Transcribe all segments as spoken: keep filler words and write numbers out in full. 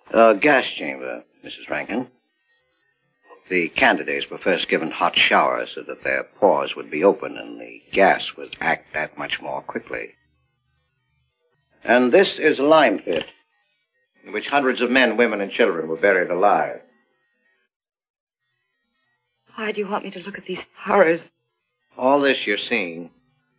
A gas chamber, Missus Rankin. The candidates were first given hot showers so that their pores would be open and the gas would act that much more quickly. And this is a lime pit, in which hundreds of men, women, and children were buried alive. Why do you want me to look at these horrors? All this you're seeing,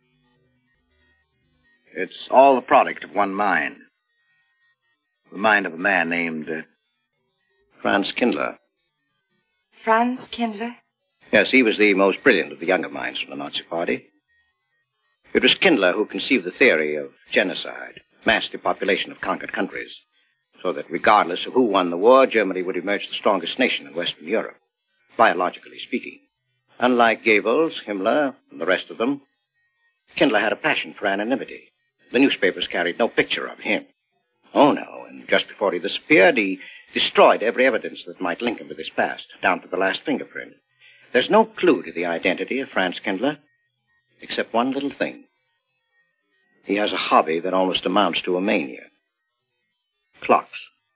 it's all the product of one mind. The mind of a man named uh, Franz Kindler. Franz Kindler? Yes, he was the most brilliant of the younger minds from the Nazi Party. It was Kindler who conceived the theory of genocide, mass depopulation of conquered countries, so that regardless of who won the war, Germany would emerge the strongest nation in Western Europe, biologically speaking. Unlike Goebbels, Himmler, and the rest of them, Kindler had a passion for anonymity. The newspapers carried no picture of him. Oh, no, and just before he disappeared, he destroyed every evidence that might link him with his past, down to the last fingerprint. There's no clue to the identity of Franz Kindler, except one little thing. He has a hobby that almost amounts to a mania. Clocks.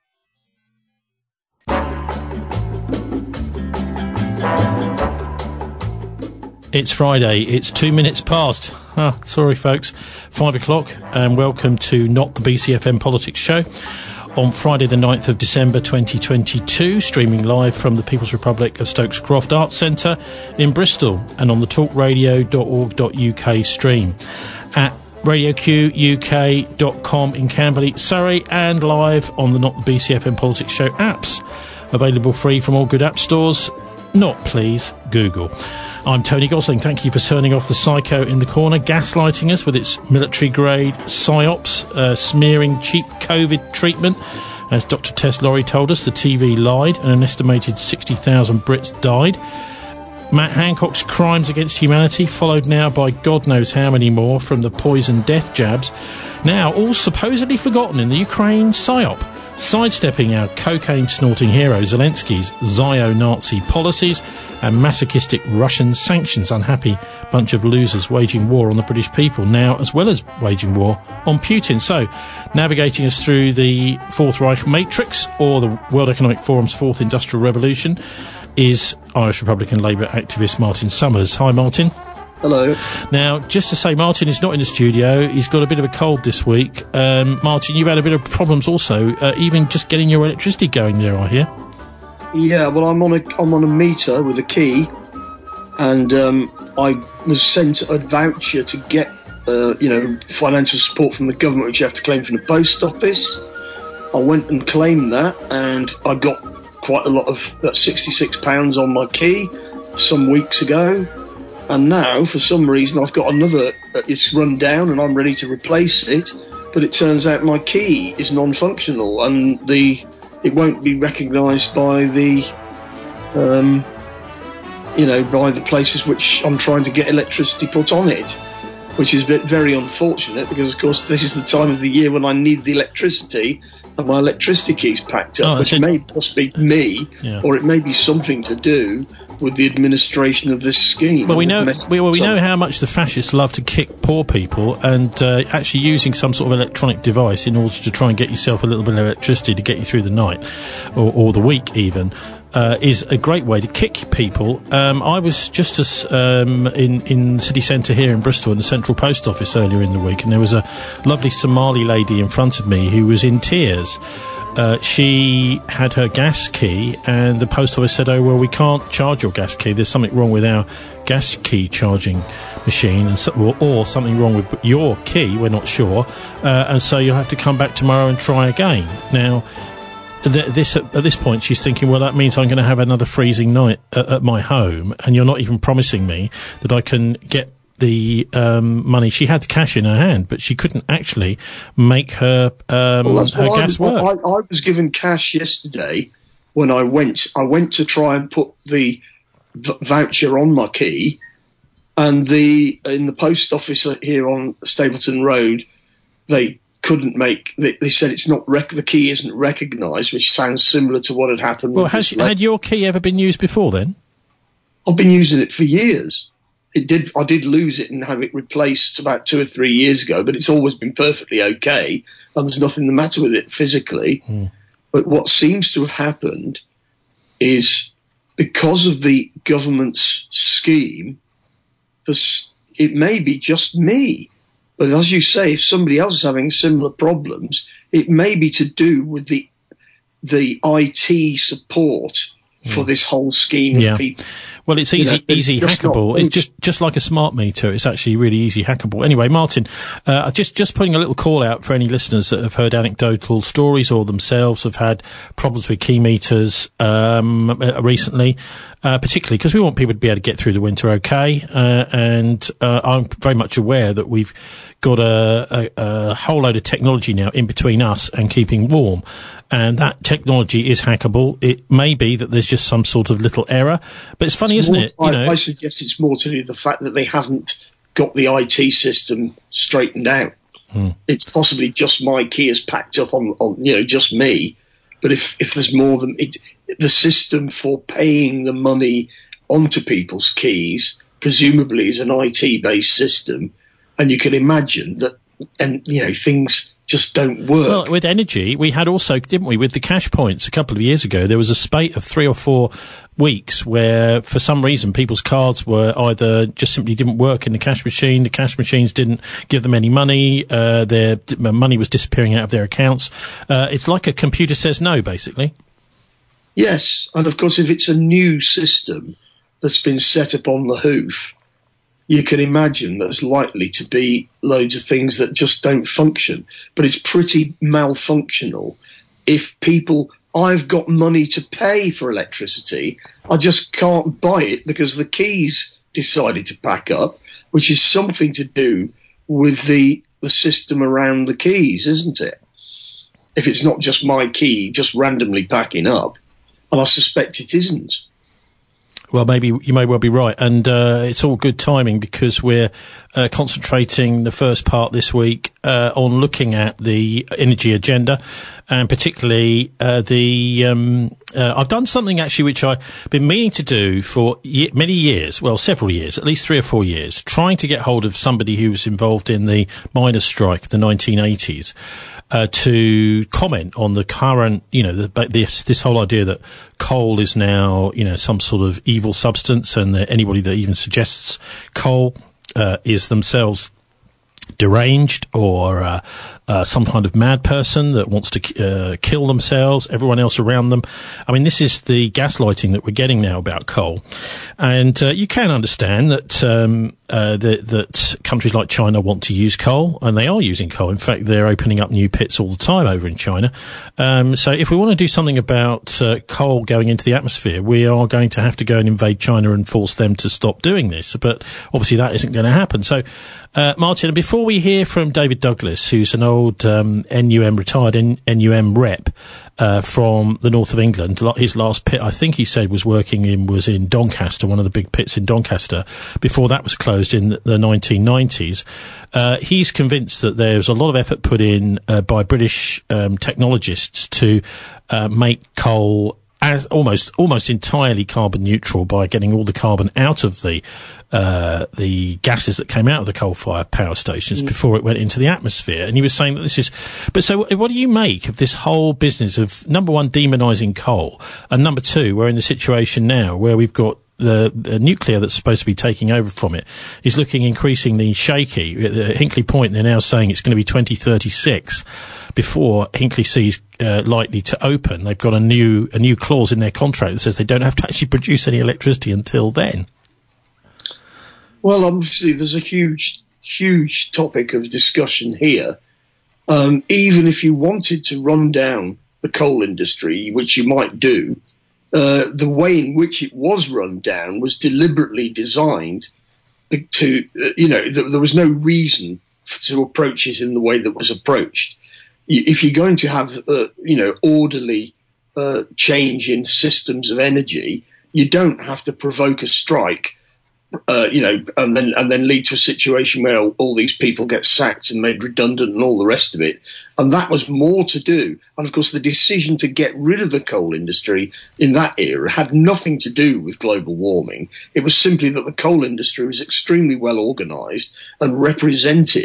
It's Friday. It's two minutes past. Ah, sorry, folks. Five o'clock, and welcome to Not the B C F M Politics Show on Friday the ninth of December twenty twenty-two, streaming live from the People's Republic of Stokes Croft Arts Centre in Bristol and on the talk radio dot org dot U K stream at radio q u k dot com in Camberley, Surrey, and live on the Not the B C F M Politics Show apps, available free from all good app stores. Not please Google. I'm Tony Gosling. Thank you for turning off the psycho in the corner, gaslighting us with its military-grade psyops, uh, smearing cheap COVID treatment. As Doctor Tess Laurie told us, the T V lied and an estimated sixty thousand Brits died. Matt Hancock's crimes against humanity, followed now by God knows how many more from the poison death jabs, now all supposedly forgotten in the Ukraine psyop, sidestepping our cocaine-snorting hero Zelensky's Zio-Nazi policies and masochistic Russian sanctions. Unhappy bunch of losers waging war on the British people now, as well as waging war on Putin. So, navigating us through the Fourth Reich Matrix, or the World Economic Forum's Fourth Industrial Revolution, is Irish Republican Labour activist Martin Summers. Hi, Martin. Hello. Now, just to say, Martin is not in the studio. He's got a bit of a cold this week. Um, Martin, you've had a bit of problems also, uh, even just getting your electricity going there, I hear. Yeah, well, I'm on a I'm on a meter with a key, and um, I was sent a voucher to get, uh, you know, financial support from the government, which you have to claim from the post office. I went and claimed that, and I got quite a lot of that sixty-six pounds on my key some weeks ago. And now, for some reason, I've got another, uh, it's run down and I'm ready to replace it, but it turns out my key is non-functional and the it won't be recognised by the, um, you know, by the places which I'm trying to get electricity put on it, which is very unfortunate because, of course, this is the time of the year when I need the electricity and my electricity key's packed up, oh, which may possibly be me, yeah. Or it may be something to do with the administration of this scheme. Well, we know we, well, we know how much the fascists love to kick poor people, and uh, actually using some sort of electronic device in order to try and get yourself a little bit of electricity to get you through the night, or, or the week even, uh, is a great way to kick people. Um, I was just as, um, in, in the city centre here in Bristol, in the Central Post Office earlier in the week, and there was a lovely Somali lady in front of me who was in tears. Uh, she had her gas key, and the post office said, oh, well, we can't charge your gas key. There's something wrong with our gas key charging machine, and so, or, or something wrong with your key, we're not sure, uh, and so you'll have to come back tomorrow and try again. Now, th- this at this point, she's thinking, well, that means I'm going to have another freezing night at, at my home, and you're not even promising me that I can get the um, money. She had the cash in her hand, but she couldn't actually make her um, well, her gas I, work. I, I was given cash yesterday when I went. I went to try and put the v- voucher on my key, and the in the post office here on Stapleton Road, they couldn't make. They, they said it's not rec- the key isn't recognised, which sounds similar to what had happened. Well, with has, this had your key ever been used before then? I've been using it for years. It did. I did lose it and have it replaced about two or three years ago, but it's always been perfectly okay, and there's nothing the matter with it physically. Mm. But what seems to have happened is because of the government's scheme, this, it may be just me. But as you say, if somebody else is having similar problems, it may be to do with the the I T support for this whole scheme yeah. of people. Well, it's easy, you know, easy it's hackable. It's just, just like a smart meter. It's actually really easy hackable. Anyway, Martin, uh, just, just putting a little call out for any listeners that have heard anecdotal stories or themselves have had problems with key meters, um, uh, recently, uh, particularly because we want people to be able to get through the winter okay. Uh, and, uh, I'm very much aware that we've got a, a, a whole load of technology now in between us and keeping warm. And that technology is hackable. It may be that there's just some sort of little error, but it's funny, it's isn't more, it? You I, know, I suggest it's more to do with the fact that they haven't got the I T system straightened out. Hmm. It's possibly just my key is packed up on, on, you know, just me. But if, if there's more than it, the system for paying the money onto people's keys, presumably is an I T based system. And you can imagine that, and you know, things just don't work. Well, with energy, we had also, didn't we, with the cash points a couple of years ago, there was a spate of three or four weeks where, for some reason, people's cards were either just simply didn't work in the cash machine, the cash machines didn't give them any money, uh, their money was disappearing out of their accounts. Uh, it's like a computer says no, basically. Yes, and of course, if it's a new system that's been set up on the hoof, you can imagine there's likely to be loads of things that just don't function. But it's pretty malfunctional if people, I've got money to pay for electricity, I just can't buy it because the keys decided to pack up, which is something to do with the, the system around the keys, isn't it? If it's not just my key just randomly packing up, and I suspect it isn't. Well, maybe you may well be right, and uh, it's all good timing because we're uh, concentrating the first part this week uh, on looking at the energy agenda, and particularly uh, the. Um, uh, I've done something actually which I've been meaning to do for ye- many years, well, several years, at least three or four years, trying to get hold of somebody who was involved in the miners' strike of the nineteen eighties. Uh, to comment on the current, you know, the, this this whole idea that coal is now, you know, some sort of evil substance, and that anybody that even suggests coal uh, is themselves deranged or uh, uh, some kind of mad person that wants to uh, kill themselves, everyone else around them. I mean, this is the gaslighting that we're getting now about coal. And uh, you can understand that um, uh, that, that countries like China want to use coal, and they are using coal. In fact, they're opening up new pits all the time over in China. Um, so if we want to do something about uh, coal going into the atmosphere, we are going to have to go and invade China and force them to stop doing this. But obviously that isn't going to happen. So, uh, Martin, before we hear from David Douglas, who's an old um, N U M, retired N- NUM rep uh, from the north of England, his last pit, I think he said, was working in, was in Doncaster, one of the big pits in Doncaster. Before that was closed in the, the nineteen nineties. Uh, he's convinced that there's a lot of effort put in uh, by British um, technologists to uh, make coal as almost almost entirely carbon neutral by getting all the carbon out of the uh, the gases that came out of the coal-fired power stations mm. before it went into the atmosphere. And he was saying that this is... But so what do you make of this whole business of, number one, demonising coal, and number two, we're in the situation now where we've got The, the nuclear that's supposed to be taking over from it is looking increasingly shaky. At Hinkley Point, they're now saying it's going to be twenty thirty-six before Hinkley C's uh, likely to open. They've got a new a new clause in their contract that says they don't have to actually produce any electricity until then. Well, obviously, there's a huge, huge topic of discussion here. Um, even if you wanted to run down the coal industry, which you might do, Uh, the way in which it was run down was deliberately designed to, uh, you know, th- there was no reason f- to approach it in the way that was approached. Y- if you're going to have, uh, you know, orderly uh, change in systems of energy, you don't have to provoke a strike, uh, you know, and then and then lead to a situation where all, all these people get sacked and made redundant and all the rest of it. And that was more to do. And, of course, the decision to get rid of the coal industry in that era had nothing to do with global warming. It was simply that the coal industry was extremely well organised and represented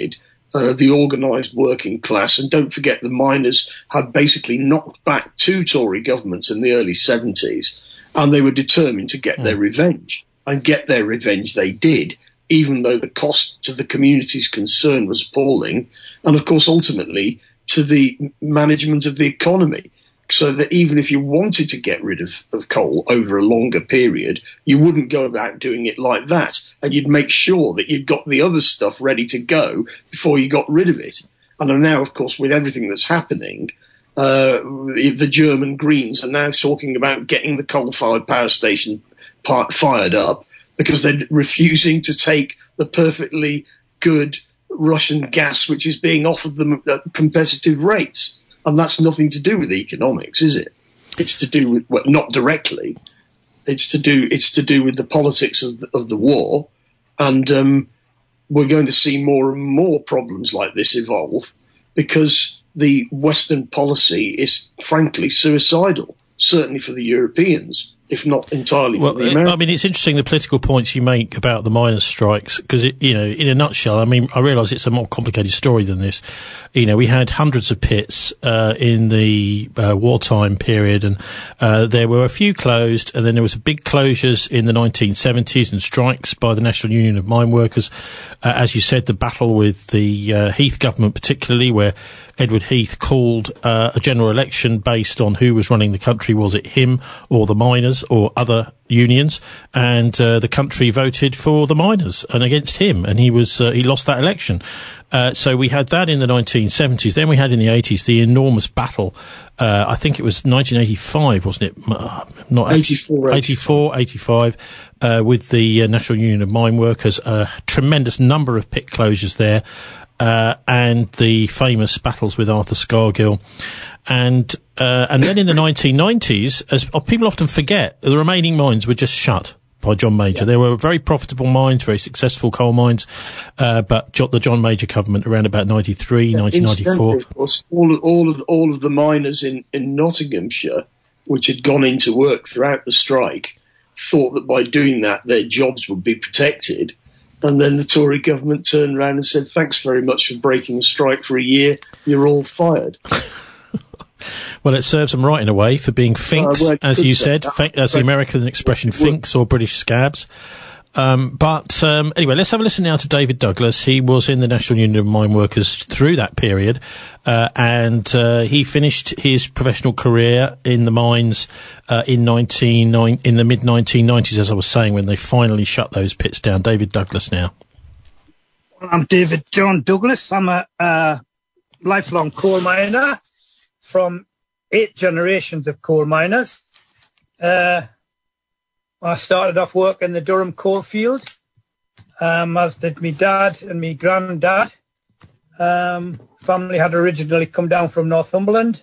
uh, the organised working class. And don't forget, the miners had basically knocked back two Tory governments in the early seventies, and they were determined to get mm. their revenge. And get their revenge they did, even though the cost to the communities concerned was appalling, and of course ultimately to the management of the economy. So that even if you wanted to get rid of, of coal over a longer period, you wouldn't go about doing it like that, and you'd make sure that you'd got the other stuff ready to go before you got rid of it. And now, of course, with everything that's happening, uh, the German Greens are now talking about getting the coal-fired power station fired up because they're refusing to take the perfectly good Russian gas which is being offered them at competitive rates. And that's nothing to do with economics, is it? It's to do with, well, not directly. It's to do it's to do with the politics of the, of the war, and um, we're going to see more and more problems like this evolve because the Western policy is frankly suicidal, certainly for the Europeans, if not entirely well, for the Americans. I mean, it's interesting the political points you make about the miners' strikes because, you know, in a nutshell, I mean, I realise it's a more complicated story than this. You know, we had hundreds of pits uh, in the uh, wartime period, and uh, there were a few closed, and then there was big closures in the nineteen seventies and strikes by the National Union of Mine Workers. Uh, as you said, the battle with the uh, Heath government particularly, where Edward Heath called uh, a general election based on who was running the country. Was it him or the miners or other unions? And uh, the country voted for the miners and against him, and he was uh, he lost that election. Uh, so we had that in the nineteen seventies. Then we had in the eighties the enormous battle. Uh, I think it was nineteen eighty-five, wasn't it? Uh, not eighty-four, eighty-four, eighty-five, uh, with the uh, National Union of Mine Workers. A tremendous number of pit closures there. Uh, and the famous battles with Arthur Scargill. And, uh, and then in the nineteen nineties, as people often forget, the remaining mines were just shut by John Major. Yeah. There were very profitable mines, very successful coal mines, uh, but the John Major government around about ninety-three, yeah, nineteen ninety-four. Of course, all of, all of, all of the miners in, in Nottinghamshire, which had gone into work throughout the strike, thought that by doing that, their jobs would be protected. And then the Tory government turned around and said, thanks very much for breaking the strike for a year. You're all fired. Well, it serves them right in a way for being finks, uh, well, as you said, f- as the American expression, finks or British scabs. Um, but um, anyway, let's have a listen now to David Douglas. He was in the National Union of Mine Workers through that period, uh, and uh, he finished his professional career in the mines uh, in nineteen in the mid nineteen nineties, as I was saying, when they finally shut those pits down. David Douglas now. Well, I'm David John Douglas. I'm a uh, lifelong coal miner from eight generations of coal miners. Uh, I started off work in the Durham coalfield, um, as did my dad and my granddad. Um, family had originally come down from Northumberland.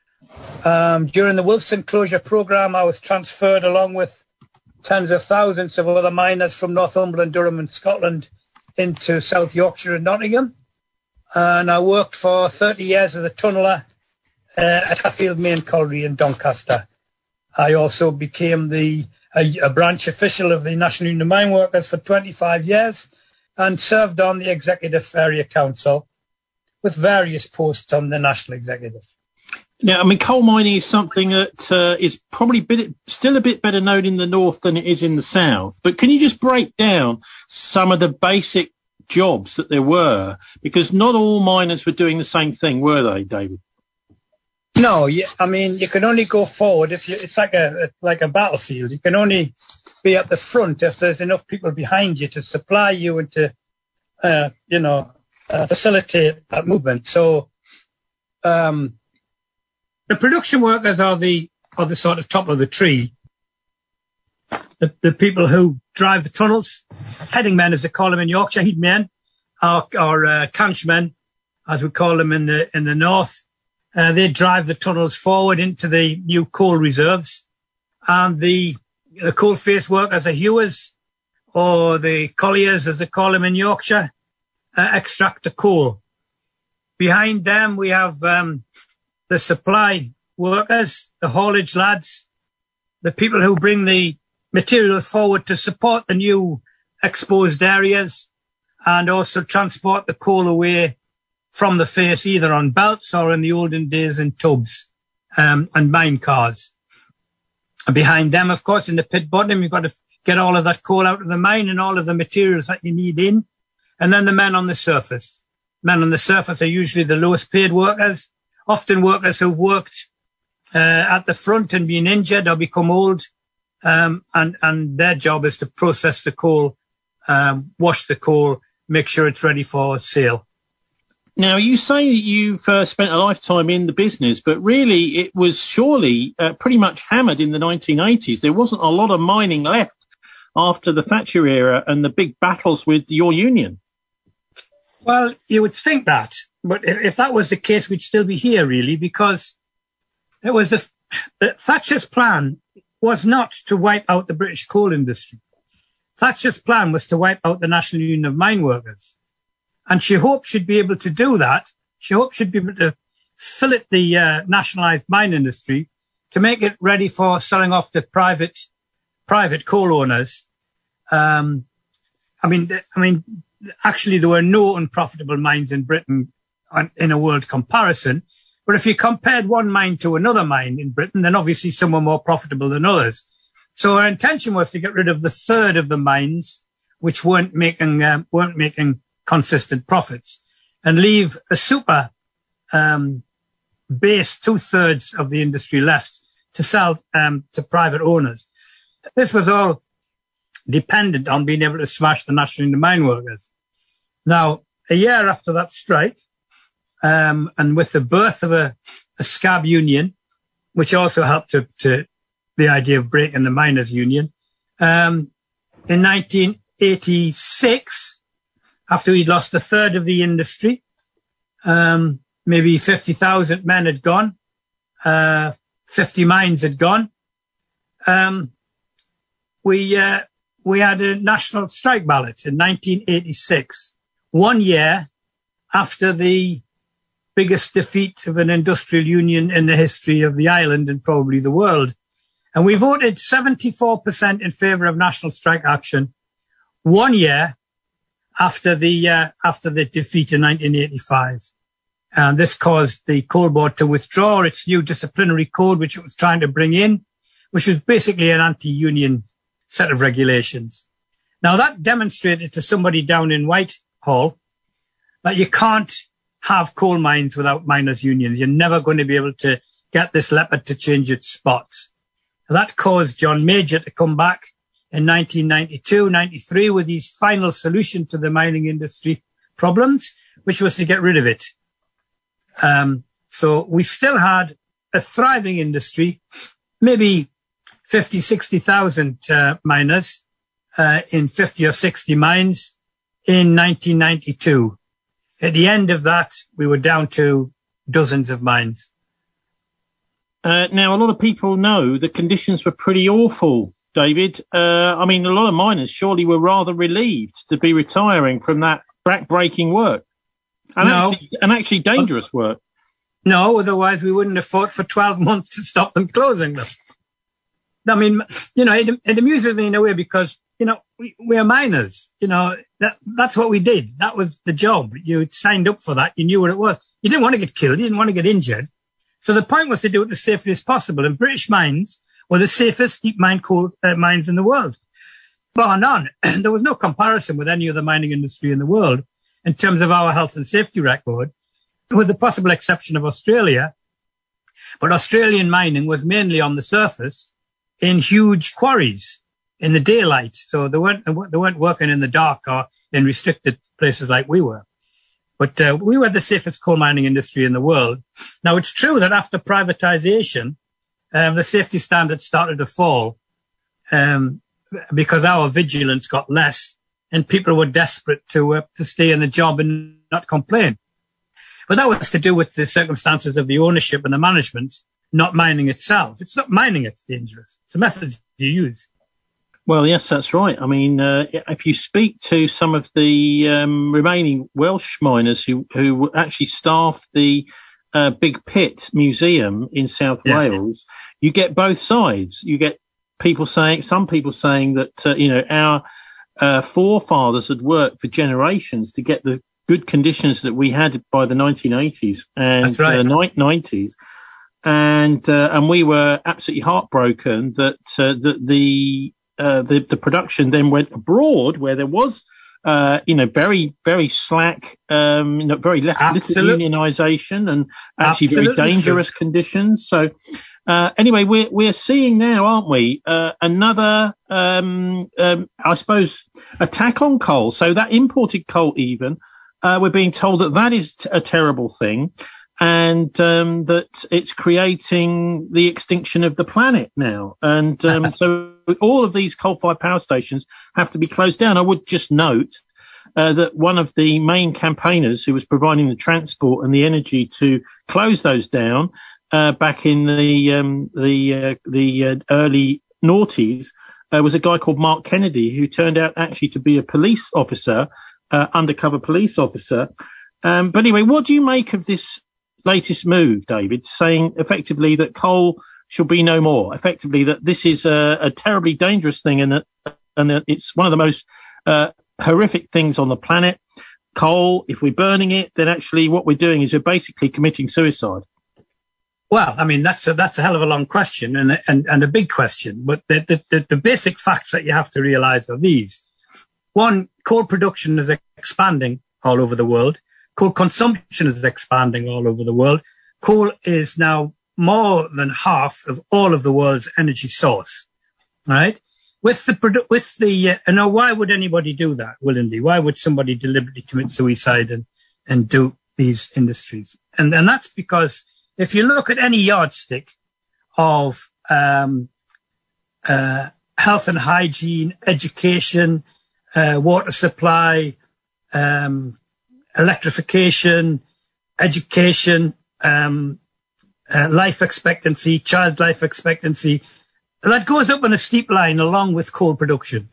Um, during the Wilson closure programme, I was transferred along with tens of thousands of other miners from Northumberland, Durham and Scotland into South Yorkshire and Nottingham. And I worked for thirty years as a tunneller uh, at Hatfield Main Colliery in Doncaster. I also became the A, a branch official of the National Union of Mine Workers for twenty-five years and served on the Executive Area Council with various posts on the National Executive. Now, I mean, coal mining is something that uh, is probably bit, still a bit better known in the north than it is in the south. But can you just break down some of the basic jobs that there were? Because not all miners were doing the same thing, were they, David? No, you, I mean, you can only go forward if you, it's like a like a battlefield. You can only be at the front if there's enough people behind you to supply you and to, uh, you know, uh, facilitate that movement. So, um, the production workers are the are the sort of top of the tree. The, the people who drive the tunnels, heading men as they call them in Yorkshire, heat men, or, or uh, canchmen, as we call them in the in the north. Uh, they drive the tunnels forward into the new coal reserves, and the, the coal-face workers, the hewers, or the colliers, as they call them in Yorkshire, uh, extract the coal. Behind them, we have um, the supply workers, the haulage lads, the people who bring the materials forward to support the new exposed areas, and also transport the coal away from the face, either on belts or in the olden days in tubs um, and mine cars. And behind them, of course, in the pit bottom, you've got to get all of that coal out of the mine and all of the materials that you need in. And then the men on the surface. Men on the surface are usually the lowest paid workers, often workers who've worked uh, at the front and been injured or become old. Um, and, and their job is to process the coal, um, wash the coal, make sure it's ready for sale. Now, you say that you've uh, spent a lifetime in the business, but really it was surely uh, pretty much hammered in the nineteen eighties. There wasn't a lot of mining left after the Thatcher era and the big battles with your union. Well, you would think that, but if, if that was the case, we'd still be here, really, because it was the, the Thatcher's plan was not to wipe out the British coal industry. Thatcher's plan was to wipe out the National Union of Mine Workers. And she hoped she'd be able to do that. She hoped she'd be able to fillet the uh, nationalised mine industry to make it ready for selling off to private private coal owners. Um, I mean, I mean, actually, there were no unprofitable mines in Britain on, in a world comparison. But if you compared one mine to another mine in Britain, then obviously some were more profitable than others. So our intention was to get rid of the third of the mines which weren't making uh, weren't making consistent profits, and leave a super um, base two thirds of the industry left to sell um, to private owners. This was all dependent on being able to smash the National Union of Mine Workers. Now, a year after that strike, um, and with the birth of a, a scab union, which also helped to, to the idea of breaking the miners' union, um, in nineteen eighty-six, after we'd lost a third of the industry, um, maybe fifty thousand men had gone, uh, fifty mines had gone, um, we, uh, we had a national strike ballot in nineteen eighty-six, one year after the biggest defeat of an industrial union in the history of the island and probably the world. And we voted seventy-four percent in favour of national strike action one year after the uh, after the defeat in nineteen eighty-five. And this caused the Coal Board to withdraw its new disciplinary code, which it was trying to bring in, which was basically an anti-union set of regulations. Now, that demonstrated to somebody down in Whitehall that you can't have coal mines without miners' unions. You're never going to be able to get this leopard to change its spots. And that caused John Major to come back in nineteen ninety-two, ninety-three with his final solution to the mining industry problems, which was to get rid of it. Um, so we still had a thriving industry, maybe fifty, sixty thousand uh, miners uh, in fifty or sixty mines in nineteen ninety-two. At the end of that, we were down to dozens of mines. Uh, now, a lot of people know the conditions were pretty awful, David. Uh, I mean, a lot of miners surely were rather relieved to be retiring from that back-breaking work. And, no. actually, and actually dangerous work. No, otherwise we wouldn't have fought for twelve months to stop them closing them. I mean, you know, it, it amuses me in a way because, you know, we, we're miners. You know, that that's what we did. That was the job. You signed up for that. You knew what it was. You didn't want to get killed. You didn't want to get injured. So the point was to do it as safely as possible. And British mines were the safest deep mine coal uh, mines in the world. Bar none. There was no comparison with any other mining industry in the world in terms of our health and safety record, with the possible exception of Australia. But Australian mining was mainly on the surface in huge quarries in the daylight. So they weren't, they weren't working in the dark or in restricted places like we were. But uh, we were the safest coal mining industry in the world. Now, it's true that after privatization, um, the safety standards started to fall um, because our vigilance got less and people were desperate to uh, to stay in the job and not complain. But that was to do with the circumstances of the ownership and the management, not mining itself. It's not mining that's dangerous. It's a method you use. Well, yes, that's right. I mean, uh, if you speak to some of the um, remaining Welsh miners who, who actually staff the uh, Big Pit Museum in South yeah. Wales, you get both sides. You get people saying, some people saying that, uh, you know, our uh, forefathers had worked for generations to get the good conditions that we had by the nineteen eighties and That's right. uh, nineties. And, uh, and we were absolutely heartbroken that, uh, that the, uh, the, the production then went abroad where there was, uh, you know, very, very slack, um, you know, very little unionisation and actually Absolutely very dangerous true. conditions. So, uh, anyway, we're, we're seeing now, aren't we, uh, another, um, um, I suppose, attack on coal. So that imported coal even, uh, we're being told that that is t- a terrible thing. And um, that it's creating the extinction of the planet now. And um, so all of these coal-fired power stations have to be closed down. I would just note uh, that one of the main campaigners who was providing the transport and the energy to close those down uh, back in the um, the uh, the uh, early noughties uh, was a guy called Mark Kennedy, who turned out actually to be a police officer, uh, undercover police officer. Um, but anyway, what do you make of this latest move, David, saying effectively that coal shall be no more, effectively that this is a, a terribly dangerous thing and that, and that it's one of the most uh, horrific things on the planet? Coal, if we're burning it, then actually what we're doing is we're basically committing suicide. Well, I mean, that's a, that's a hell of a long question and, and, and a big question. But the, the, the basic facts that you have to realize are these. One, coal production is expanding all over the world. Coal consumption is expanding all over the world. Coal is now more than half of all of the world's energy source, right? With the, with the, uh, now why would anybody do that willingly? Why would somebody deliberately commit suicide and, and do these industries? And, and that's because if you look at any yardstick of, um, uh, health and hygiene, education, uh, water supply, um, electrification, education, um, uh, life expectancy, child life expectancy, that goes up on a steep line along with coal production.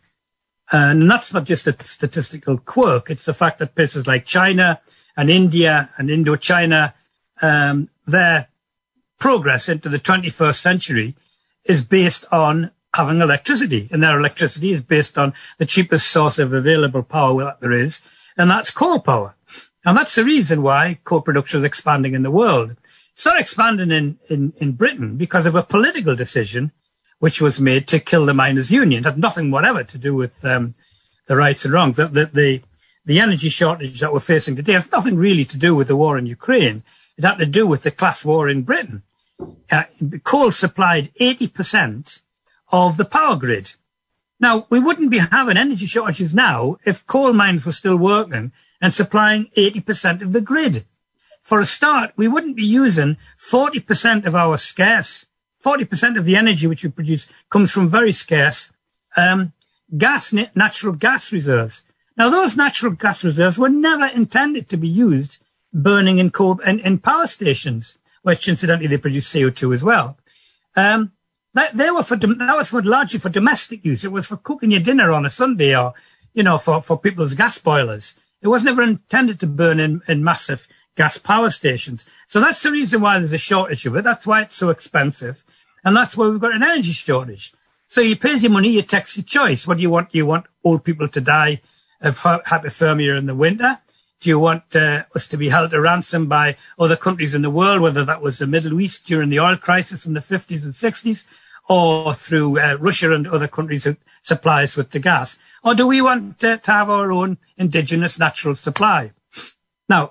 And that's not just a statistical quirk. It's the fact that places like China and India and Indochina, um, their progress into the twenty-first century is based on having electricity. And their electricity is based on the cheapest source of available power that there is, and that's coal power. And that's the reason why coal production is expanding in the world. It's not expanding in, in, in Britain because of a political decision which was made to kill the miners' union. It had nothing whatever to do with um, the rights and wrongs. The, the, the, the energy shortage that we're facing today has nothing really to do with the war in Ukraine. It had to do with the class war in Britain. Uh, coal supplied eighty percent of the power grid. Now, we wouldn't be having energy shortages now if coal mines were still working and supplying eighty percent of the grid. For a start, we wouldn't be using forty percent of our scarce, forty percent of the energy which we produce comes from very scarce um, gas, natural gas reserves. Now, those natural gas reserves were never intended to be used burning in coal in, in power stations, which incidentally they produce C O two as well. Um, that, they were for that was for largely for domestic use. It was for cooking your dinner on a Sunday, or you know, for for people's gas boilers. It was never intended to burn in, in massive gas power stations. So that's the reason why there's a shortage of it. That's why it's so expensive. And that's why we've got an energy shortage. So you pay your money, you take your choice. What do you want? Do you want old people to die of hypothermia in the winter? Do you want uh, us to be held to ransom by other countries in the world, whether that was the Middle East during the oil crisis in the fifties and sixties, or through uh, Russia and other countries who supply us with the gas? Or do we want uh, to have our own indigenous natural supply? Now,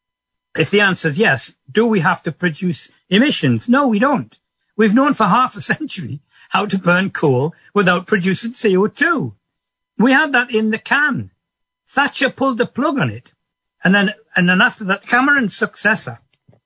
if the answer is yes, do we have to produce emissions? No, we don't. We've known for half a century how to burn coal without producing C O two. We had that in the can. Thatcher pulled the plug on it. And then, and then after that, Cameron's successor,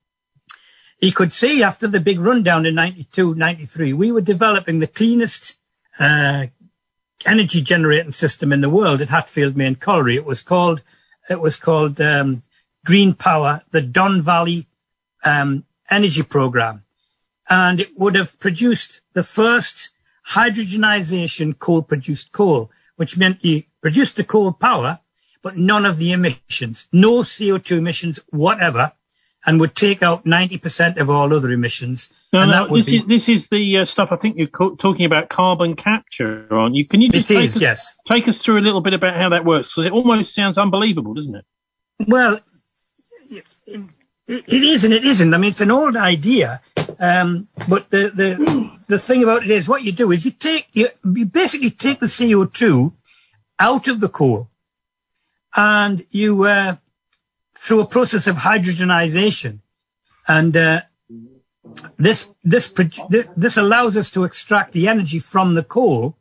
he could see after the big rundown in ninety-two, ninety-three, we were developing the cleanest uh, energy generating system in the world at Hatfield Main Colliery. It was called, it was called um, Green Power, the Don Valley um, Energy Program. And it would have produced the first hydrogenization coal-produced coal, which meant you produced the coal power, but none of the emissions, no C O two emissions whatever, and would take out ninety percent of all other emissions. No, and no, that would this, be, is, this is the uh, stuff I think you're co- talking about carbon capture, aren't you? Can you just it take, is, us, yes. take us through a little bit about how that works? Because it almost sounds unbelievable, doesn't it? Well, it, it, it is and it isn't. I mean, it's an old idea, um, but the, the the thing about it is, what you do is you take you, you basically take the C O two out of the coal, and you uh, through a process of hydrogenization, and uh, this this this allows us to extract the energy from the coal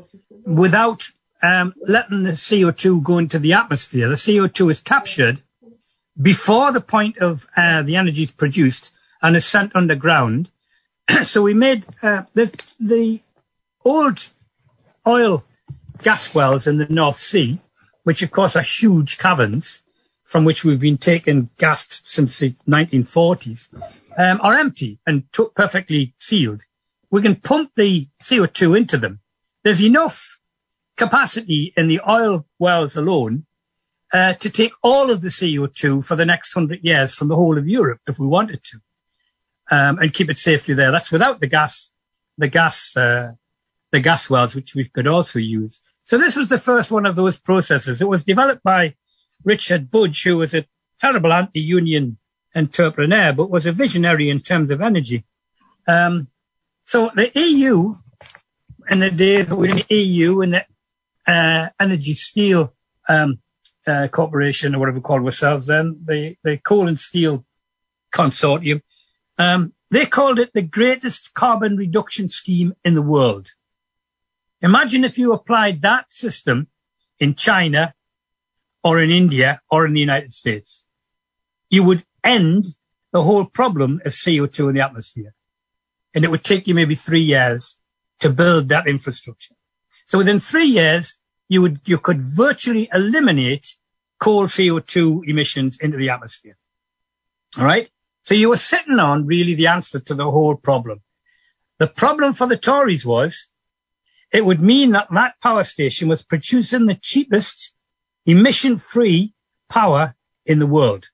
without um, letting the C O two go into the atmosphere. The C O two is captured before the point of uh, the energy is produced and is sent underground. So we made uh, the, the old oil gas wells in the North Sea, which of course are huge caverns from which we've been taking gas since the nineteen forties, um, are empty and t- perfectly sealed. We can pump the C O two into them. There's enough capacity in the oil wells alone uh, to take all of the C O two for the next hundred years from the whole of Europe if we wanted to, um, and keep it safely there. That's without the gas, the gas, uh, the gas wells, which we could also use. So this was the first one of those processes. It was developed by Richard Budge, who was a terrible anti-union entrepreneur, but was a visionary in terms of energy. Um, so the E U, in the days we were in the E U and the uh, Energy Steel um, uh, Corporation, or whatever we called ourselves then, the, the Coal and Steel Consortium, um, they called it the greatest carbon reduction scheme in the world. Imagine if you applied that system in China or in India or in the United States. You would end the whole problem of C O two in the atmosphere. And it would take you maybe three years to build that infrastructure. So within three years, you would, you could virtually eliminate coal C O two emissions into the atmosphere. All right. So you were sitting on really the answer to the whole problem. The problem for the Tories was it would mean that that power station was producing the cheapest emission-free power in the world.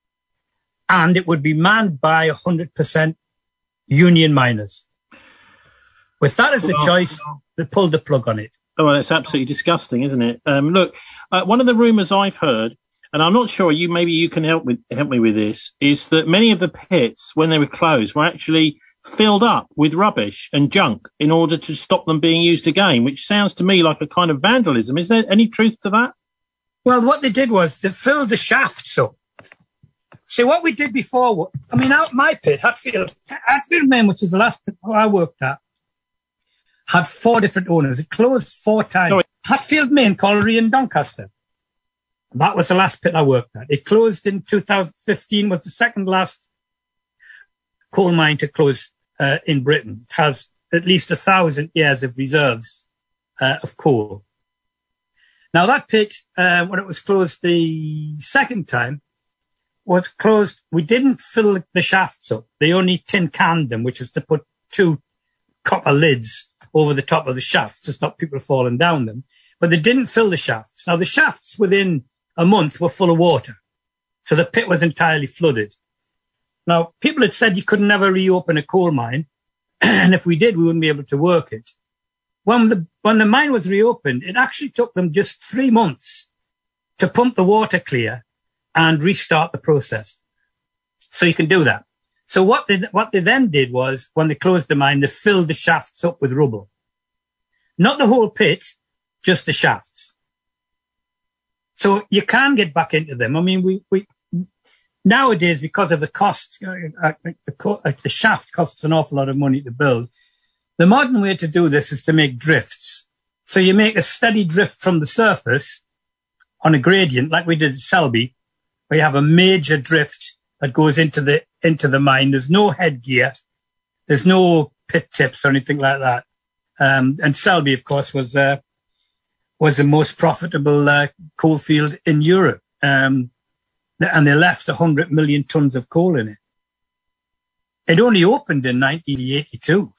And it would be manned by one hundred percent union miners. With that as a choice, they pulled the plug on it. Oh, well, it's absolutely disgusting, isn't it? Um, look, uh, one of the rumours I've heard, and I'm not sure, you maybe you can help with help me with this, is that many of the pits, when they were closed, were actually filled up with rubbish and junk in order to stop them being used again, which sounds to me like a kind of vandalism. Is there any truth to that? Well, what they did was they filled the shafts up. See, what we did before, I mean, out my pit, Hatfield, Hatfield Main, which is the last pit I worked at, had four different owners. It closed four times. Sorry. Hatfield Main, Colliery and Doncaster. That was the last pit I worked at. It closed in two thousand fifteen, was the second last coal mine to close uh, in Britain. It has at least a thousand years of reserves uh, of coal. Now that pit, uh, when it was closed the second time, was closed. We didn't fill the shafts up. They only tin canned them, which was to put two copper lids over the top of the shafts to stop people falling down them. But they didn't fill the shafts. Now the shafts within a month were full of water. So the pit was entirely flooded. Now people had said you could never reopen a coal mine. And if we did, we wouldn't be able to work it. When the, when the mine was reopened, it actually took them just three months to pump the water clear and restart the process. So you can do that. So what they, what they then did was, when they closed the mine, they filled the shafts up with rubble. Not the whole pit, just the shafts. So you can get back into them. I mean, we, we, nowadays, because of the cost, uh, the, co- uh, the shaft costs an awful lot of money to build. The modern way to do this is to make drifts. So you make a steady drift from the surface on a gradient, like we did at Selby, where you have a major drift that goes into the into the mine. There's no headgear, there's no pit tips or anything like that. Um, and Selby, of course, was uh, was the most profitable uh, coal field in Europe, um, and they left one hundred million tons of coal in it. It only opened in nineteen eighty-two.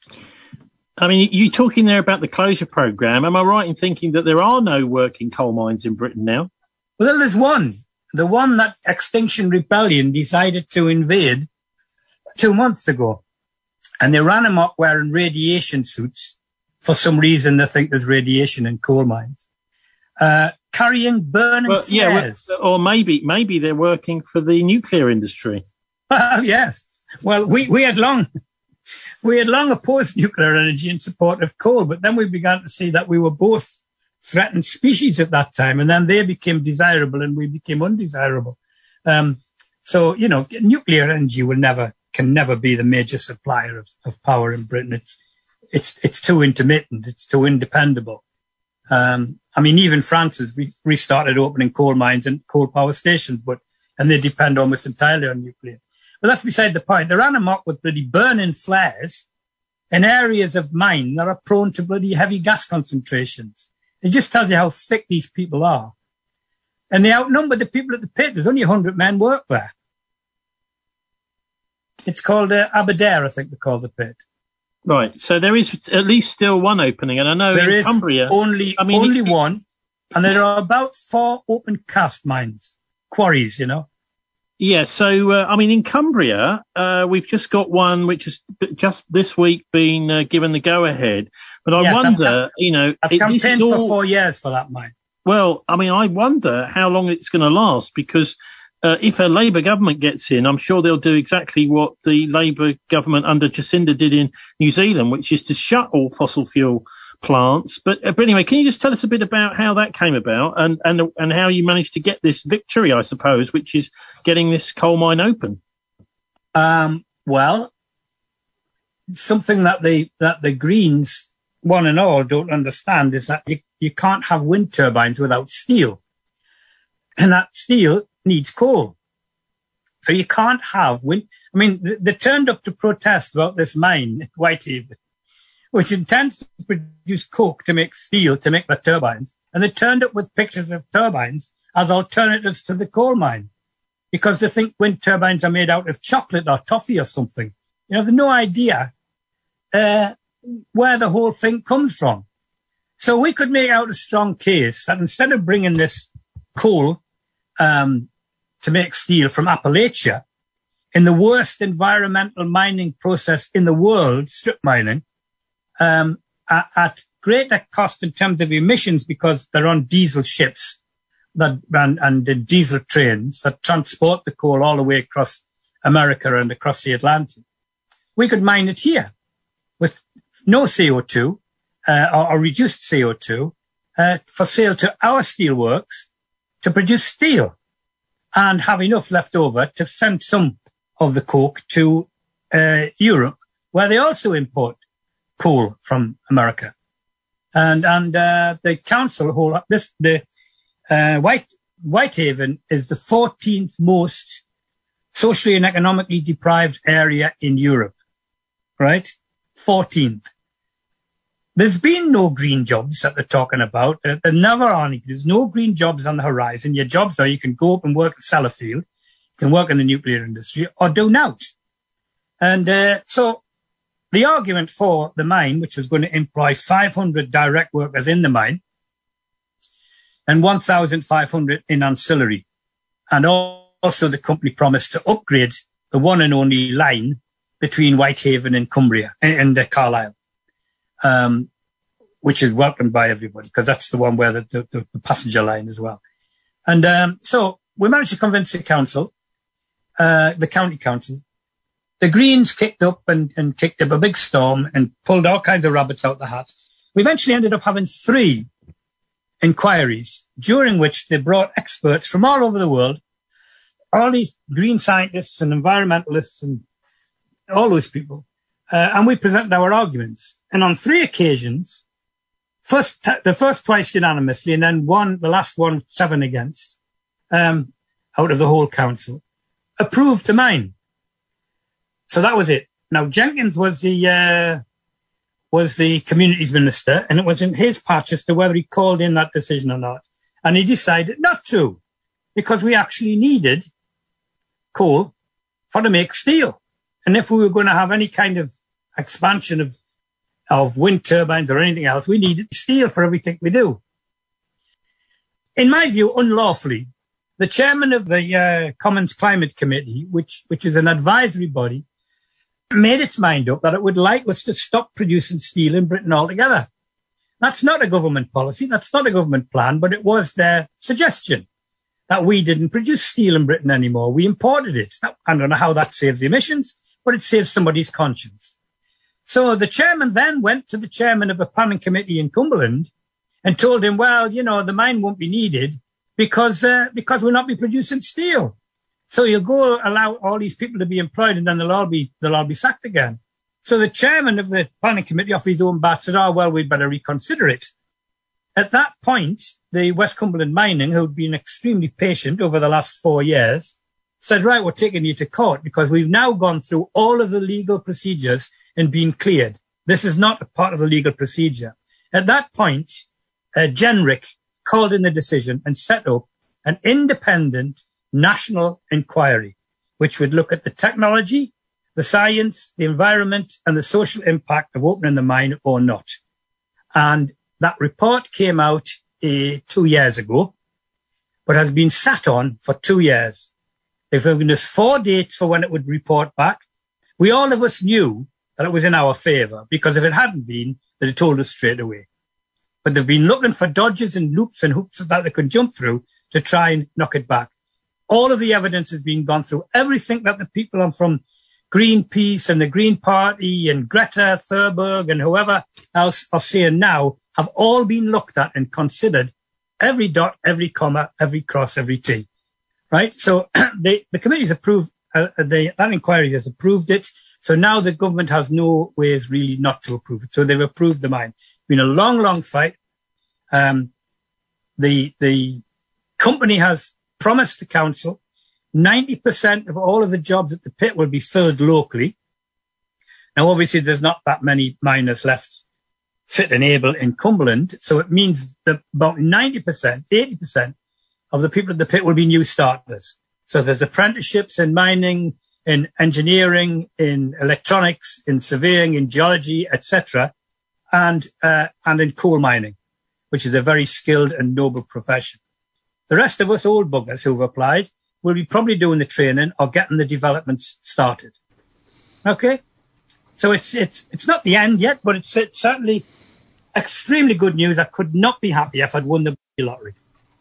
I mean, you're talking there about the closure programme. Am I right in thinking that there are no working coal mines in Britain now? Well, there's one. The one that Extinction Rebellion decided to invade two months ago. And they ran amok wearing radiation suits. For some reason, they think there's radiation in coal mines. Uh, carrying burning well, flares. Yeah, well, or maybe maybe they're working for the nuclear industry. Well, yes. Well, we, we had long we had long opposed nuclear energy in support of coal, but then we began to see that we were both threatened species at that time, and then they became desirable and we became undesirable. Um, so, you know, nuclear energy will never can never be the major supplier of, of power in Britain. It's it's it's too intermittent. It's too independable. Um, I mean, even France has re- restarted opening coal mines and coal power stations, but and they depend almost entirely on nuclear. But that's beside the point. They ran amok with bloody burning flares in areas of mine that are prone to bloody heavy gas concentrations. It just tells you how thick these people are. And they outnumber the people at the pit. There's only one hundred men work there. It's called uh, Aberdare, I think they call the pit. Right. So there is at least still one opening, and I know there in is Cumbria, only I mean, only it, one, and there are about four open cast mines, quarries, you know. Yeah. So uh, I mean, in Cumbria, uh, we've just got one which has just this week been uh, given the go ahead. But I yes, wonder, I've, you know, I've it, campaigned all, for four years for that mine. Well, I mean, I wonder how long it's going to last, because uh, if a Labour government gets in, I'm sure they'll do exactly what the Labour government under Jacinda did in New Zealand, which is to shut all fossil fuel plants. But, uh, but anyway, can you just tell us a bit about how that came about and, and, and how you managed to get this victory, I suppose, which is getting this coal mine open? Um, well, something that the, that the Greens, one and all, don't understand is that you, you can't have wind turbines without steel. And that steel needs coal. So you can't have wind. I mean, they, they turned up to protest about this mine at Whitehaven, which intends to produce coke to make steel, to make the turbines. And they turned up with pictures of turbines as alternatives to the coal mine, because they think wind turbines are made out of chocolate or toffee or something. You know, they've no idea uh, where the whole thing comes from. So we could make out a strong case that instead of bringing this coal um, to make steel from Appalachia, in the worst environmental mining process in the world, strip mining, um, at, at greater cost in terms of emissions because they're on diesel ships that and, and the diesel trains that transport the coal all the way across America and across the Atlantic. We could mine it here with no C O two uh, or, or reduced C O two uh, for sale to our steelworks to produce steel and have enough left over to send some of the coke to uh, Europe, where they also import coal from America. And and uh, the council hold up this the uh, White Whitehaven is the fourteenth most socially and economically deprived area in Europe, right? fourteenth. There's been no green jobs that they're talking about. There never are any. There's no green jobs on the horizon. Your jobs are you can go up and work at Sellafield, you can work in the nuclear industry, or do not. And uh, so the argument for the mine, which was going to employ five hundred direct workers in the mine and one thousand five hundred in ancillary, and also the company promised to upgrade the one and only line between Whitehaven and Cumbria and uh, Carlisle. Um, which is welcomed by everybody because that's the one where the, the, the passenger line as well. And um, so we managed to convince the council, uh, the county council. The Greens kicked up and, and kicked up a big storm and pulled all kinds of rabbits out the hat. We eventually ended up having three inquiries during which they brought experts from all over the world, all these green scientists and environmentalists and all those people. Uh, and we presented our arguments. And on three occasions, first, t- the first twice unanimously, and then one, the last one, seven against, um, out of the whole council, approved the mine. So that was it. Now, Jenkins was the, uh, was the communities minister, and it was in his patch as to whether he called in that decision or not. And he decided not to, because we actually needed coal for to make steel. And if we were going to have any kind of expansion of of wind turbines or anything else, we needed steel for everything we do. In my view, unlawfully, the chairman of the uh, Commons Climate Committee, which which is an advisory body, made its mind up that it would like us to stop producing steel in Britain altogether. That's not a government policy. That's not a government plan, but it was their suggestion that we didn't produce steel in Britain anymore. We imported it. I don't know how that saves the emissions, but it saves somebody's conscience. So the chairman then went to the chairman of the planning committee in Cumberland and told him, well, you know, the mine won't be needed because, uh, because we'll not be producing steel. So you'll go allow all these people to be employed and then they'll all be, they'll all be sacked again. So the chairman of the planning committee off his own bat said, oh, well, we'd better reconsider it. At that point, the West Cumberland Mining, who'd been extremely patient over the last four years, said, right, we're taking you to court because we've now gone through all of the legal procedures and been cleared. This is not a part of the legal procedure. At that point, uh, Genrick called in the decision and set up an independent national inquiry, which would look at the technology, the science, the environment, and the social impact of opening the mine or not. And that report came out uh, two years ago, but has been sat on for two years. They've given us four dates for when it would report back. We all of us knew that it was in our favour, because if it hadn't been, they'd have told us straight away. But they've been looking for dodges and loops and hoops that they could jump through to try and knock it back. All of the evidence has been gone through. Everything that the people on from Greenpeace and the Green Party and Greta Thunberg and whoever else are saying now have all been looked at and considered, every dot, every comma, every cross, every T. Right? So the, the committee's approved, uh, the, that inquiry has approved it. So now the government has no ways really not to approve it. So they've approved the mine. It's been a long, long fight. Um, the, the company has promised the council ninety percent of all of the jobs at the pit will be filled locally. Now, obviously, there's not that many miners left fit and able in Cumberland. So it means that about ninety percent, eighty percent of the people at the pit will be new starters. So there's apprenticeships in mining, in engineering, in electronics, in surveying, in geology, et cetera, and uh, and in coal mining, which is a very skilled and noble profession. The rest of us old buggers who've applied will be probably doing the training or getting the developments started. Okay? So it's it's it's not the end yet, but it's, it's certainly extremely good news. I could not be happier if I'd won the lottery.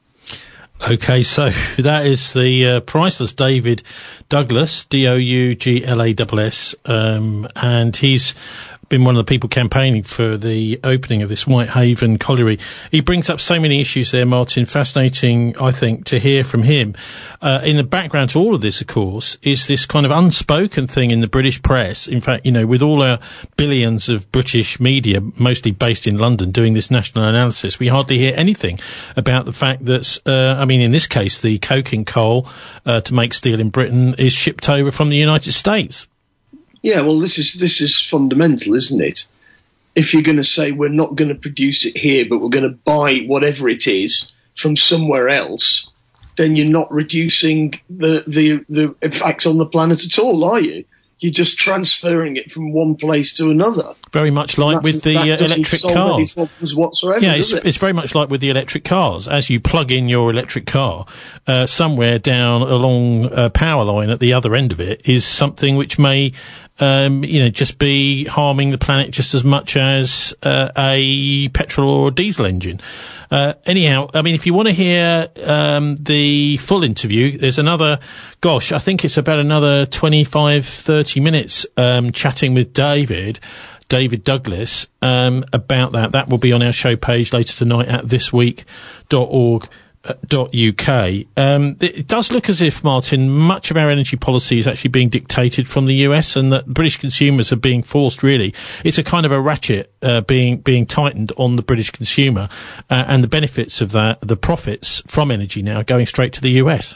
Okay, so that is the uh, priceless David Douglas, D O U G L A S S, um, and he's been one of the people campaigning for the opening of this Whitehaven colliery. He brings up so many issues there, Martin. Fascinating, I think, to hear from him. Uh, in the background to all of this, of course, is this kind of unspoken thing in the British press. In fact, you know, with all our billions of British media, mostly based in London, doing this national analysis, we hardly hear anything about the fact that, uh, I mean, in this case, the coking coal uh, to make steel in Britain is shipped over from the United States. Yeah, well, this is this is fundamental, isn't it? If you're going to say we're not going to produce it here, but we're going to buy whatever it is from somewhere else, then you're not reducing the the the effects on the planet at all, are you? You're just transferring it from one place to another. Very much like with the uh, electric cars. Whatsoever, yeah, it's, it? it's very much like with the electric cars. As you plug in your electric car, uh, somewhere down along a power line at the other end of it is something which may, um, you know, just be harming the planet just as much as uh, a petrol or diesel engine. Uh, anyhow, I mean, if you want to hear um, the full interview, there's another, gosh, I think it's about another twenty-five, thirty minutes um, chatting with David, David Douglas, um, about that. That will be on our show page later tonight at this week dot org dot U K. Um, it does look as if, Martin, much of our energy policy is actually being dictated from the U S, and that British consumers are being forced, really. It's a kind of a ratchet uh, being being tightened on the British consumer, uh, and the benefits of that, the profits from energy now going straight to the U S.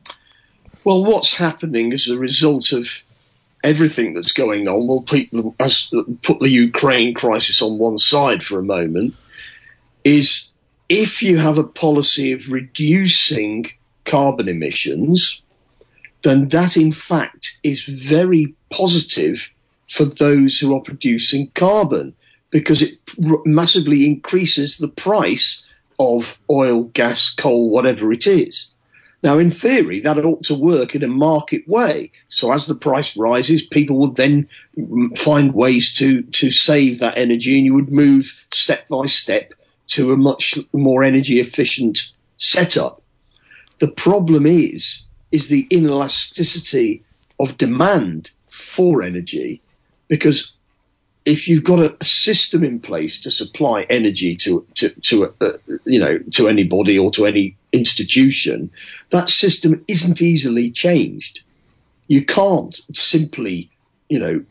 Well, what's happening as a result of everything that's going on, we'll people, as, put the Ukraine crisis on one side for a moment, is if you have a policy of reducing carbon emissions, then that in fact is very positive for those who are producing carbon, because it massively increases the price of oil, gas, coal, whatever it is. Now, in theory, that ought to work in a market way. So as the price rises, people would then find ways to, to save that energy, and you would move step by step to a much more energy efficient setup. The problem is, is the inelasticity of demand for energy, because if you've got a, a system in place to supply energy to to to uh, you know to anybody or to any institution, that system isn't easily changed. You can't simply, you know,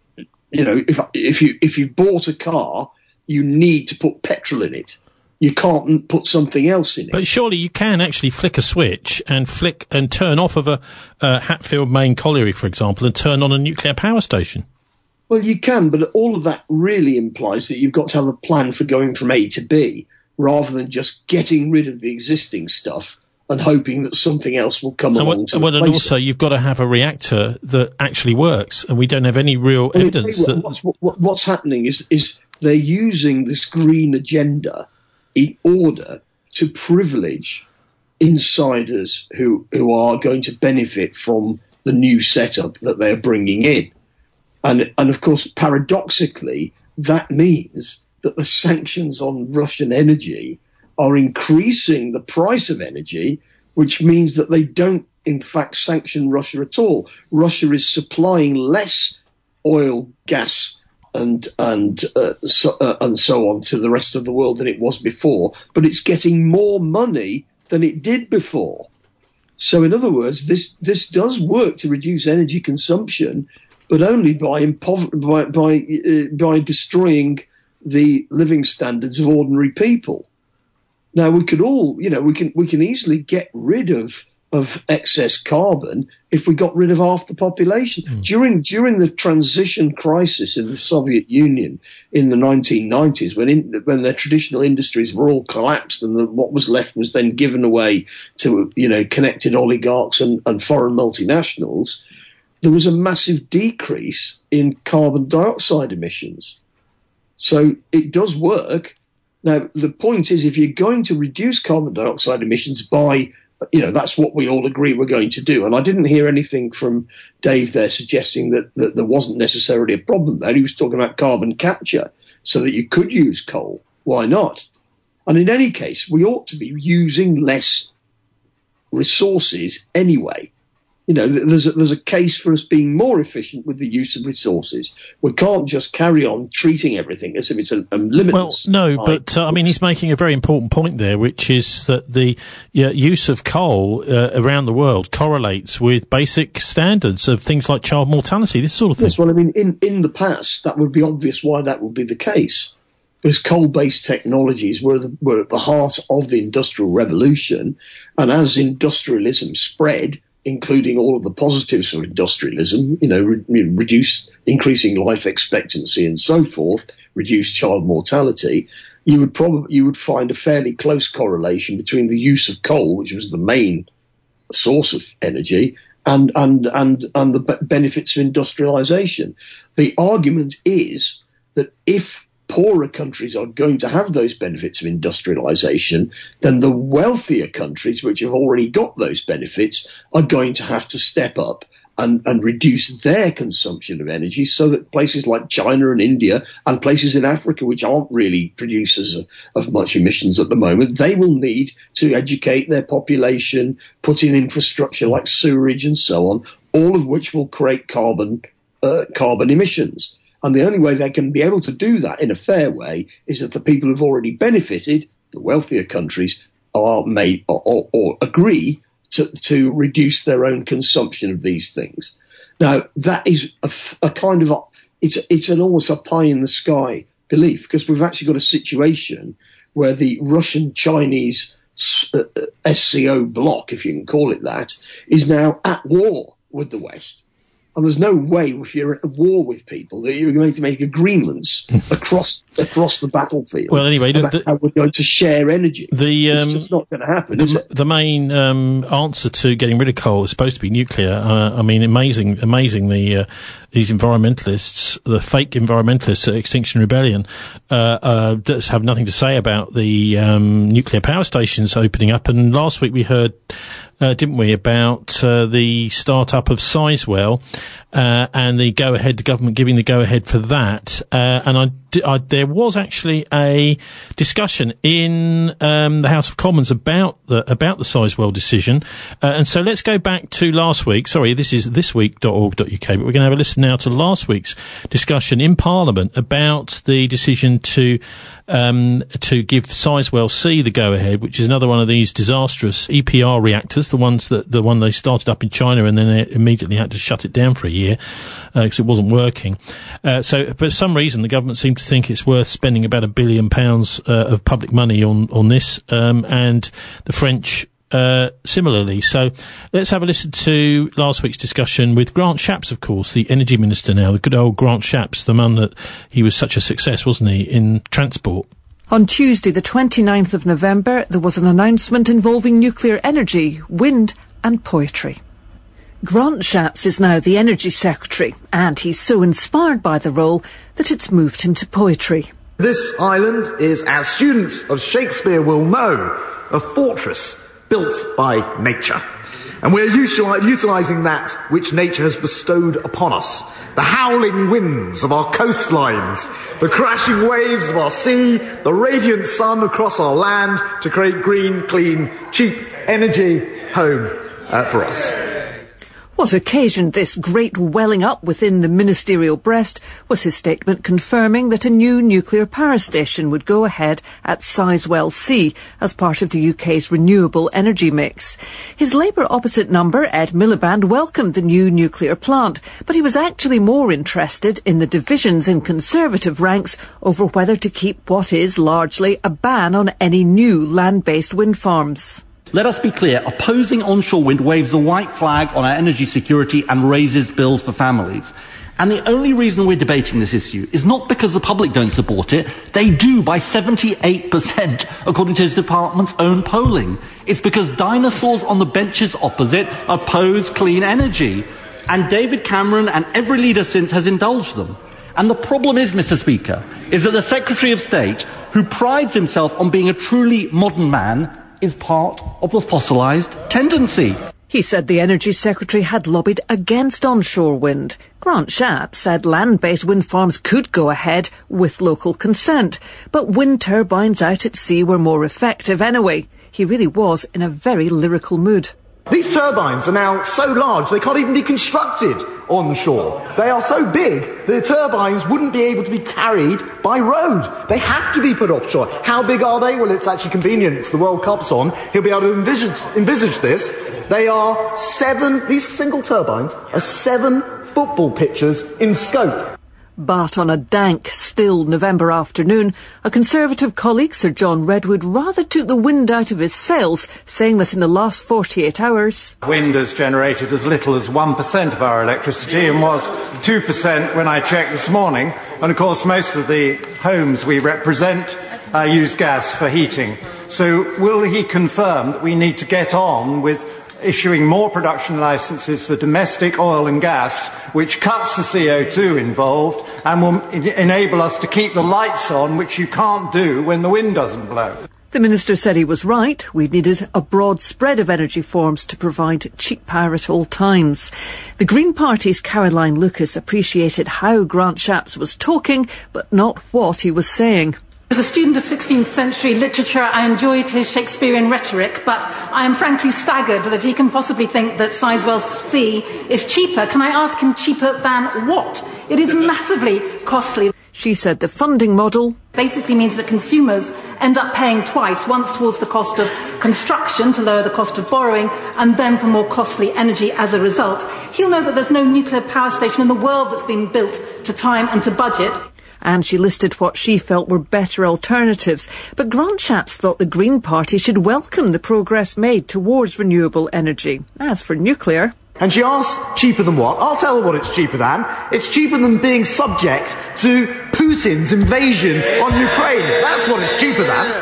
you know, if if you if you've bought a car, you need to put petrol in it. You can't put something else in it. But surely you can actually flick a switch and flick and turn off of a uh, Hatfield Main Colliery, for example, and turn on a nuclear power station. Well, you can, but all of that really implies that you've got to have a plan for going from A to B, rather than just getting rid of the existing stuff and hoping that something else will come and along what, to well, and replace also it. You've got to have a reactor that actually works, and we don't have any real Well, evidence what, that... what's, what, what's happening is, is they're using this green agenda in order to privilege insiders who, who are going to benefit from the new setup that they're bringing in. And, and of course, paradoxically, that means that the sanctions on Russian energy are increasing the price of energy, which means that they don't, in fact, sanction Russia at all. Russia is supplying less oil, gas, and and uh, so, uh, and so on to the rest of the world than it was before, but it's getting more money than it did before. So, in other words, this this does work to reduce energy consumption, but only by impover- by by, uh, by destroying the living standards of ordinary people. Now, we could all, you know, we can we can easily get rid of of excess carbon if we got rid of half the population. Mm. During during the transition crisis in the Soviet Union in the nineteen nineties, when in, when their traditional industries were all collapsed and the, what was left was then given away to, you know, connected oligarchs and, and foreign multinationals, there was a massive decrease in carbon dioxide emissions. So it does work. Now, the point is, if you're going to reduce carbon dioxide emissions by, you know, that's what we all agree we're going to do. And I didn't hear anything from Dave there suggesting that, that there wasn't necessarily a problem there. He was talking about carbon capture so that you could use coal. Why not? And in any case, we ought to be using less resources anyway. You know, there's a, there's a case for us being more efficient with the use of resources. We can't just carry on treating everything as if it's a, a limitless. Well, no, but uh, I mean, he's making a very important point there, which is that the uh, use of coal uh, around the world correlates with basic standards of things like child mortality, this sort of thing. Yes, well, I mean, in, in the past, that would be obvious why that would be the case. Because coal-based technologies were, the, were at the heart of the Industrial Revolution, and as industrialism spread, including all of the positives of industrialism, you know, re- reduce, increasing life expectancy and so forth, reduce child mortality, you would probably, you would find a fairly close correlation between the use of coal, which was the main source of energy, and, and, and, and the b- benefits of industrialization. The argument is that if poorer countries are going to have those benefits of industrialization, then the wealthier countries, which have already got those benefits, are going to have to step up and, and reduce their consumption of energy, so that places like China and India and places in Africa, which aren't really producers of, of much emissions at the moment, they will need to educate their population, put in infrastructure like sewerage and so on, all of which will create carbon uh, carbon emissions. And the only way they can be able to do that in a fair way is if the people who've already benefited, the wealthier countries, are made or, or, or agree to, to reduce their own consumption of these things. Now, that is a, a kind of a, it's it's an almost a pie in the sky belief, because we've actually got a situation where the Russian-Chinese uh, S C O bloc, if you can call it that, is now at war with the West. And there's no way, if you're at war with people, that you're going to make agreements across across the battlefield. Well, anyway, about the, how we're going to share energy. The, um, it's just not going to happen, the, is it? The main um, answer to getting rid of coal is supposed to be nuclear. Uh, I mean, amazing, amazing the uh, these environmentalists, the fake environmentalists at Extinction Rebellion, uh, uh, does have nothing to say about the um, nuclear power stations opening up. And last week we heard, uh, didn't we, about uh, the start-up of Sizewell uh, and the go-ahead, the government giving the go-ahead for that. Uh, and I, I, there was actually a discussion in um, the House of Commons about the about the Sizewell decision. Uh, and so let's go back to last week. Sorry, this is this week dot org dot U K, but we're going to have a listen now to last week's discussion in Parliament about the decision to um, to give Sizewell C the go-ahead, which is another one of these disastrous E P R reactors, the ones that the one they started up in China and then they immediately had to shut it down for a year because uh, it wasn't working. Uh, so, for some reason, the government seemed to think it's worth spending about a billion pounds uh, of public money on on this, um, and the French uh, similarly. So, let's have a listen to last week's discussion with Grant Shapps, of course, the energy minister now, the good old Grant Shapps, the man that he was such a success, wasn't he, in transport. On Tuesday, the twenty-ninth of November, there was an announcement involving nuclear energy, wind and poetry. Grant Shapps is now the Energy Secretary, and he's so inspired by the role that it's moved him to poetry. This island is, as students of Shakespeare will know, a fortress built by nature. And we're util- utilising that which nature has bestowed upon us. The howling winds of our coastlines, the crashing waves of our sea, the radiant sun across our land to create green, clean, cheap energy home uh, for us. What occasioned this great welling up within the ministerial breast was his statement confirming that a new nuclear power station would go ahead at Sizewell C as part of the U K's renewable energy mix. His Labour opposite number, Ed Miliband, welcomed the new nuclear plant, but he was actually more interested in the divisions in Conservative ranks over whether to keep what is largely a ban on any new land-based wind farms. Let us be clear, opposing onshore wind waves the white flag on our energy security and raises bills for families. And the only reason we're debating this issue is not because the public don't support it. They do by seventy-eight percent, according to his department's own polling. It's because dinosaurs on the benches opposite oppose clean energy. And David Cameron and every leader since has indulged them. And the problem is, Mister Speaker, is that the Secretary of State, who prides himself on being a truly modern man, is part of the fossilised tendency. He said the Energy Secretary had lobbied against onshore wind. Grant Shapps said land-based wind farms could go ahead with local consent, but wind turbines out at sea were more effective anyway. He really was in a very lyrical mood. These turbines are now so large they can't even be constructed onshore. They are so big the turbines wouldn't be able to be carried by road. They have to be put offshore. How big are they? Well, it's actually convenient. It's the World Cup's on. He'll be able to envisage, envisage this. They are seven, these single turbines are seven football pitches in scope. But on a dank, still November afternoon, a Conservative colleague, Sir John Redwood, rather took the wind out of his sails, saying that in the last forty-eight hours... Wind has generated as little as one percent of our electricity and was two percent when I checked this morning. And of course, most of the homes we represent uh, use gas for heating. So will he confirm that we need to get on with issuing more production licences for domestic oil and gas, which cuts the C O two involved and will en- enable us to keep the lights on, which you can't do when the wind doesn't blow? The Minister said he was right. We needed a broad spread of energy forms to provide cheap power at all times. The Green Party's Caroline Lucas appreciated how Grant Shapps was talking, but not what he was saying. As a student of sixteenth century literature, I enjoyed his Shakespearean rhetoric, but I am frankly staggered that he can possibly think that Sizewell C is cheaper. Can I ask him cheaper than what? It is massively costly. She said the funding model basically means that consumers end up paying twice, once towards the cost of construction to lower the cost of borrowing, and then for more costly energy as a result. He'll know that there's no nuclear power station in the world that's been built to time and to budget. And she listed what she felt were better alternatives. But Grant Shapps thought the Green Party should welcome the progress made towards renewable energy. As for nuclear... And she asked, cheaper than what? I'll tell her what it's cheaper than. It's cheaper than being subject to Putin's invasion on Ukraine. That's what it's cheaper than.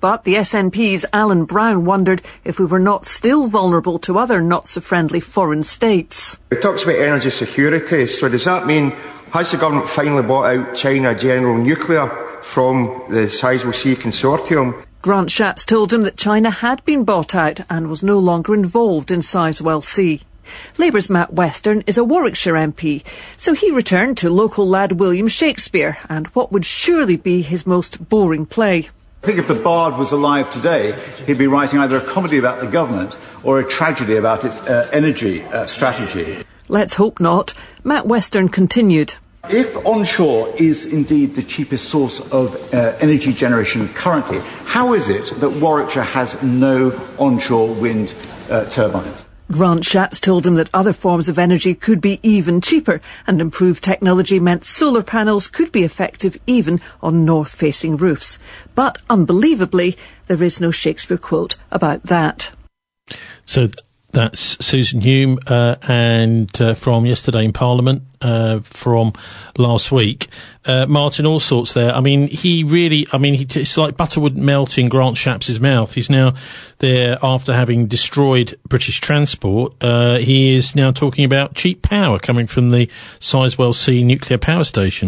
But the S N P's Alan Brown wondered if we were not still vulnerable to other not-so-friendly foreign states. It talks about energy security, so does that mean, has the government finally bought out China General Nuclear from the Sizewell C consortium? Grant Shapps told him that China had been bought out and was no longer involved in Sizewell C. Labour's Matt Western is a Warwickshire M P, so he returned to local lad William Shakespeare and what would surely be his most boring play. I think if the Bard was alive today, he'd be writing either a comedy about the government or a tragedy about its uh, energy uh, strategy. Let's hope not. Matt Western continued. If onshore is indeed the cheapest source of uh, energy generation currently, how is it that Warwickshire has no onshore wind uh, turbines? Grant Shapps told him that other forms of energy could be even cheaper, and improved technology meant solar panels could be effective even on north-facing roofs. But, unbelievably, there is no Shakespeare quote about that. So that's Susan Hume, uh, and uh, from yesterday in Parliament, uh, from last week. Uh, Martin, all sorts there. I mean, he really, I mean, he, it's like butter wouldn't melt in Grant Shapps' mouth. He's now there after having destroyed British transport. Uh, he is now talking about cheap power coming from the Sizewell C nuclear power station.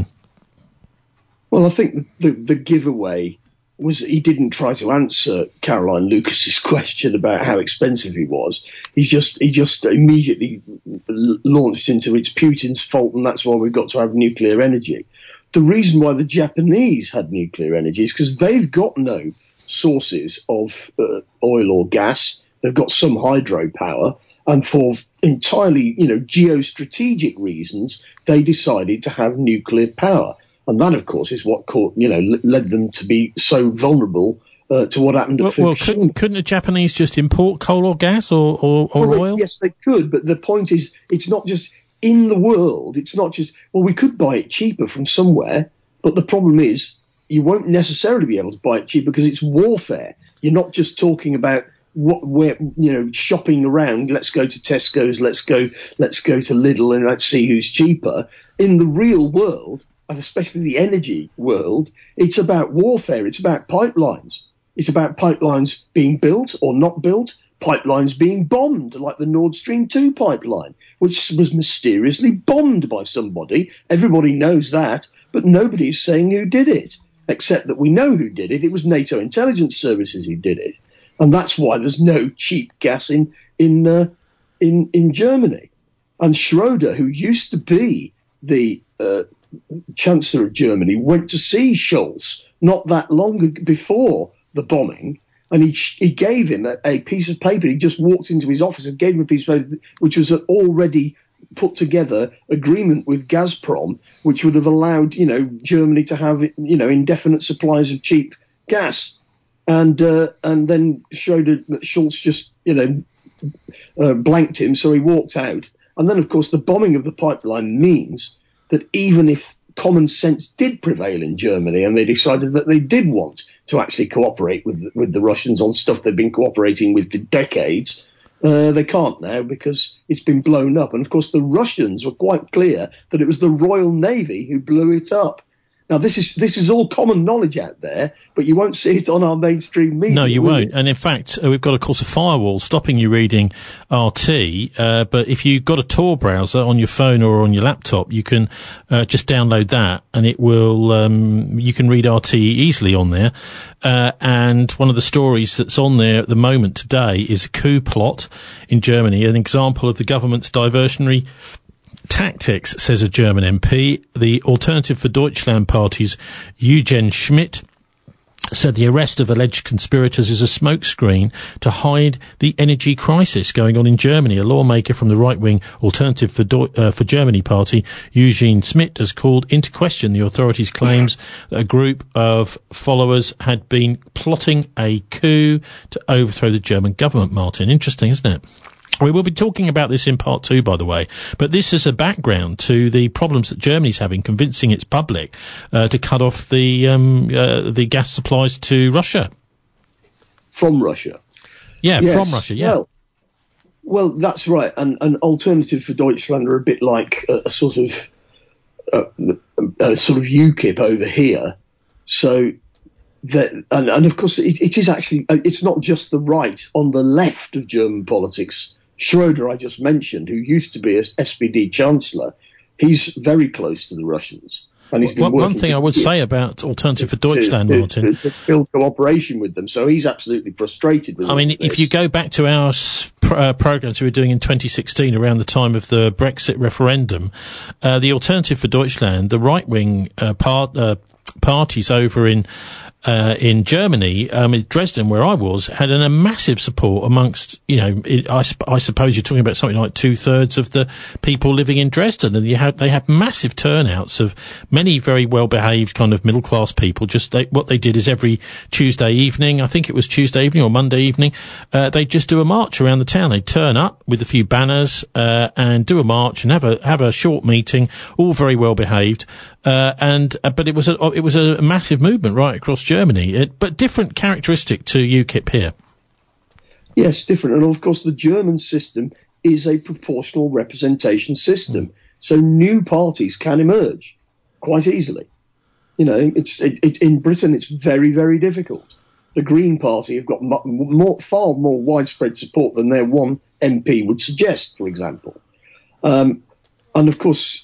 Well, I think the, the giveaway was he didn't try to answer Caroline Lucas's question about how expensive he was. He's just he just immediately launched into it's Putin's fault and that's why we've got to have nuclear energy. The reason why the Japanese had nuclear energy is because they've got no sources of uh, oil or gas. They've got some hydropower, and for entirely, you know, geostrategic reasons, they decided to have nuclear power. And that, of course, is what caught, you know, led them to be so vulnerable uh, to what happened at well, well, couldn't, couldn't the Japanese just import coal or gas or, or, or well, oil? They, yes, they could. But the point is, it's not just in the world. It's not just, well, we could buy it cheaper from somewhere. But the problem is you won't necessarily be able to buy it cheaper because it's warfare. You're not just talking about what we're, you know, shopping around. Let's go to Tesco's. Let's go, let's go to Lidl and let's see who's cheaper. In the real world, and especially the energy world, it's about warfare. It's about pipelines. It's about pipelines being built or not built, pipelines being bombed, like the Nord Stream two pipeline, which was mysteriously bombed by somebody. Everybody knows that, but nobody's saying who did it, except that we know who did it. It was NATO intelligence services who did it. And that's why there's no cheap gas in, in, uh, in, in Germany. And Schroeder, who used to be the uh, Chancellor of Germany, went to see Scholz not that long before the bombing, and he he gave him a, a piece of paper. He just walked into his office and gave him a piece of paper, which was an already put together agreement with Gazprom, which would have allowed, you know, Germany to have, you know, indefinite supplies of cheap gas. And uh, and then Schroeder, Scholz just, you know, uh, blanked him, so he walked out. And then, of course, the bombing of the pipeline means that even if common sense did prevail in Germany and they decided that they did want to actually cooperate with with the Russians on stuff they've been cooperating with for decades, uh, they can't now because it's been blown up. And, of course, the Russians were quite clear that it was the Royal Navy who blew it up. Now, this is this is all common knowledge out there, but you won't see it on our mainstream media. No, you won't. You? And in fact, uh, we've got, of course, a firewall stopping you reading R T. Uh, but if you've got a Tor browser on your phone or on your laptop, you can uh, just download that, and it will. Um, you can read R T easily on there. Uh, and one of the stories that's on there at the moment today is a coup plot in Germany, an example of the government's diversionary tactics, says a German M P. The Alternative for Deutschland party's Eugen Schmidt said the arrest of alleged conspirators is a smokescreen to hide the energy crisis going on in Germany. A lawmaker from the right-wing Alternative for, Do- uh, for Germany party, Eugen Schmidt, has called into question the authorities' claims that a group of followers had been plotting a coup to overthrow the German government. Martin, interesting, isn't it? We will be talking about this in part two, by the way, but this is a background to the problems that Germany's having convincing its public uh, to cut off the um, uh, the gas supplies to Russia. From Russia? Yeah, yes. from Russia, yeah. Well, well, that's right. And an Alternative for Deutschland are a bit like a, a sort of uh, a sort of UKIP over here. So that, and, and of course, it, it is actually, it's not just the right. On the left of German politics, Schroeder, I just mentioned, who used to be a S P D chancellor, he's very close to the Russians. And he's been well, one working thing I would say about Alternative for Deutschland, to, Martin, to, to build cooperation with them. So he's absolutely frustrated with. I mean, if you go back to our uh, programs we were doing in twenty sixteen, around the time of the Brexit referendum, uh, the Alternative for Deutschland, the right-wing uh, part, uh, parties over in. Uh, in Germany, um, in Dresden, where I was, had an, a massive support amongst, you know, it, I, I suppose you're talking about something like two thirds of the people living in Dresden, and you have, they have massive turnouts of many very well behaved kind of middle class people. Just they, what they did is every Tuesday evening, I think it was Tuesday evening or Monday evening, uh, they'd just do a march around the town. They'd turn up with a few banners, uh, and do a march and have a, have a short meeting, all very well behaved. Uh, and, uh, but it was a, it was a massive movement right across Germany, it, but different characteristic to UKIP here. Yes, different. And of course, the German system is a proportional representation system. Mm. So new parties can emerge quite easily. You know, it's, it, it, in Britain, it's very, very difficult. The Green Party have got more, more, far more widespread support than their one M P would suggest, for example. Um, and of course,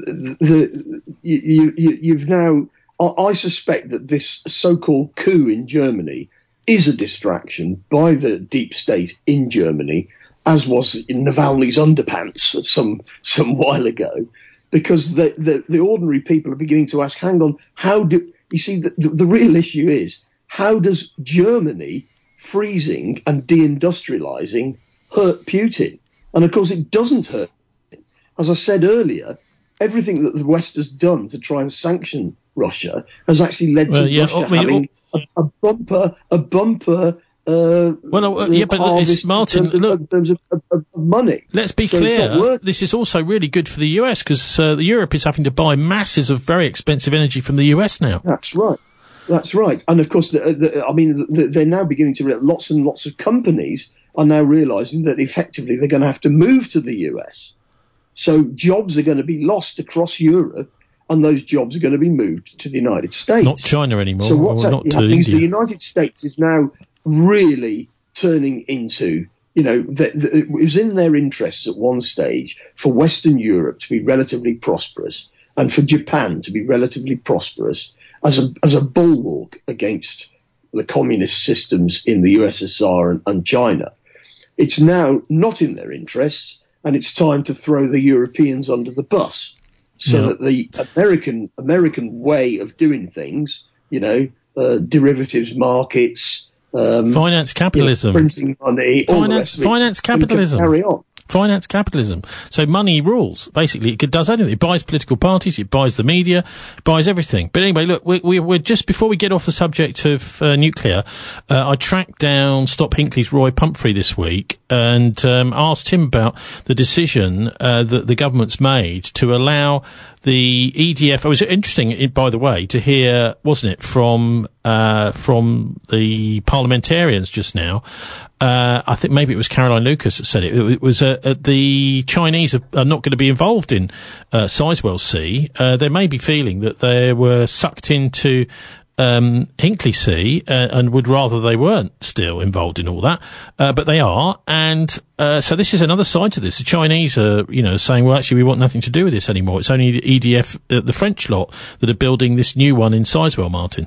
The, you, you, you've now, I suspect that this so-called coup in Germany is a distraction by the deep state in Germany, as was in Navalny's underpants some some while ago, because the, the, the ordinary people are beginning to ask, hang on, how do, you see, the, the, the real issue is, how does Germany freezing and deindustrializing hurt Putin? And of course it doesn't hurt him. As I said earlier, everything that the West has done to try and sanction Russia has actually led well, to yeah, Russia I mean, having a, a bumper, a bumper. Uh, well, uh, yeah, but it's, Martin, in look, in terms of, of, of money. Let's be so clear. This is also really good for the U S because uh, Europe is having to buy masses of very expensive energy from the U S now. That's right. That's right. And of course, the, the, I mean, the, they're now beginning to. Re- lots and lots of companies are now realising that effectively they're going to have to move to the U S. So jobs are going to be lost across Europe, and those jobs are going to be moved to the United States. Not China anymore. So what's or actually not happening is India. the United States is now really turning into, you know, the, the, it was in their interests at one stage for Western Europe to be relatively prosperous and for Japan to be relatively prosperous as a as a bulwark against the communist systems in the U S S R and, and China. It's now not in their interests. And it's time to throw the Europeans under the bus, so yeah. that the American American way of doing things, you know, uh, derivatives markets, um, finance capitalism, you know, printing money, finance, all the rest of it, finance capitalism, carry on. Finance capitalism. So money rules. Basically, it does anything. It buys political parties. It buys the media. It buys everything. But anyway, look, we, we, we're just before we get off the subject of uh, nuclear, uh, I tracked down Stop Hinckley's Roy Pumphrey this week and um, asked him about the decision uh, that the government's made to allow the E D F. It was interesting, by the way, to hear, wasn't it, from uh, from the parliamentarians just now. Uh, I think maybe it was Caroline Lucas that said it. It, it was uh, uh, the Chinese are, are not going to be involved in uh, Sizewell C. Uh, they may be feeling that they were sucked into um, Hinkley C uh, and would rather they weren't still involved in all that, uh, but they are. And uh, so this is another side to this. The Chinese are, you know, saying, well, actually, we want nothing to do with this anymore. It's only the E D F, uh, the French lot, that are building this new one in Sizewell, Martin.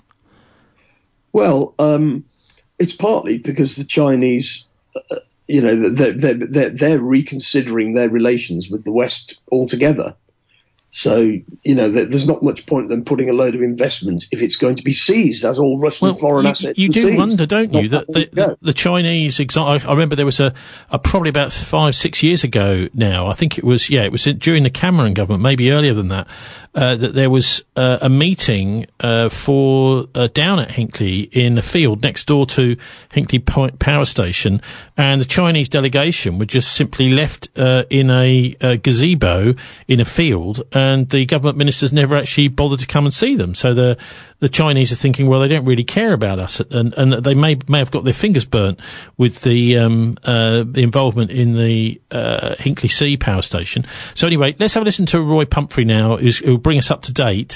Well, um, it's partly because the Chinese, uh, you know, they're, they're, they're, they're reconsidering their relations with the West altogether. So, you know, there's not much point in putting a load of investment if it's going to be seized, as all Russian well, foreign you, assets You do seized. wonder, don't you, that the, the, the Chinese, exa- I remember there was a, a, probably about five, six years ago now, I think it was, yeah, it was during the Cameron government, maybe earlier than that, uh, that there was uh, a meeting uh, for uh, down at Hinkley in a field next door to Hinkley Power Station, and the Chinese delegation were just simply left uh, in a, a gazebo in a field, and the government ministers never actually bothered to come and see them. So the the Chinese are thinking, well, they don't really care about us, and, and they may may have got their fingers burnt with the um, uh, involvement in the uh, Hinkley C power station. So anyway, let's have a listen to Roy Pumphrey now, who's, who'll bring us up to date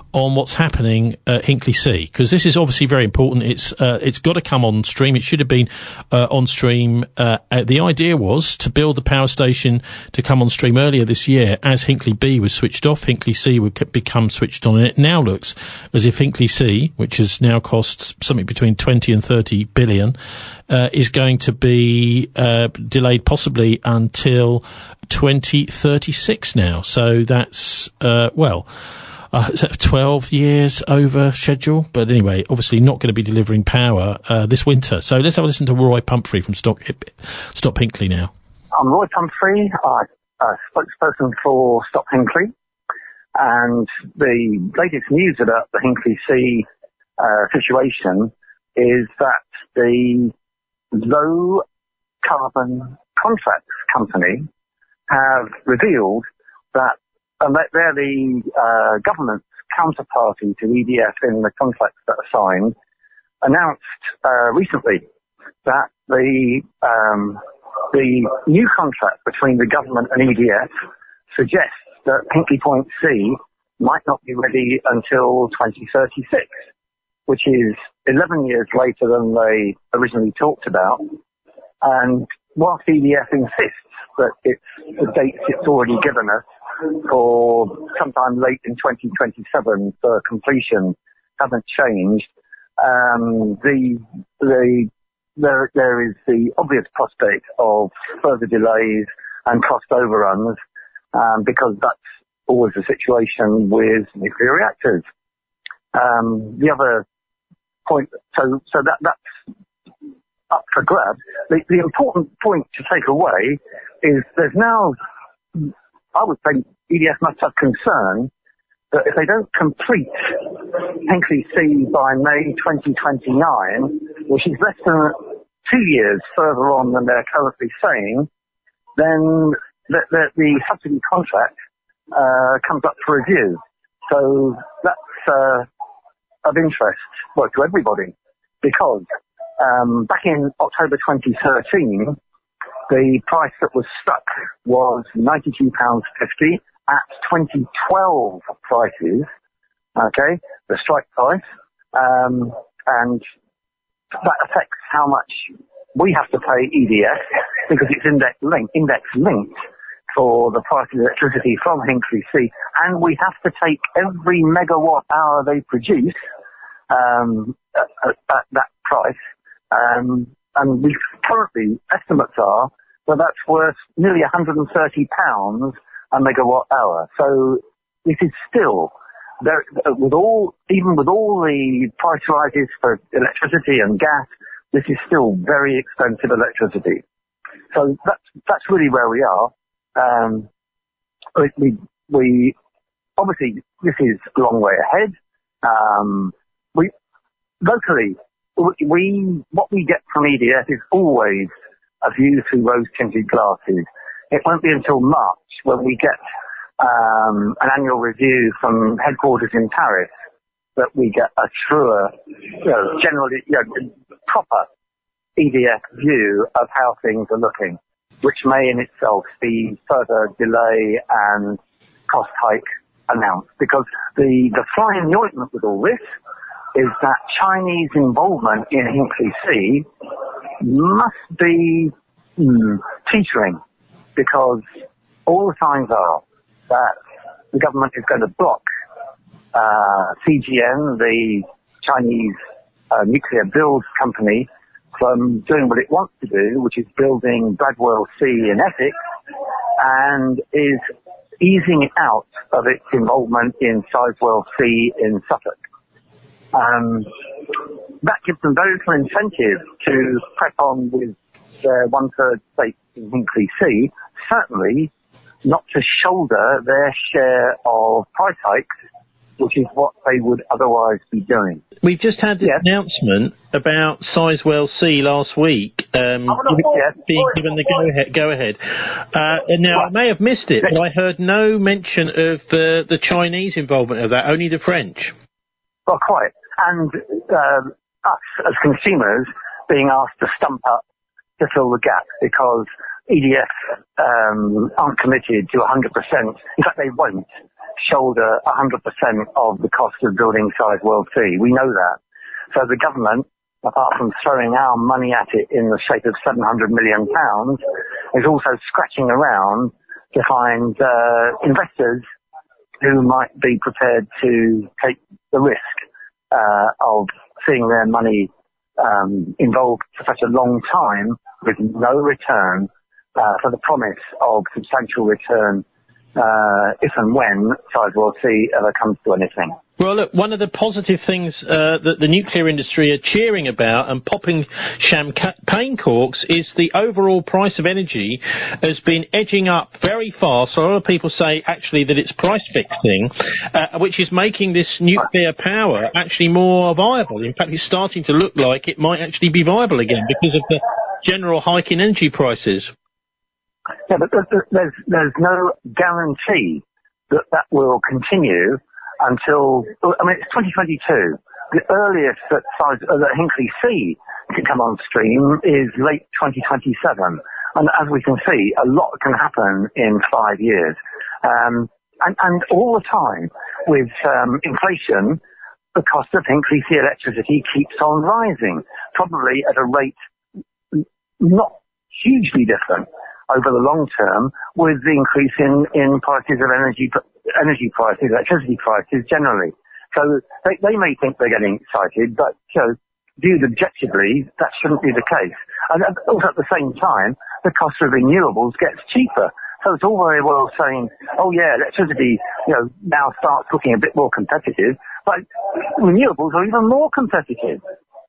on what's happening at Hinkley C, because this is obviously very important. It's uh, it's got to come on stream. It should have been uh, on stream. Uh, uh, the idea was to build the power station to come on stream earlier this year as Hinkley B was switched off. Hinkley C would c- become switched on, and it now looks as if Hinkley C, which has now cost something between twenty and thirty billion, uh, is going to be uh, delayed possibly until twenty thirty-six now. So that's uh, well. Uh, twelve years over schedule, but anyway, obviously not going to be delivering power uh, this winter. So let's have a listen to Roy Pumphrey from Stop, Stop Hinkley now. I'm Roy Pumphrey, I'm a spokesperson for Stop Hinkley, and the latest news about the Hinkley C uh, situation is that the Low Carbon Contracts Company have revealed that and they're the uh, government's counterparty to E D F in the contracts that are signed, announced uh, recently that the um, the new contract between the government and E D F suggests that Hinkley Point C might not be ready until twenty thirty-six, which is eleven years later than they originally talked about. And whilst E D F insists that it's the dates it's already given us for sometime late in twenty twenty-seven for completion haven't changed, um, the the there there is the obvious prospect of further delays and cost overruns, um, because that's always the situation with nuclear reactors. Um, the other point, so so that that's up for grabs. The, the important point to take away is there's now, I would think E D F must have concern that if they don't complete Hinkley C by May twenty twenty-nine, which is less than two years further on than they're currently saying, then the, the, the subsidy contract uh, comes up for review. So that's uh, of interest, well, to everybody, because um, back in October twenty thirteen, the price that was stuck was ninety-two pounds fifty at twenty twelve prices, okay, the strike price, um, and that affects how much we have to pay E D F because it's index linked, index linked for the price of electricity from Hinkley C, and we have to take every megawatt hour they produce um, at, at, at that price. Um, and we currently, estimates are that that's worth nearly one hundred thirty pounds a megawatt hour. So it is still, there, with all, even with all the price rises for electricity and gas, this is still very expensive electricity. So that's, that's really where we are. Um, we, we, obviously this is a long way ahead. Um, we, locally, we, what we get from E D F is always a view through rose-tinted glasses. It won't be until March when we get um, an annual review from headquarters in Paris that we get a truer, you know, generally, you know, proper E D F view of how things are looking, which may in itself be further delay and cost hike announced. Because the, the fly in the ointment with all this is that Chinese involvement in Hinkley C must be mm, teetering, because all the signs are that the government is going to block uh, C G N, the Chinese uh, nuclear build company, from doing what it wants to do, which is building Bradwell C in Essex, and is easing it out of its involvement in Sizewell C in Suffolk. Um, that gives them very little incentive to press on with their one-third stake in Hinkley C, certainly not to shoulder their share of price hikes, which is what they would otherwise be doing. We've just had this yes. announcement about Sizewell C last week, um, oh, no, yes. being given the go-ahead. Go ahead. Uh, now, I may have missed it, but I heard no mention of the, the Chinese involvement of that, only the French. Well, quite. And um, us, as consumers, being asked to stump up to fill the gap, because E D F um, aren't committed to one hundred percent. In fact, they won't shoulder one hundred percent of the cost of building Sizewell C. We know that. So the government, apart from throwing our money at it in the shape of seven hundred million pounds, is also scratching around to find uh, investors who might be prepared to take the risk uh, of seeing their money um, involved for such a long time with no return, uh, for the promise of substantial return uh, if and when Sizewell C ever comes to anything. Well, look, one of the positive things uh, that the nuclear industry are cheering about and popping champagne corks is the overall price of energy has been edging up very fast. So a lot of people say actually that it's price fixing, uh, which is making this nuclear power actually more viable. In fact, it's starting to look like it might actually be viable again because of the general hike in energy prices. Yeah, but there's, there's no guarantee that that will continue until, I mean, it's twenty twenty-two. The earliest that, size, uh, that Hinkley C can come on stream is late twenty twenty-seven. And as we can see, a lot can happen in five years. Um, and, and all the time, with um, inflation, the cost of Hinkley C electricity keeps on rising, probably at a rate not hugely different over the long term with the increase in, in prices of energy, energy prices, electricity prices generally. So they, they may think they're getting excited, but, you know, viewed objectively, that shouldn't be the case. And also at the same time, the cost of renewables gets cheaper. So it's all very well saying, oh yeah, electricity, you know, now starts looking a bit more competitive, but renewables are even more competitive.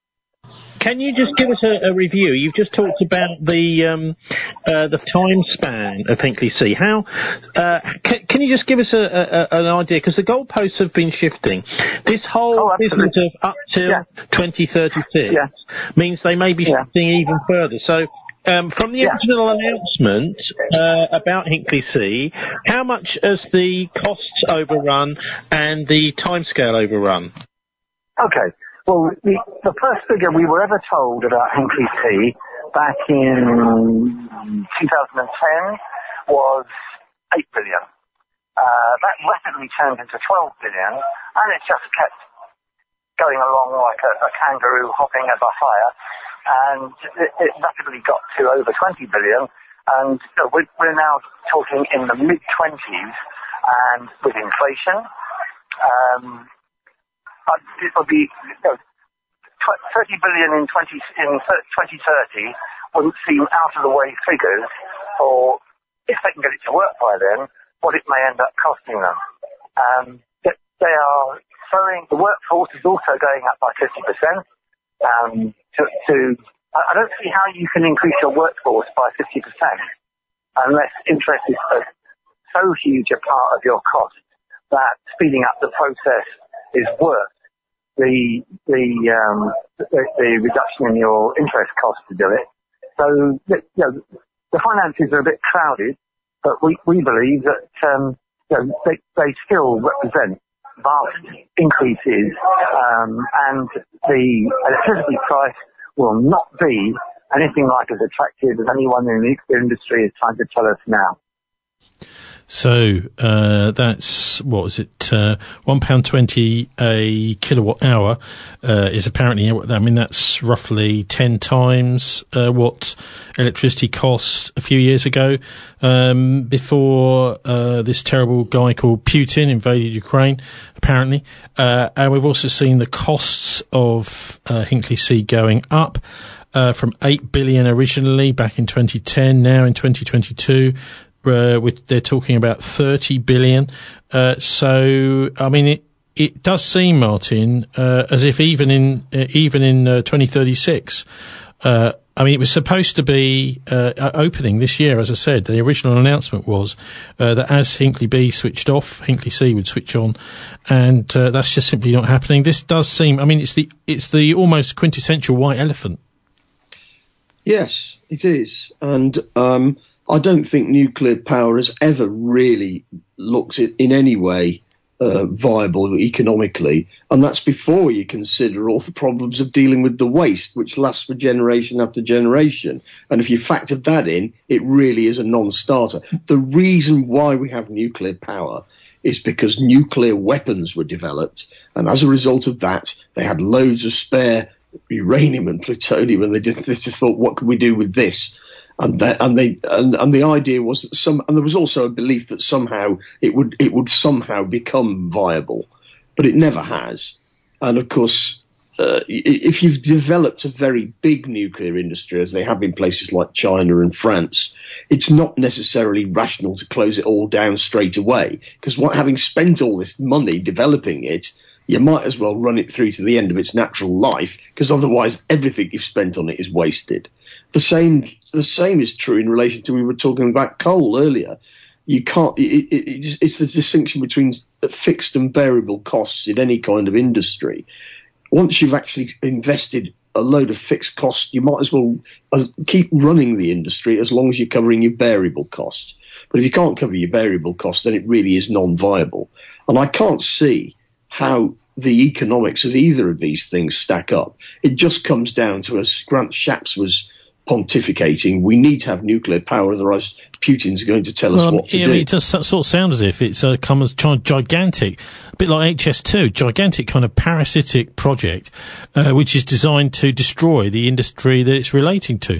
Can you just give us a, a review? You've just talked about the um, uh, the time span of Hinkley C. How uh, can, can you just give us a, a, an idea? Because the goalposts have been shifting. This whole oh, business of up till yeah. twenty thirty-six yeah. means they may be yeah. shifting even further. So, um, from the yeah. original announcement uh, about Hinkley C, how much has the costs overrun and the timescale overrun? Okay. Well, the, the first figure we were ever told about Hinkley C back in two thousand ten was eight billion. Uh, that rapidly turned into twelve billion, and it just kept going along like a, a kangaroo hopping above fire, and it, it rapidly got to over twenty billion, and you know, we're, we're now talking in the mid-twenties, and with inflation, um, it would be, you know, thirty billion in twenty in twenty thirty wouldn't seem out of the way figures for, if they can get it to work by then, what it may end up costing them. Um, they are throwing, the workforce is also going up by fifty percent. Um, to, to, I don't see how you can increase your workforce by fifty percent unless interest is so, so huge a part of your cost that speeding up the process is worth the the, um, the the reduction in your interest cost to do it. So, you know, the finances are a bit crowded, but we, we believe that um, you know, they, they still represent vast increases, um, and the electricity price will not be anything like as attractive as anyone in the nuclear industry is trying to tell us now. So uh, that's, what was it, uh, one pound twenty a kilowatt hour uh, is apparently, I mean, that's roughly ten times uh, what electricity cost a few years ago, um, before uh, this terrible guy called Putin invaded Ukraine, apparently. Uh, and we've also seen the costs of uh, Hinkley C going up. Uh, from eight billion originally back in twenty ten, now in twenty twenty-two, uh, with, they're talking about thirty billion. Uh, so, I mean, it, it does seem, Martin, uh, as if even in, uh, even in, uh, twenty thirty-six, uh, I mean, it was supposed to be, uh, opening this year, as I said. The original announcement was, uh, that as Hinkley B switched off, Hinkley C would switch on. And, uh, that's just simply not happening. This does seem, I mean, it's the, it's the almost quintessential white elephant. Yes, it is. And um, I don't think nuclear power has ever really looked at, in any way uh, viable economically, and that's before you consider all the problems of dealing with the waste, which lasts for generation after generation. And if you factor that in, it really is a non-starter. The reason why we have nuclear power is because nuclear weapons were developed, and as a result of that, they had loads of spare uranium and plutonium, and they just, they just thought, what can we do with this? And that, and they, and, and the idea was that some, and there was also a belief that somehow it would, it would somehow become viable, but it never has. And of course, uh, if you've developed a very big nuclear industry, as they have in places like China and France, it's not necessarily rational to close it all down straight away, because what, having spent all this money developing it, you might as well run it through to the end of its natural life, because otherwise everything you've spent on it is wasted. The same, the same is true in relation to, we were talking about coal earlier. You can't, it, it, it's the distinction between fixed and variable costs in any kind of industry. Once you've actually invested a load of fixed costs, you might as well keep running the industry as long as you're covering your variable costs. But if you can't cover your variable costs, then it really is non-viable. And I can't see how the economics of either of these things stack up. It just comes down to, as Grant Shapps was pontificating, we need to have nuclear power, otherwise Putin's going to tell well, us what to yeah, do. I mean, it does sort of sound as if it's a kind of gigantic, a bit like H S two, gigantic kind of parasitic project, uh, which is designed to destroy the industry that it's relating to.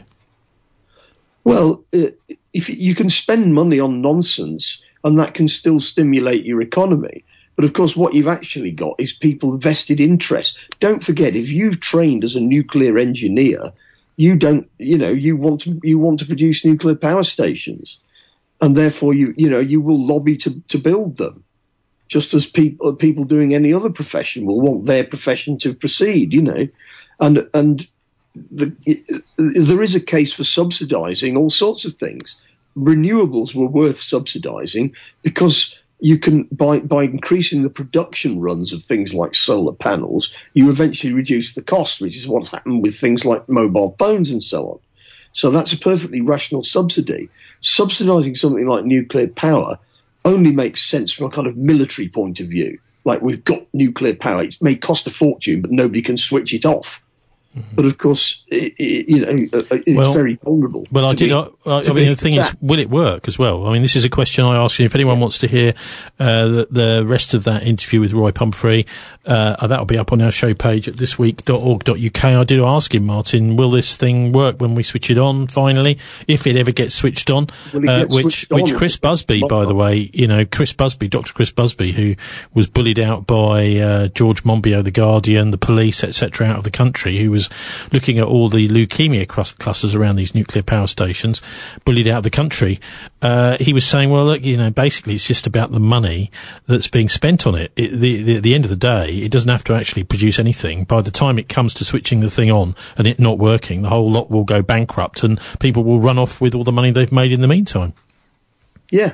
Well, uh, if you can spend money on nonsense, and that can still stimulate your economy. But of course, what you've actually got is people vested interest. Don't forget, if you've trained as a nuclear engineer, you don't, you know, you want to, you want to produce nuclear power stations, and therefore you, you know, you will lobby to, to build them, just as people, people doing any other profession will want their profession to proceed, you know, and, and the, there is a case for subsidizing all sorts of things. Renewables were worth subsidizing because you can, by, by increasing the production runs of things like solar panels, you eventually reduce the cost, which is what's happened with things like mobile phones and so on. So that's a perfectly rational subsidy. Subsidizing something like nuclear power only makes sense from a kind of military point of view. Like, we've got nuclear power. It may cost a fortune, but nobody can switch it off. Mm-hmm. But of course, it, it, you know, it's well, very vulnerable. Well, I did. Be, I, I mean, the thing attacked. is, will it work as well? I mean, this is a question I ask you. If anyone wants to hear uh, the, the rest of that interview with Roy Pumphrey, uh, that'll be up on our show page at this week dot org dot U K. I did ask him, Martin, will this thing work when we switch it on finally, if it ever gets switched on? Uh, get which, switched on which Chris Busby, by the way, you know, Chris Busby, Doctor Chris Busby, who was bullied out by uh, George Monbiot, The Guardian, the police, et cetera, out of the country, who was looking at all the leukemia clusters around these nuclear power stations, bullied out of the country. Uh, he was saying, well, look, you know, basically it's just about the money that's being spent on it. it the, the, at the end of the day, it doesn't have to actually produce anything. By the time it comes to switching the thing on and it not working, the whole lot will go bankrupt and people will run off with all the money they've made in the meantime. Yeah.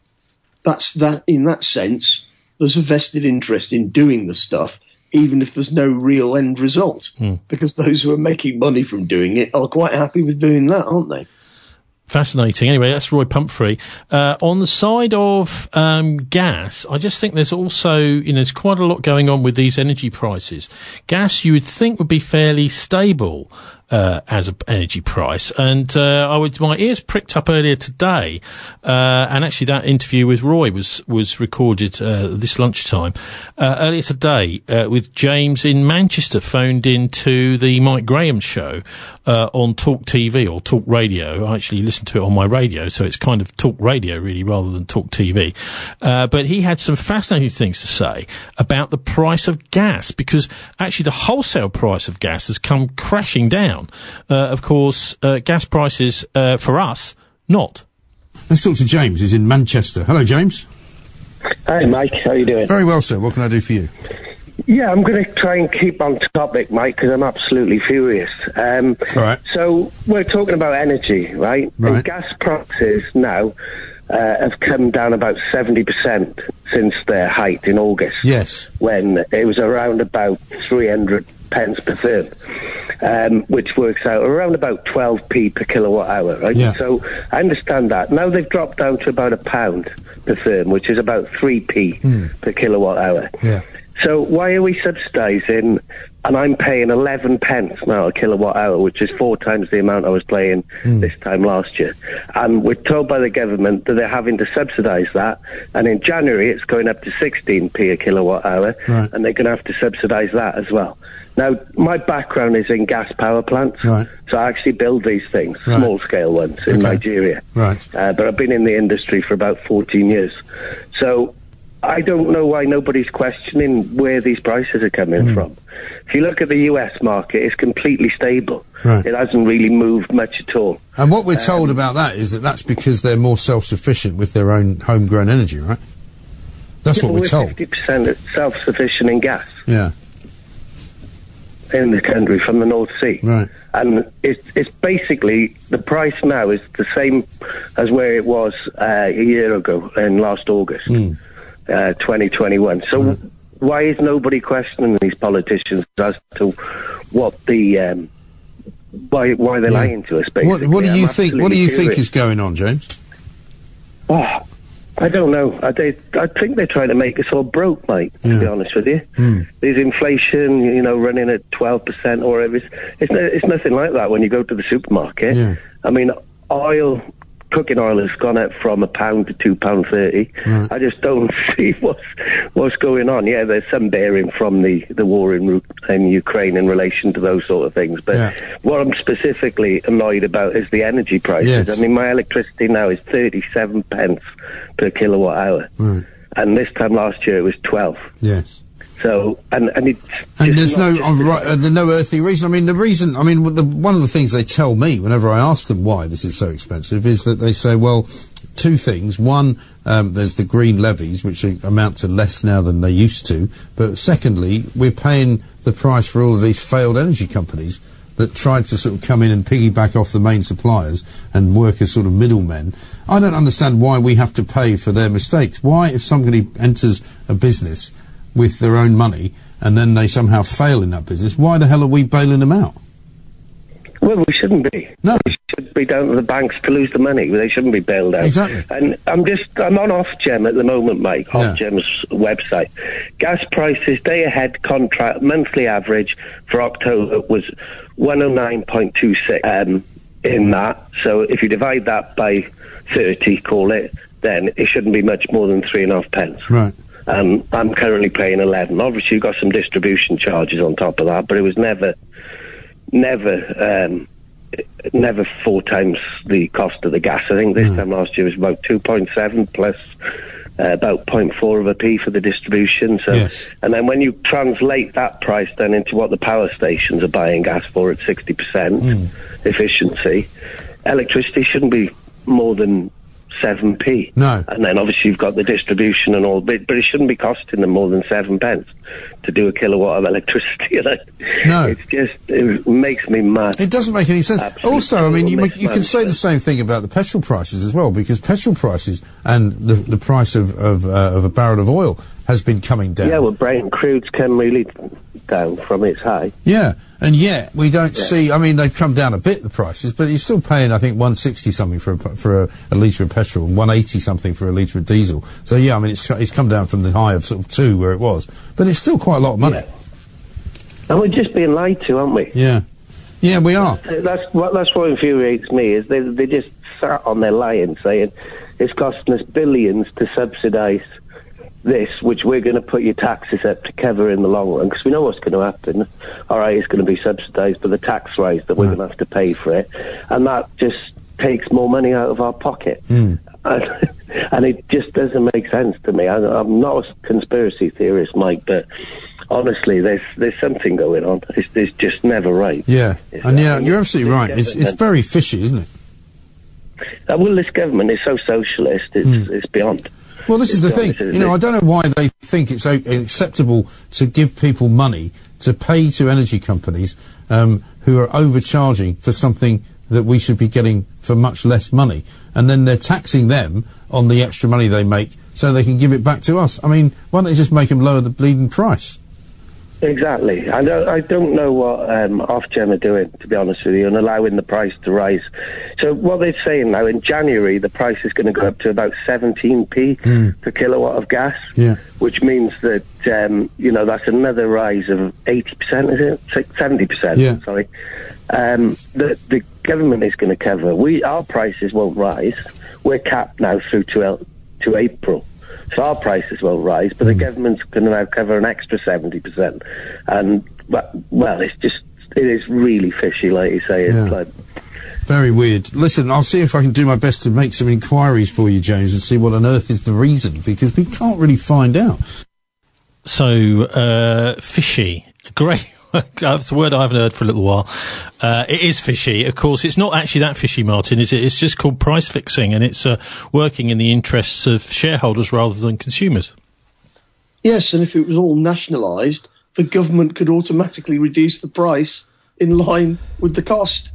That's that. In that sense, there's a vested interest in doing the stuff, even if there's no real end result, hmm. because those who are making money from doing it are quite happy with doing that, aren't they? Fascinating. Anyway, that's Roy Pumphrey. Uh, on the side of um, gas, I just think there's also, you know, there's quite a lot going on with these energy prices. Gas, you would think, would be fairly stable uh, as an energy price. And uh, I would, my ears pricked up earlier today, uh, and actually that interview with Roy was was recorded uh, this lunchtime. Uh, earlier today, uh, with James in Manchester, phoned into the Mike Graham show uh, on Talk T V or Talk Radio. I actually listened to it on my radio, so it's kind of Talk Radio really rather than Talk T V. Uh, but he had some fascinating things to say about the price of gas, because actually the wholesale price of gas has come crashing down. Uh, of course, uh, gas prices uh, for us, not. Let's talk to James, who's in Manchester. Hello, James. Hi, Mike. How are you doing? Very well, sir. What can I do for you? Yeah, I'm going to try and keep on topic, Mike, because I'm absolutely furious. Um, All right. So we're talking about energy, right? Right. And gas prices now uh, have come down about seventy percent since their height in August. Yes. When it was around about three hundred pence per therm, um, which works out around about twelve p per kilowatt hour, right? Yeah. So I understand that. Now they've dropped down to about a pound per therm, which is about three p Mm. per kilowatt hour. Yeah. So why are we subsidising, and I'm paying eleven pence now a kilowatt hour, which is four times the amount I was paying Mm. this time last year. And we're told by the government that they're having to subsidise that, and in January it's going up to sixteen p a kilowatt hour, Right. and they're going to have to subsidise that as well. Now, my background is in gas power plants, Right. so I actually build these things, Right. small-scale ones, in Okay. Nigeria. Right. Uh, but I've been in the industry for about fourteen years. So I don't know why nobody's questioning where these prices are coming Mm. from. If you look at the U S market, it's completely stable. Right. It hasn't really moved much at all. And what we're Um, told about that is that that's because they're more self-sufficient with their own homegrown energy, right? That's Yeah, what we're we're told. fifty percent self-sufficient in gas Yeah. in the country from the North Sea. Right. And it's, it's basically, the price now is the same as where it was uh, a year ago in last August. Mm. Uh, twenty twenty-one. So Right. why is nobody questioning these politicians as to what the um, why why they're Yeah. lying to us? Basically, What, what do I'm you think? What do you absolutely think furious. is going on, James? Oh, I don't know. I, they, I think they're trying to make us all broke, mate. To Yeah. be honest with you, Mm. there's inflation, you know, running at twelve percent or whatever. It's it's, no, it's nothing like that when you go to the supermarket. Yeah. I mean, oil. Cooking oil has gone up from a pound to two pound thirty. Right. I just don't see what's what's going on. Yeah, there's some bearing from the, the war in Ru- in Ukraine in relation to those sort of things. But Yeah. what I'm specifically annoyed about is the energy prices. Yes. I mean, my electricity now is thirty-seven pence per kilowatt hour, Right. and this time last year it was twelve. Yes. So and and it's And just there's no not uh, just- right, uh, there's no earthly reason. I mean, the reason. I mean, the, one of the things they tell me whenever I ask them why this is so expensive is that they say, well, two things. One, um, there's the green levies, which a- amount to less now than they used to. But secondly, we're paying the price for all of these failed energy companies that tried to sort of come in and piggyback off the main suppliers and work as sort of middlemen. I don't understand why we have to pay for their mistakes. Why, if somebody enters a business with their own money and then they somehow fail in that business, why the hell are we bailing them out? Well, we shouldn't be. No. It should be down to the banks to lose the money. They shouldn't be bailed out. Exactly. And I'm just, I'm on Ofgem at the moment, Mike, Yeah. Ofgem's website. Gas prices, day ahead contract, monthly average for October was one oh nine point two six um, in that. So if you divide that by thirty, call it, then it shouldn't be much more than three and a half pence. Right. Um, I'm currently paying eleven. Obviously, you've got some distribution charges on top of that, but it was never, never, um, never four times the cost of the gas. I think this time last year was about two point seven plus uh, about zero point four of a p for the distribution. So, Yes. and then when you translate that price then into what the power stations are buying gas for at sixty percent Mm. efficiency, electricity shouldn't be more than seven p. No. And then obviously you've got the distribution and all, but, but it shouldn't be costing them more than seven pence to do a kilowatt of electricity. No. It's just, it makes me mad. It doesn't make any sense. Absolute Also, I mean, you, total you can say the same thing about the petrol prices as well, because petrol prices and the, the price of, of, uh, of a barrel of oil has been coming down. Yeah, well, Brent crude's come really down from its high. Yeah, and yet we don't Yeah. see. I mean, they've come down a bit, the prices, but you're still paying, I think, one sixty something for a, for a, a litre of petrol and one eighty something for a litre of diesel. So yeah, I mean, it's co- it's come down from the high of sort of two where it was, but it's still quite a lot of money. Yeah. And we're just being lied to, aren't we? Yeah, yeah, we are. That's what that's what infuriates me is they they just sat on their lying, saying it's costing us billions to subsidise this, which we're going to put your taxes up to cover in the long run, because we know what's going to happen. All right, it's going to be subsidised by the tax rise that we're Right. going to have to pay for it, and that just takes more money out of our pocket. Mm. And, and it just doesn't make sense to me. I, I'm not a conspiracy theorist, Mike, but honestly, there's there's something going on. It's, it's just never right. Yeah, It's and yeah, like- you're absolutely right. It's it's very fishy, isn't it? Uh, well, this government is so socialist, it's, Mm. it's beyond. Well, this is the It's thing. beyond, You know, I it's- don't know why they think it's o- acceptable to give people money to pay to energy companies um, who are overcharging for something that we should be getting for much less money, and then they're taxing them on the extra money they make so they can give it back to us. I mean, why don't they just make them lower the bleeding price? Exactly. I don't, I don't know what um, Ofgem are doing, to be honest with you, and allowing the price to rise. So what they're saying now, in January, the price is going to go up to about seventeen p Mm. per kilowatt of gas, Yeah. which means that, um, you know, that's another rise of eighty percent, is it? Six- seventy percent, Yeah. sorry. Um, the, the government is going to cover. We Our prices won't rise. We're capped now through to, El- to April. So our prices won't rise, but the government's going to now cover an extra seventy percent. And, well, it's just, it is really fishy, like you say. It's Yeah. like, Very weird. Listen, I'll see if I can do my best to make some inquiries for you, James, and see what on earth is the reason, because we can't really find out. So, uh, fishy. Great. That's a word I haven't heard for a little while. Uh, it is fishy. Of course, it's not actually that fishy, Martin, is it? It's just called price fixing, and it's uh, working in the interests of shareholders rather than consumers. Yes, and if it was all nationalised, the government could automatically reduce the price in line with the cost.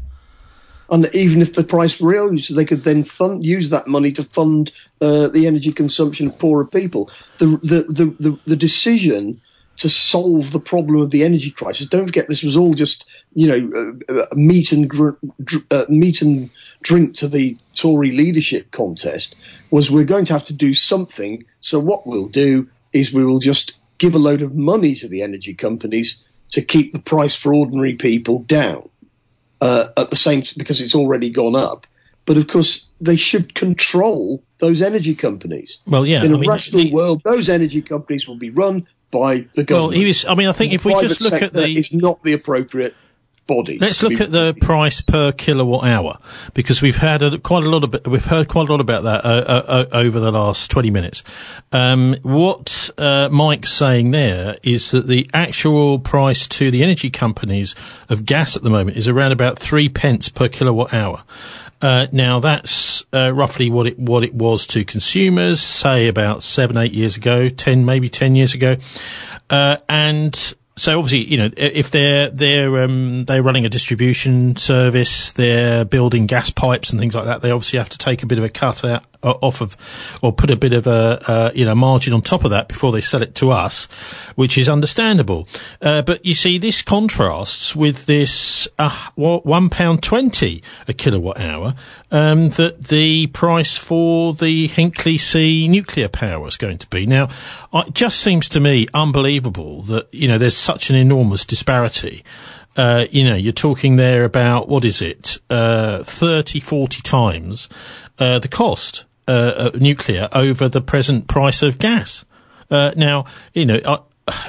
And even if the price rose, they could then fund, use that money to fund uh, the energy consumption of poorer people. The, the, the, the, the decision to solve the problem of the energy crisis, don't forget this was all just, you know, uh, uh, meat and gr- dr- uh, meat and drink to the Tory leadership contest, was we're going to have to do something. So what we'll do is we will just give a load of money to the energy companies to keep the price for ordinary people down. Uh, at the same t- because it's already gone up. But of course, they should control those energy companies. Well, yeah. In a I mean, rational the- world, those energy companies will be run by the government. Well, he was, I mean, I think The if we just private look at sector the... is not the appropriate body. Let's to look be- at the price per kilowatt hour, because we've had a, quite a lot of we've heard quite a lot about that uh, uh, uh, over the last twenty minutes. Um, what uh, Mike's saying there is that the actual price to the energy companies of gas at the moment is around about three pence per kilowatt hour. Uh, now that's uh, roughly what it what it was to consumers, say about seven, eight years ago, ten, maybe ten years ago, uh, and. So obviously, you know, if they're they're um, they're running a distribution service, they're building gas pipes and things like that, they obviously have to take a bit of a cut out, uh, off of, or put a bit of a uh, you know margin on top of that before they sell it to us, which is understandable. Uh, but you see, this contrasts with this uh, one pound twenty a kilowatt hour um, that the price for the Hinkley C nuclear power is going to be. Now, it just seems to me unbelievable that you know there's such an enormous disparity. Uh, you know, you're talking there about, what is it, uh, thirty, forty times uh, the cost uh, of nuclear over the present price of gas. Uh, now, you know, uh,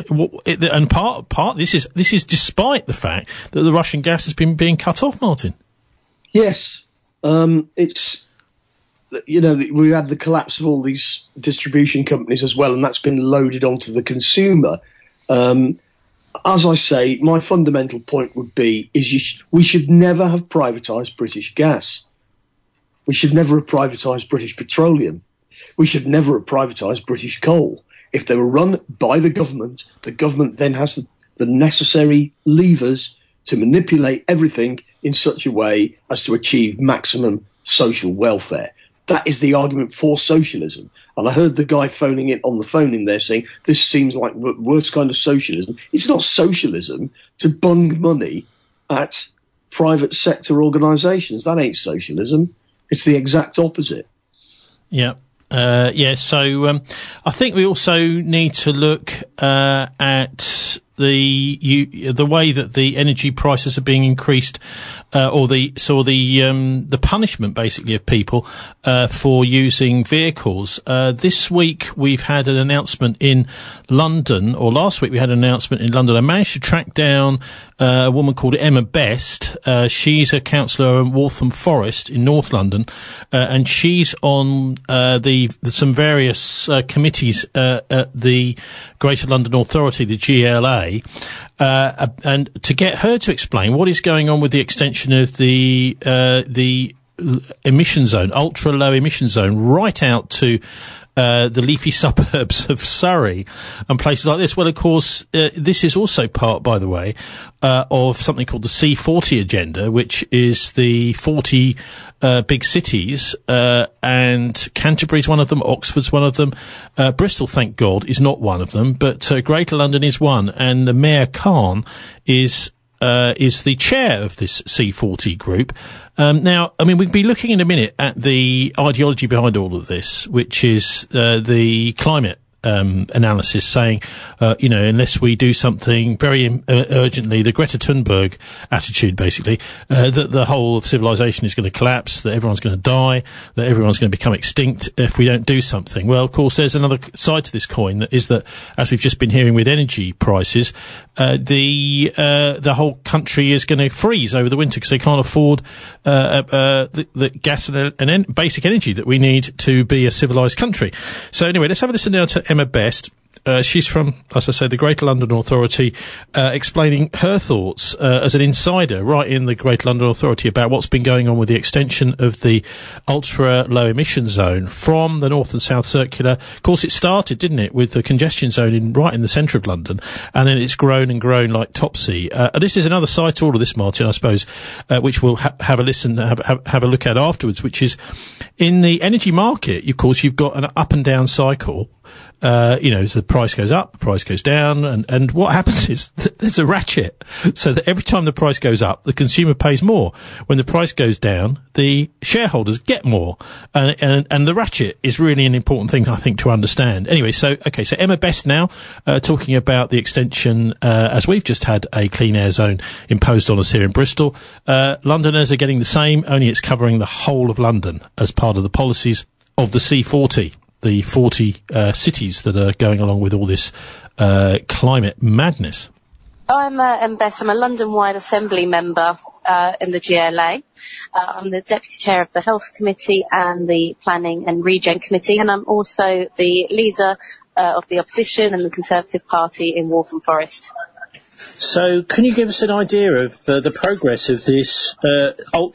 and part, part, this is, this is despite the fact that the Russian gas has been being cut off, Martin. Yes. Um, it's, you know, we had the collapse of all these distribution companies as well, and that's been loaded onto the consumer. Um, As I say, my fundamental point would be is you sh- we should never have privatised British gas. We should never have privatised British petroleum. We should never have privatised British coal. If they were run by the government, the government then has the, the necessary levers to manipulate everything in such a way as to achieve maximum social welfare. That is the argument for socialism. And I heard the guy phoning it on the phone in there saying, this seems like the worst kind of socialism. It's not socialism to bung money at private sector organisations. That ain't socialism. It's the exact opposite. Yeah. Uh, yeah, so um, I think we also need to look uh, at the you, the way that the energy prices are being increased, uh, or the so the um, the punishment basically of people uh, for using vehicles. Uh, this week we've had an announcement in London, or last week we had an announcement in London. I managed to track down uh, a woman called Emma Best. Uh, she's a councillor in Waltham Forest in North London, uh, and she's on uh, the, the some various uh, committees uh, at the Greater London Authority, the G L A. Uh, and to get her to explain what is going on with the extension of the uh, the emission zone, ultra low emission zone, right out to uh, the leafy suburbs of Surrey and places like this. Well, of course, uh, this is also part, by the way, uh, of something called the C forty agenda, which is the forty uh, big cities, uh, and Canterbury's one of them, Oxford's one of them, uh, Bristol, thank God, is not one of them, but uh, Greater London is one, and the Mayor Khan is Uh, is the chair of this C forty group. Um, now, I mean, we'll be looking in a minute at the ideology behind all of this, which is uh, the climate um, analysis saying, uh, you know, unless we do something very um, uh, urgently, the Greta Thunberg attitude, basically, uh, that the whole of civilization is going to collapse, that everyone's going to die, that everyone's going to become extinct if we don't do something. Well, of course, there's another side to this coin, that is that, as we've just been hearing with energy prices, uh, the uh, the whole country is going to freeze over the winter because they can't afford uh, uh, the, the gas and, and en- basic energy that we need to be a civilized country. So anyway, let's have a listen now to Emma Best. Uh, she's from, as I say, the Greater London Authority, uh, explaining her thoughts uh, as an insider right in the Greater London Authority about what's been going on with the extension of the ultra-low emission zone from the North and South Circular. Of course, it started, didn't it, with the congestion zone in right in the centre of London, and then it's grown and grown like Topsy. Uh, this is another side to all of this, Martin, I suppose, uh, which we'll ha- have a listen, have, have, have a look at afterwards, which is in the energy market, of course, you've got an up and down cycle. Uh, you know, so the price goes up, the price goes down, and, and what happens is th- there's a ratchet, so that every time the price goes up, the consumer pays more. When the price goes down, the shareholders get more. And, and, and the ratchet is really an important thing, I think, to understand. Anyway, so, okay, so Emma Best now, uh, talking about the extension, uh, as we've just had a clean air zone imposed on us here in Bristol. Uh, Londoners are getting the same, only it's covering the whole of London as part of the policies of the C forty. The forty uh, cities that are going along with all this uh, climate madness. I'm uh, Emma Best. I'm a London-wide Assembly member uh, in the G L A. Uh, I'm the Deputy Chair of the Health Committee and the Planning and Regen Committee, and I'm also the leader uh, of the Opposition and the Conservative Party in Waltham Forest. So can you give us an idea of uh, the progress of this uh,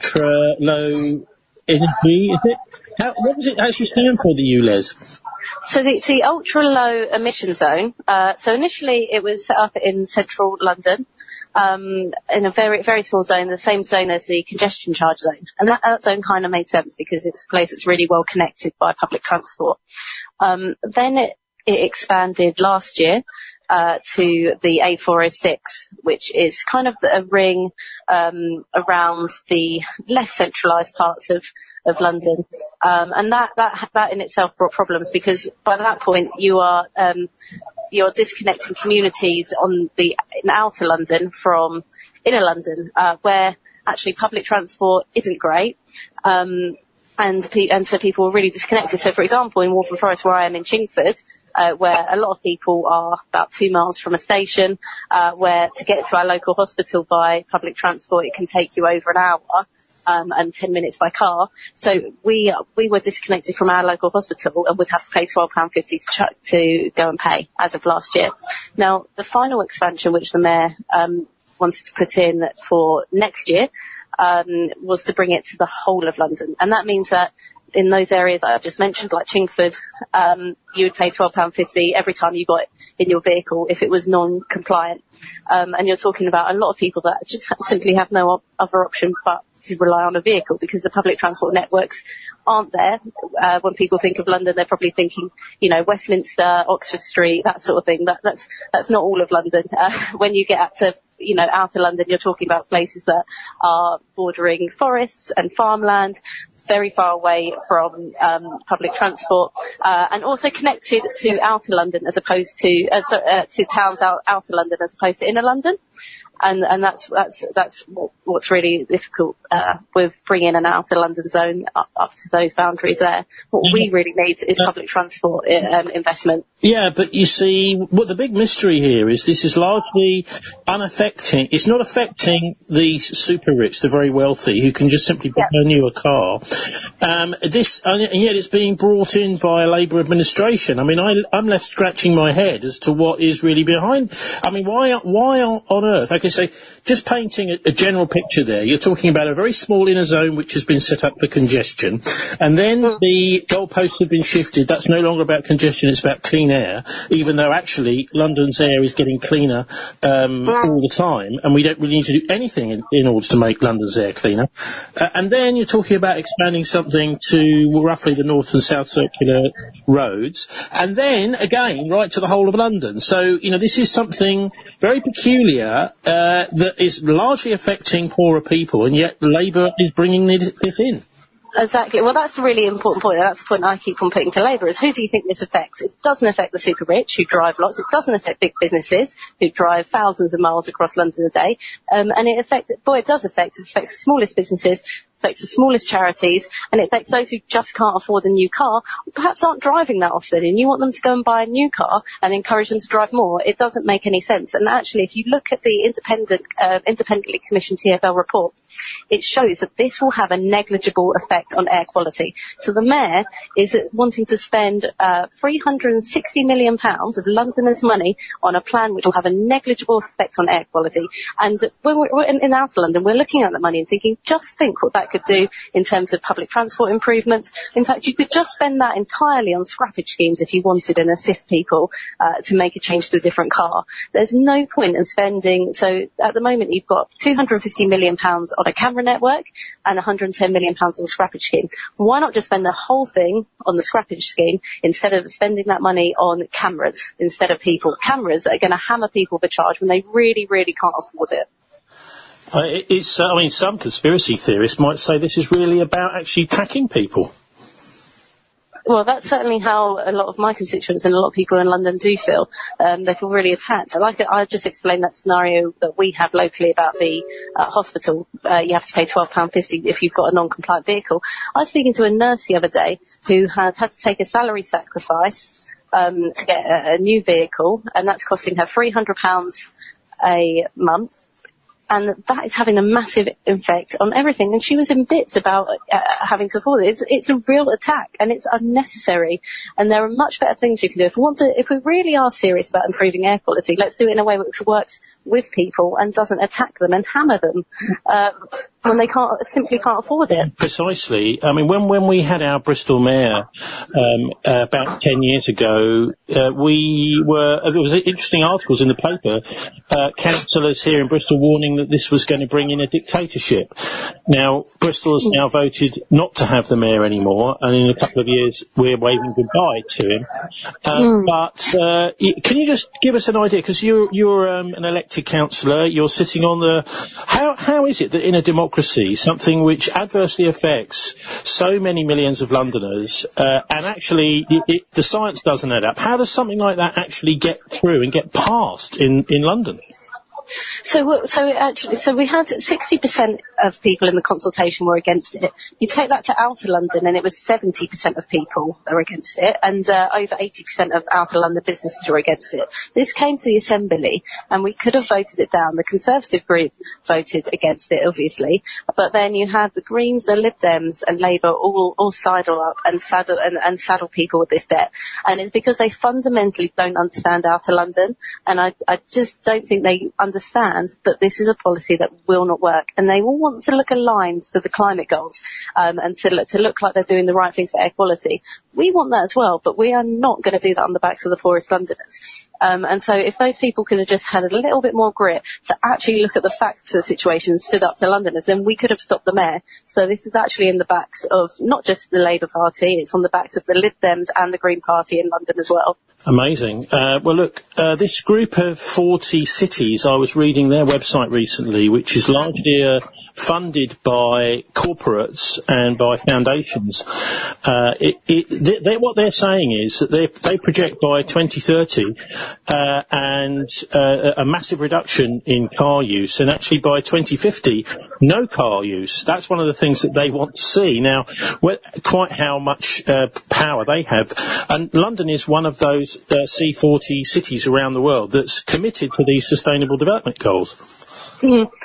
ultra-low energy, is it? How, what does it actually stand for, the U L E Z? So the, it's the ultra-low emission zone. Uh, so initially it was set up in central London, um, in a very, very small zone, the same zone as the congestion charge zone. And that, that zone kind of made sense because it's a place that's really well connected by public transport. Um, then it, it expanded last year uh, to the A four oh six, which is kind of a ring um, around the less centralised parts of, of London. Um, and that, that, that in itself brought problems because by that point you are, um, you're disconnecting communities on the, in outer London from inner London, uh, where actually public transport isn't great. Um, and, pe- and so people are really disconnected. So for example, in Waltham Forest, where I am in Chingford, Uh, where a lot of people are about two miles from a station, uh, where to get to our local hospital by public transport, it can take you over an hour, um, and ten minutes by car. So we, we were disconnected from our local hospital and would have to pay twelve pounds fifty to, ch- to go and pay as of last year. Now, the final expansion, which the Mayor, um, wanted to put in for next year, um, was to bring it to the whole of London. And that means that in those areas I've just mentioned, like Chingford, um, you would pay twelve pounds fifty every time you got it in your vehicle if it was non-compliant. Um, and you're talking about a lot of people that just simply have no op- other option but to rely on a vehicle because the public transport networks aren't there. Uh, when people think of London, they're probably thinking, you know, Westminster, Oxford Street, that sort of thing. That, that's, that's not all of London. Uh, when you get up to, you know, outer London, you're talking about places that are bordering forests and farmland, very far away from um, public transport, uh, and also connected to outer London as opposed to uh, so, uh, to towns out, outer London as opposed to inner London. And, and that's, that's, that's what, what's really difficult, uh, with bringing an outer London zone up, up to those boundaries there. What we really need is public transport, um, investment. Yeah, but you see, what the big mystery here is this is largely unaffecting, it's not affecting the super rich, the very wealthy, who can just simply buy yeah. a newer car. Um, this, and yet it's being brought in by a Labour administration. I mean, I, I'm left scratching my head as to what is really behind. I mean, why, why on earth? Like I say, just painting a, a general picture there, you're talking about a very small inner zone which has been set up for congestion, and then the goalposts have been shifted. That's no longer about congestion, it's about clean air, even though actually London's air is getting cleaner um, all the time, and we don't really need to do anything in, in order to make London's air cleaner. Uh, and then you're talking about expanding something to roughly the north and south circular roads, and then again right to the whole of London. So, you know, this is something very peculiar uh, that is largely affecting poorer people, and yet Labour is bringing this in. Exactly. Well, that's the really important point, and that's the point I keep on putting to Labour, is who do you think this affects? It doesn't affect the super rich, who drive lots. It doesn't affect big businesses, who drive thousands of miles across London a day. Um, and it affects, boy, it does affect, it affects the smallest businesses, affects the smallest charities, and it affects those who just can't afford a new car, or perhaps aren't driving that often, and you want them to go and buy a new car and encourage them to drive more. It doesn't make any sense. And actually, if you look at the independent, uh, independently commissioned T F L report, it shows that this will have a negligible effect on air quality. So the Mayor is wanting to spend uh, three hundred sixty million pounds of Londoners' money on a plan which will have a negligible effect on air quality. And when we're in, in Outer London, we're looking at the money and thinking, just think what that could do in terms of public transport improvements. In fact, you could just spend that entirely on scrappage schemes if you wanted and assist people uh, to make a change to a different car. There's no point in spending. So at the moment, you've got two hundred fifty million pounds on a camera network and one hundred ten million pounds on a scrappage scheme. Why not just spend the whole thing on the scrappage scheme instead of spending that money on cameras instead of people? Cameras are going to hammer people for charge when they really, really can't afford it. Uh, it's, uh, I mean, some conspiracy theorists might say this is really about actually tracking people. Well, that's certainly how a lot of my constituents and a lot of people in London do feel. Um, they feel really attacked. I like it. I just explained that scenario that we have locally about the uh, hospital. Uh, you have to pay twelve pounds fifty if you've got a non-compliant vehicle. I was speaking to a nurse the other day who has had to take a salary sacrifice um, to get a, a new vehicle, and that's costing her three hundred pounds a month. And that is having a massive effect on everything. And she was in bits about uh, having to afford it. It's, it's a real attack, and it's unnecessary. And there are much better things you can do. If we want to, if we really are serious about improving air quality, let's do it in a way which works with people and doesn't attack them and hammer them uh, when they can't simply can't afford it. Precisely. I mean, when when we had our Bristol mayor um, uh, about ten years ago, uh, we were there was interesting articles in the paper. Uh, councillors here in Bristol warning that this was going to bring in a dictatorship. Now, Bristol has now voted not to have the mayor anymore, and in a couple of years we're waving goodbye to him. Uh, mm. But uh, can you just give us an idea, because you're you're um, an elected councillor, you're sitting on the. How how is it that in a democracy, something which adversely affects so many millions of Londoners, uh, and actually it, it, the science doesn't add up, how does something like that actually get through and get passed in in London? So, so actually, so we had sixty percent of people in the consultation were against it. You take that to Outer London, and it was seventy percent of people are against it, and uh, over eighty percent of Outer London businesses are against it. This came to the Assembly, and we could have voted it down. The Conservative group voted against it, obviously, but then you had the Greens, the Lib Dems, and Labour all all sidle up and saddle and, and saddle people with this debt, and it's because they fundamentally don't understand Outer London, and I I just don't think they understand. understand that this is a policy that will not work, and they will want to look aligned to the climate goals um, and to look, to look like they're doing the right things for air quality. We want that as well, but we are not going to do that on the backs of the poorest Londoners. Um, and so if those people could have just had a little bit more grit to actually look at the facts of the situation and stood up to Londoners, then we could have stopped the mayor. So this is actually in the backs of not just the Labour Party, it's on the backs of the Lib Dems and the Green Party in London as well. Amazing. Uh, well, look, uh, this group of forty cities, I was reading their website recently, which is largely uh, funded by corporates and by foundations. Uh, it, it, they, they, what they're saying is that they, they project by twenty thirty uh, and uh, a massive reduction in car use, and actually by twenty fifty, no car use. That's one of the things that they want to see. Now, quite how much uh, power they have, and London is one of those uh, C forty cities around the world that's committed to these sustainable development goals. Mm.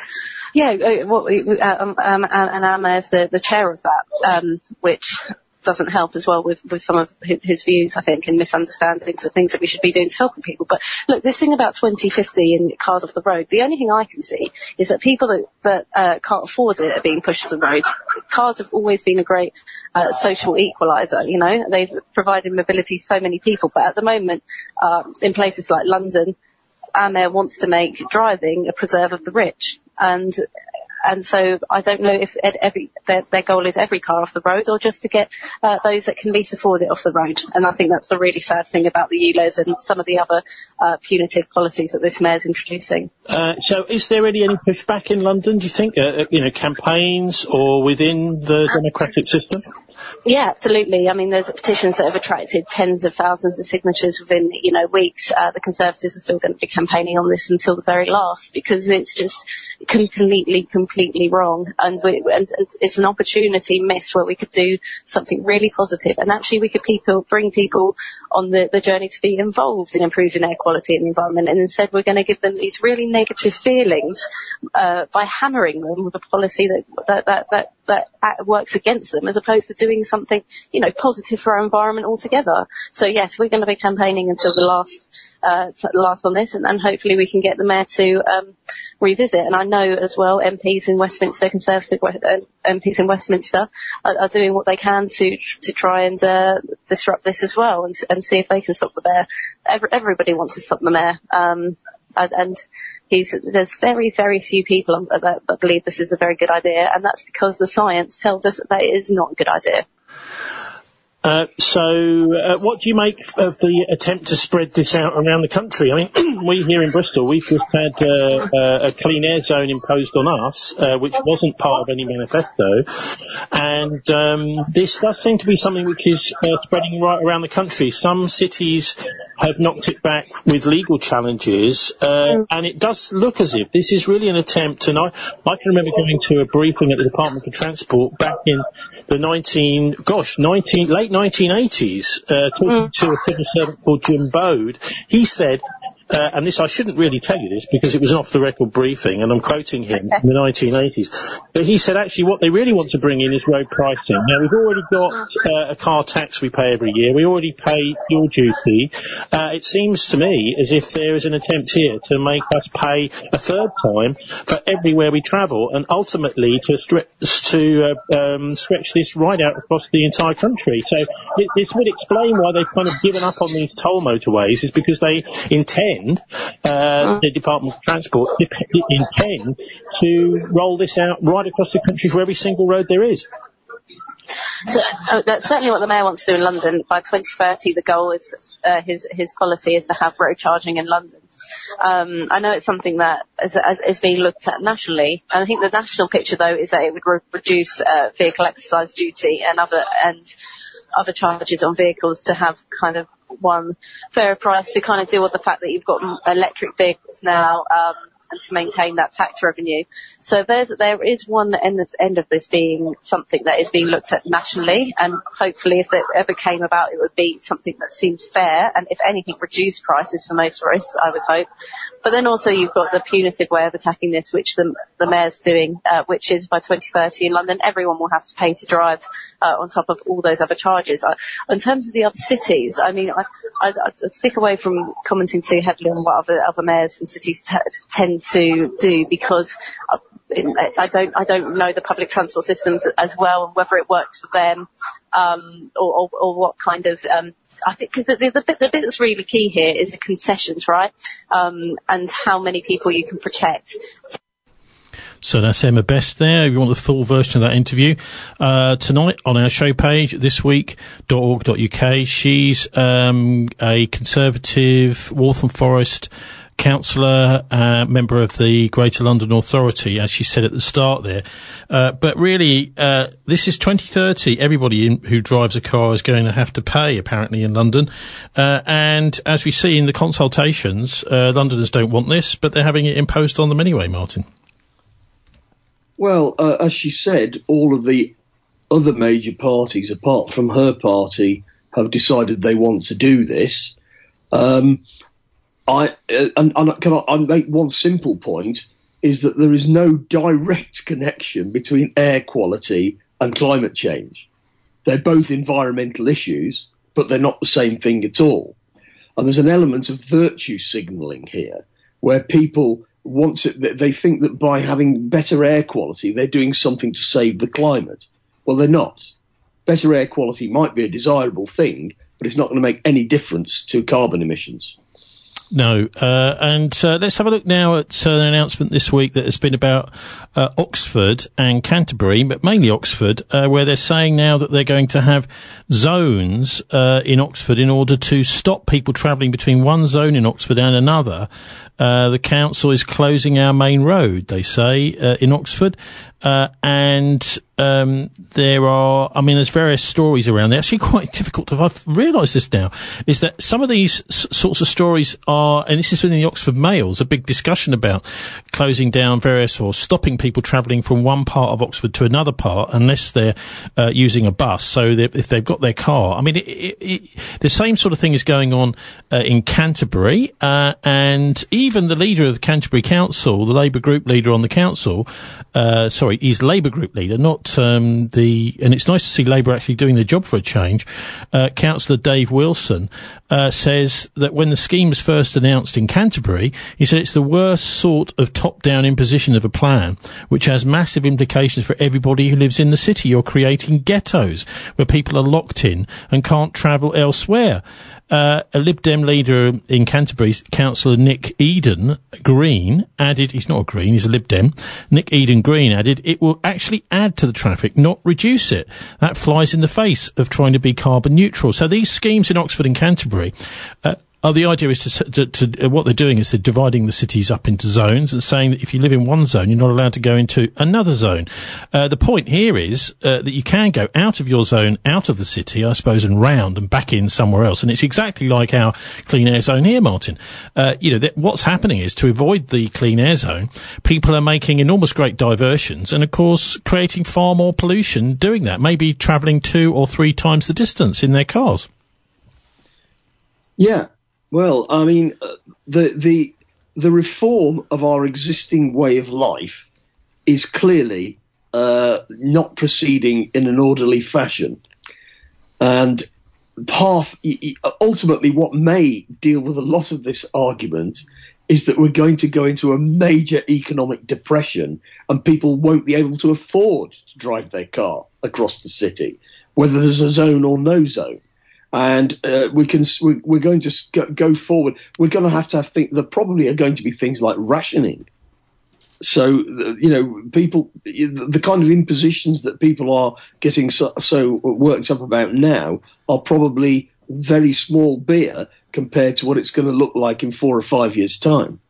Yeah, uh, well, uh, um, um, and our mayor's the, the chair of that, um, which doesn't help as well with, with some of his, his views, I think, and misunderstandings of things that we should be doing to help people. But look, this thing about twenty fifty and cars off the road, the only thing I can see is that people that, that uh, can't afford it are being pushed to the road. Cars have always been a great uh, social equaliser, you know. They've provided mobility to so many people. But at the moment, uh, in places like London, our mayor wants to make driving a preserve of the rich. And And so I don't know if every, their, their goal is every car off the road or just to get uh, those that can least afford it off the road. And I think that's the really sad thing about the U L E Z and some of the other uh, punitive policies that this mayor's introducing. Uh, so is there really any pushback in London, do you think? Uh, you know, campaigns or within the democratic system? Yeah, absolutely. I mean, there's petitions that have attracted tens of thousands of signatures within, you know, weeks. Uh, the Conservatives are still going to be campaigning on this until the very last because it's just completely, completely wrong. And, we, and it's an opportunity missed where we could do something really positive. And actually we could people bring people on the, the journey to be involved in improving air quality and the environment. And instead we're going to give them these really negative feelings uh, by hammering them with a policy that, that, that, that that works against them as opposed to doing something, you know, positive for our environment altogether. So yes, we're going to be campaigning until the last, uh, last on this and, and hopefully we can get the mayor to, um, revisit. And I know as well M Ps in Westminster, Conservative uh, M Ps in Westminster are, are doing what they can to, to try and, uh, disrupt this as well and, and see if they can stop the mayor. Every, everybody wants to stop the mayor. Um, and, and He's, there's very, very few people that, that believe this is a very good idea, and that's because the science tells us that, that it is not a good idea. Uh, so, uh, what do you make of the attempt to spread this out around the country? I mean, we here in Bristol, we've just had uh, uh, a clean air zone imposed on us, uh, which wasn't part of any manifesto, and um, this does seem to be something which is uh, spreading right around the country. Some cities have knocked it back with legal challenges, uh, and it does look as if this is really an attempt. And I, I can remember going to a briefing at the Department for Transport back in the nineteen, gosh, nineteen, late nineteen eighties, uh, talking mm. to a civil servant called Jim Bode. He said, uh, and this, I shouldn't really tell you this because it was an off-the-record briefing, and I'm quoting him from the nineteen eighties, but he said actually what they really want to bring in is road pricing. Now, we've already got uh, a car tax we pay every year. We already pay fuel duty. Uh, it seems to me as if there is an attempt here to make us pay a third time for everywhere we travel, and ultimately to, stre- to uh, um, stretch this right out across the entire country. So it, this would explain why they've kind of given up on these toll motorways, is because they intend Uh, the Department of Transport intend to roll this out right across the country for every single road there is. So uh, that's certainly what the mayor wants to do in London. By twenty thirty, the goal is uh, his his policy is to have road charging in London. Um, I know it's something that is, is being looked at nationally, and I think the national picture, though, is that it would re- reduce uh, vehicle exercise duty and other and other charges on vehicles to have kind of one fair price to kind of deal with the fact that you've got electric vehicles now, um, and to maintain that tax revenue. So there's, there is one end, end of this being something that is being looked at nationally, and hopefully if that ever came about, it would be something that seems fair, and if anything, reduce prices for motorists, I would hope. But then also you've got the punitive way of attacking this, which the, the mayor's doing, uh, which is by twenty thirty in London, everyone will have to pay to drive, uh, on top of all those other charges. Uh, in terms of the other cities, I mean, I, I, I'd stick away from commenting too heavily on what other, other mayors and cities t- tend to do, because I, I don't, I don't know the public transport systems as well, and whether it works for them, um, or, or, or what kind of, um, I think the, the, the, bit, the bit that's really key here is the concessions, right? Um, and how many people you can protect. So that's Emma Best there. If you want the full version of that interview, uh, tonight on our show page, this week dot org dot U K. She's, um, a Conservative Waltham Forest councillor, uh, member of the Greater London Authority, as she said at the start there. Uh, but really, uh, this is twenty thirty. Everybody in, who drives a car is going to have to pay, apparently, in London. Uh, and as we see in the consultations, uh, Londoners don't want this, but they're having it imposed on them anyway, Martin. Well, uh, as she said, all of the other major parties, apart from her party, have decided they want to do this. Um, I uh, and, and can I, I make one simple point? is that there is no direct connection between air quality and climate change. They're both environmental issues, but they're not the same thing at all. And there's an element of virtue signalling here, where people want to, they think that by having better air quality, they're doing something to save the climate. Well, they're not. Better air quality might be a desirable thing, but it's not going to make any difference to carbon emissions. No, uh, and uh, let's have a look now at uh, an announcement this week that has been about uh, Oxford and Canterbury, but mainly Oxford, uh, where they're saying now that they're going to have zones uh, in Oxford in order to stop people travelling between one zone in Oxford and another. Uh, the council is closing our main road, they say, uh, in Oxford. Uh, and, um, there are, I mean, there's various stories around. They're actually quite difficult to, I've realised this now, is that some of these s- sorts of stories are, and this is in the Oxford Mails, a big discussion about closing down various or stopping people travelling from one part of Oxford to another part unless they're, uh, using a bus. So if they've got their car, I mean, it, it, it, the same sort of thing is going on, uh, in Canterbury, uh, and even the leader of the Canterbury Council, the Labour group leader on the council, uh, sorry, he's Labour group leader, not um, the, and it's nice to see Labour actually doing their job for a change. Uh, Councillor Dave Wilson uh, says that when the scheme was first announced in Canterbury, he said it's the worst sort of top-down imposition of a plan, which has massive implications for everybody who lives in the city. You're creating ghettos where people are locked in and can't travel elsewhere. Uh, a Lib Dem leader in Canterbury, Councillor Nick Eden Green, added, he's not a Green, he's a Lib Dem, Nick Eden Green added, it will actually add to the traffic, not reduce it. That flies in the face of trying to be carbon neutral. So these schemes in Oxford and Canterbury, uh, Oh, the idea is to, to, to, what they're doing is they're dividing the cities up into zones and saying that if you live in one zone, you're not allowed to go into another zone. Uh, the point here is, uh, that you can go out of your zone, out of the city, I suppose, and round and back in somewhere else. And it's exactly like our clean air zone here, Martin. Uh, you know, th- what's happening is to avoid the clean air zone, people are making enormous great diversions and, of course, creating far more pollution doing that, maybe travelling two or three times the distance in their cars. Yeah. Well, I mean, uh, the the the reform of our existing way of life is clearly uh, not proceeding in an orderly fashion, and half ultimately what may deal with a lot of this argument is that we're going to go into a major economic depression, and people won't be able to afford to drive their car across the city, whether there's a zone or no zone. And uh, we can we, we're going to go forward. We're going to have to have things. There probably are going to be things like rationing. So you know, people, the kind of impositions that people are getting so, so worked up about now are probably very small beer compared to what it's going to look like in four or five years' time.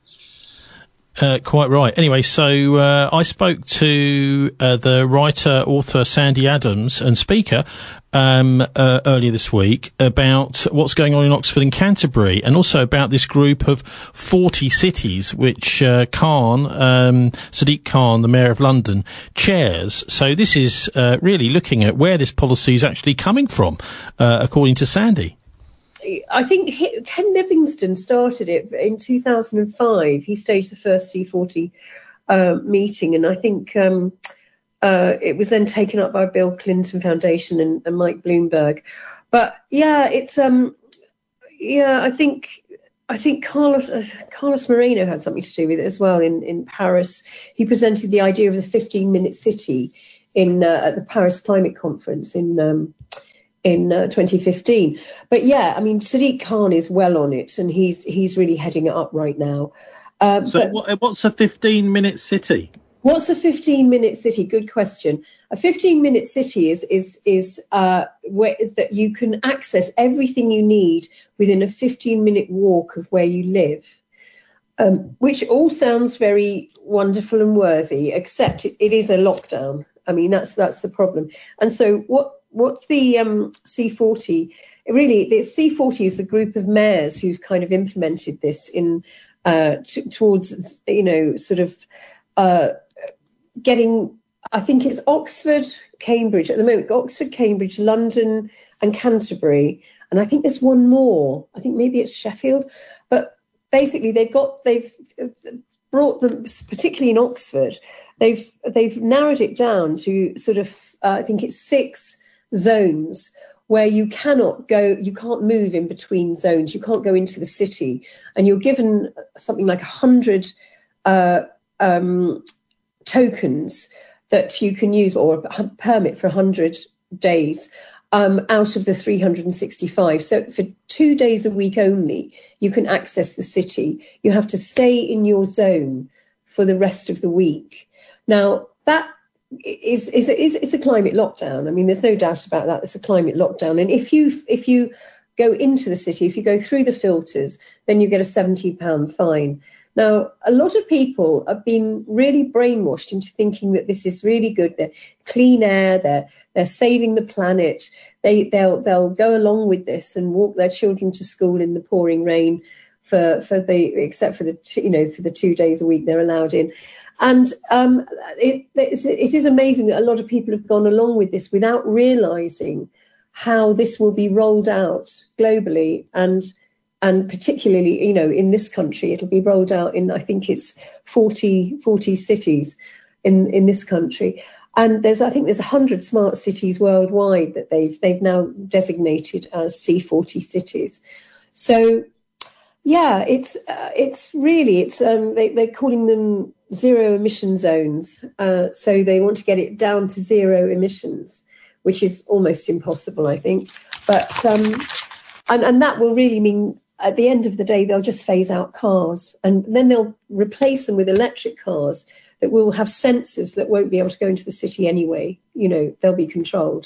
Uh, quite right. Anyway, so uh, I spoke to uh, the writer, author Sandy Adams and speaker um, uh, earlier this week about what's going on in Oxford and Canterbury, and also about this group of forty cities which uh, Khan, um, Sadiq Khan, the Mayor of London, chairs. So this is uh, really looking at where this policy is actually coming from, uh, according to Sandy. I think Ken Livingstone started it in two thousand five. He staged the first C forty uh, meeting, and I think um, uh, it was then taken up by Bill Clinton Foundation and, and Mike Bloomberg. But yeah, it's um, yeah, I think I think Carlos uh, Carlos Moreno had something to do with it as well. In in Paris, he presented the idea of the fifteen minute city in uh, at the Paris Climate Conference in. Um, in uh, twenty fifteen. But yeah, I mean, Sadiq Khan is well on it, and he's he's really heading it up right now. Um, so what, what's a fifteen minute city? What's a fifteen minute city? Good question. A fifteen minute city is is is uh, where that you can access everything you need within a fifteen minute walk of where you live, um, which all sounds very wonderful and worthy, except it, it is a lockdown. I mean, that's that's the problem. And so what What the um, C forty, really, the C forty is the group of mayors who've kind of implemented this in uh, t- towards, you know, sort of uh, getting, I think it's Oxford, Cambridge, at the moment, Oxford, Cambridge, London and Canterbury. And I think there's one more. I think maybe it's Sheffield. But basically, they've got, they've brought them, particularly in Oxford, they've they've narrowed it down to sort of uh, I think it's six zones where you cannot go, you can't move in between zones, you can't go into the city, and you're given something like a hundred uh, um, tokens that you can use, or a permit for a hundred days. Um, out of the three hundred sixty-five. So for two days a week only, you can access the city. You have to stay in your zone for the rest of the week. Now, that is, is, is, is a climate lockdown. I mean, there's no doubt about that. It's a climate lockdown. And if you, if you go into the city, if you go through the filters, then you get a seventy pound fine. Now, a lot of people have been really brainwashed into thinking that this is really good. They're clean air, they're they're saving the planet. They they'll they'll go along with this and walk their children to school in the pouring rain for for the except for the two, you know for the two days a week they're allowed in. And um, it it is amazing that a lot of people have gone along with this without realising how this will be rolled out globally, and and particularly, you know, in this country, it'll be rolled out in, I think it's forty, forty cities in, in this country. And there's, I think there's one hundred smart cities worldwide that they've they've now designated as C forty cities. So, yeah, it's uh, it's really, it's um, they, they're calling them zero emission zones. Uh, so they want to get it down to zero emissions, which is almost impossible, I think. But um, and, and that will really mean, at the end of the day, they'll just phase out cars, and then they'll replace them with electric cars that will have sensors that won't be able to go into the city anyway. You know, they'll be controlled.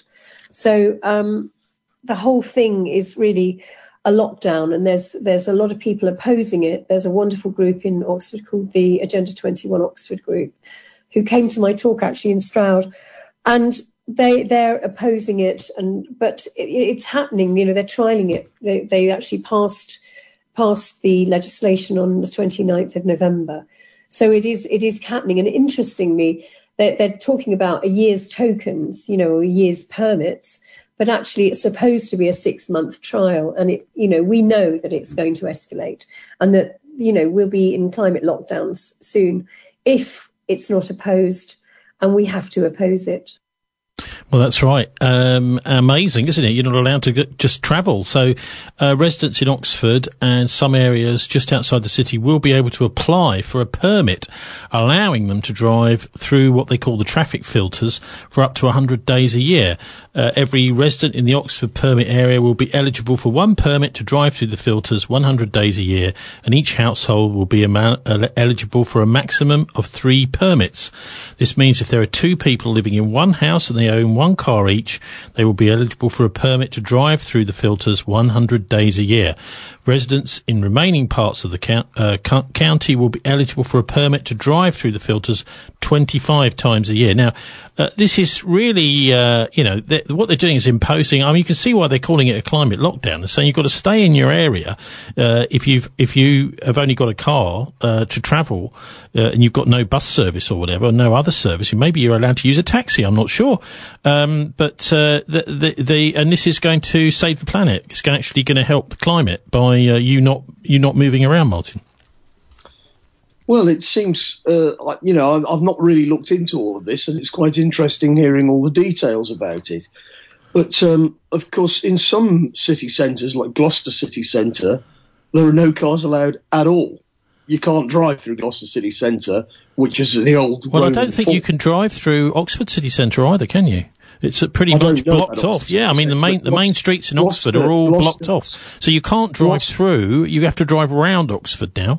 So um, the whole thing is really a lockdown, and there's there's a lot of people opposing it. There's a wonderful group in Oxford called the Agenda twenty-one Oxford Group, who came to my talk actually in Stroud, and they they're opposing it. And but it, it's happening. You know, they're trialing it. They they actually passed. passed the legislation on the twenty-ninth of November. So it is it is happening. And interestingly, they're, they're talking about a year's tokens, you know, a year's permits, but actually it's supposed to be a six-month trial. And, it, you know, we know that it's going to escalate, and that, you know, we'll be in climate lockdowns soon if it's not opposed, and we have to oppose it. Well, that's right. Um, amazing, isn't it? You're not allowed to get, just travel. So uh, residents in Oxford and some areas just outside the city will be able to apply for a permit, allowing them to drive through what they call the traffic filters for up to one hundred days a year. Uh, every resident in the Oxford permit area will be eligible for one permit to drive through the filters one hundred days a year, and each household will be amount, uh, eligible for a maximum of three permits. This means if there are two people living in one house and they own one car each, they will be eligible for a permit to drive through the filters one hundred days a year. Residents in remaining parts of the count, uh, county will be eligible for a permit to drive through the filters twenty-five times a year. Now, uh, this is really, uh, you know, th- what they're doing is imposing. I mean, you can see why they're calling it a climate lockdown. They're saying you've got to stay in your area uh, if you've if you have only got a car uh, to travel uh, and you've got no bus service or whatever, or no other service. Maybe you're allowed to use a taxi. I'm not sure, um, but uh, the, the the and this is going to save the planet. It's going, actually going to help the climate by uh, you not you not moving around, Martin. Well, it seems, uh, like, you know, I've not really looked into all of this, and it's quite interesting hearing all the details about it. But, um, of course, in some city centres, like Gloucester City Centre, there are no cars allowed at all. You can't drive through Gloucester City Centre, which is the old... Well, Roman I don't think fort. You can drive through Oxford City Centre either, can you? It's uh, pretty I much don't know blocked about off. Oxford Yeah, I mean, the main the main streets in Oxford are all Gloucester. blocked off. So you can't drive Gloucester. through. You have to drive around Oxford now.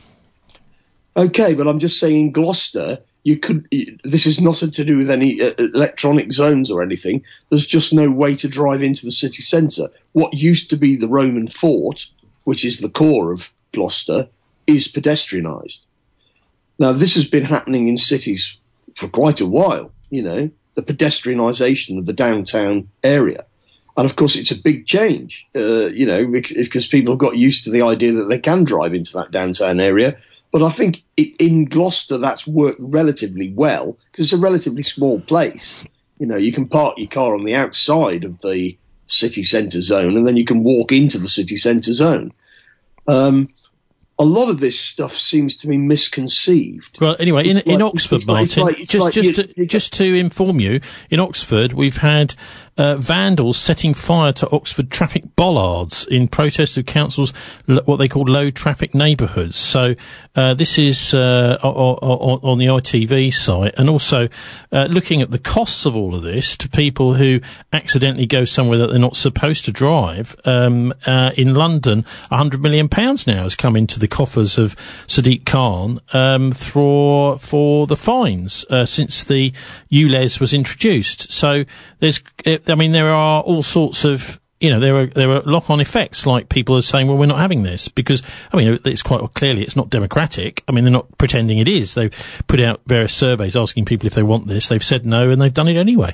Okay, but I'm just saying Gloucester, you could. This is not to do with any uh, electronic zones or anything. There's just no way to drive into the city centre. What used to be the Roman fort, which is the core of Gloucester, is pedestrianised. Now, this has been happening in cities for quite a while, you know, the pedestrianisation of the downtown area. And, of course, it's a big change, uh, you know, because people have got used to the idea that they can drive into that downtown area. But I think it, in Gloucester, that's worked relatively well, because it's a relatively small place. You know, you can park your car on the outside of the city centre zone, and then you can walk into the city centre zone. Um, a lot of this stuff seems to be misconceived. Well, anyway, in, It's in like- Oxford, it's like- it's Martin, like- it's just like just you- to, just to inform you, in Oxford we've had uh, vandals setting fire to Oxford traffic bollards in protest of council's l- what they call low traffic neighbourhoods. So uh, this is uh, o- o- o- on the I T V site, and also uh, looking at the costs of all of this to people who accidentally go somewhere that they're not supposed to drive. Um, uh, in London, one hundred million pounds now has come into the coffers of Sadiq Khan um, for for the fines uh, since the U L E S was introduced. So there's, I mean, there are all sorts of, you know, there are there are lock-on effects, like people are saying, well, we're not having this because, I mean, it's quite clearly it's not democratic. I mean, they're not pretending it is. They've put out various surveys asking people if they want this. They've said no, and they've done it anyway.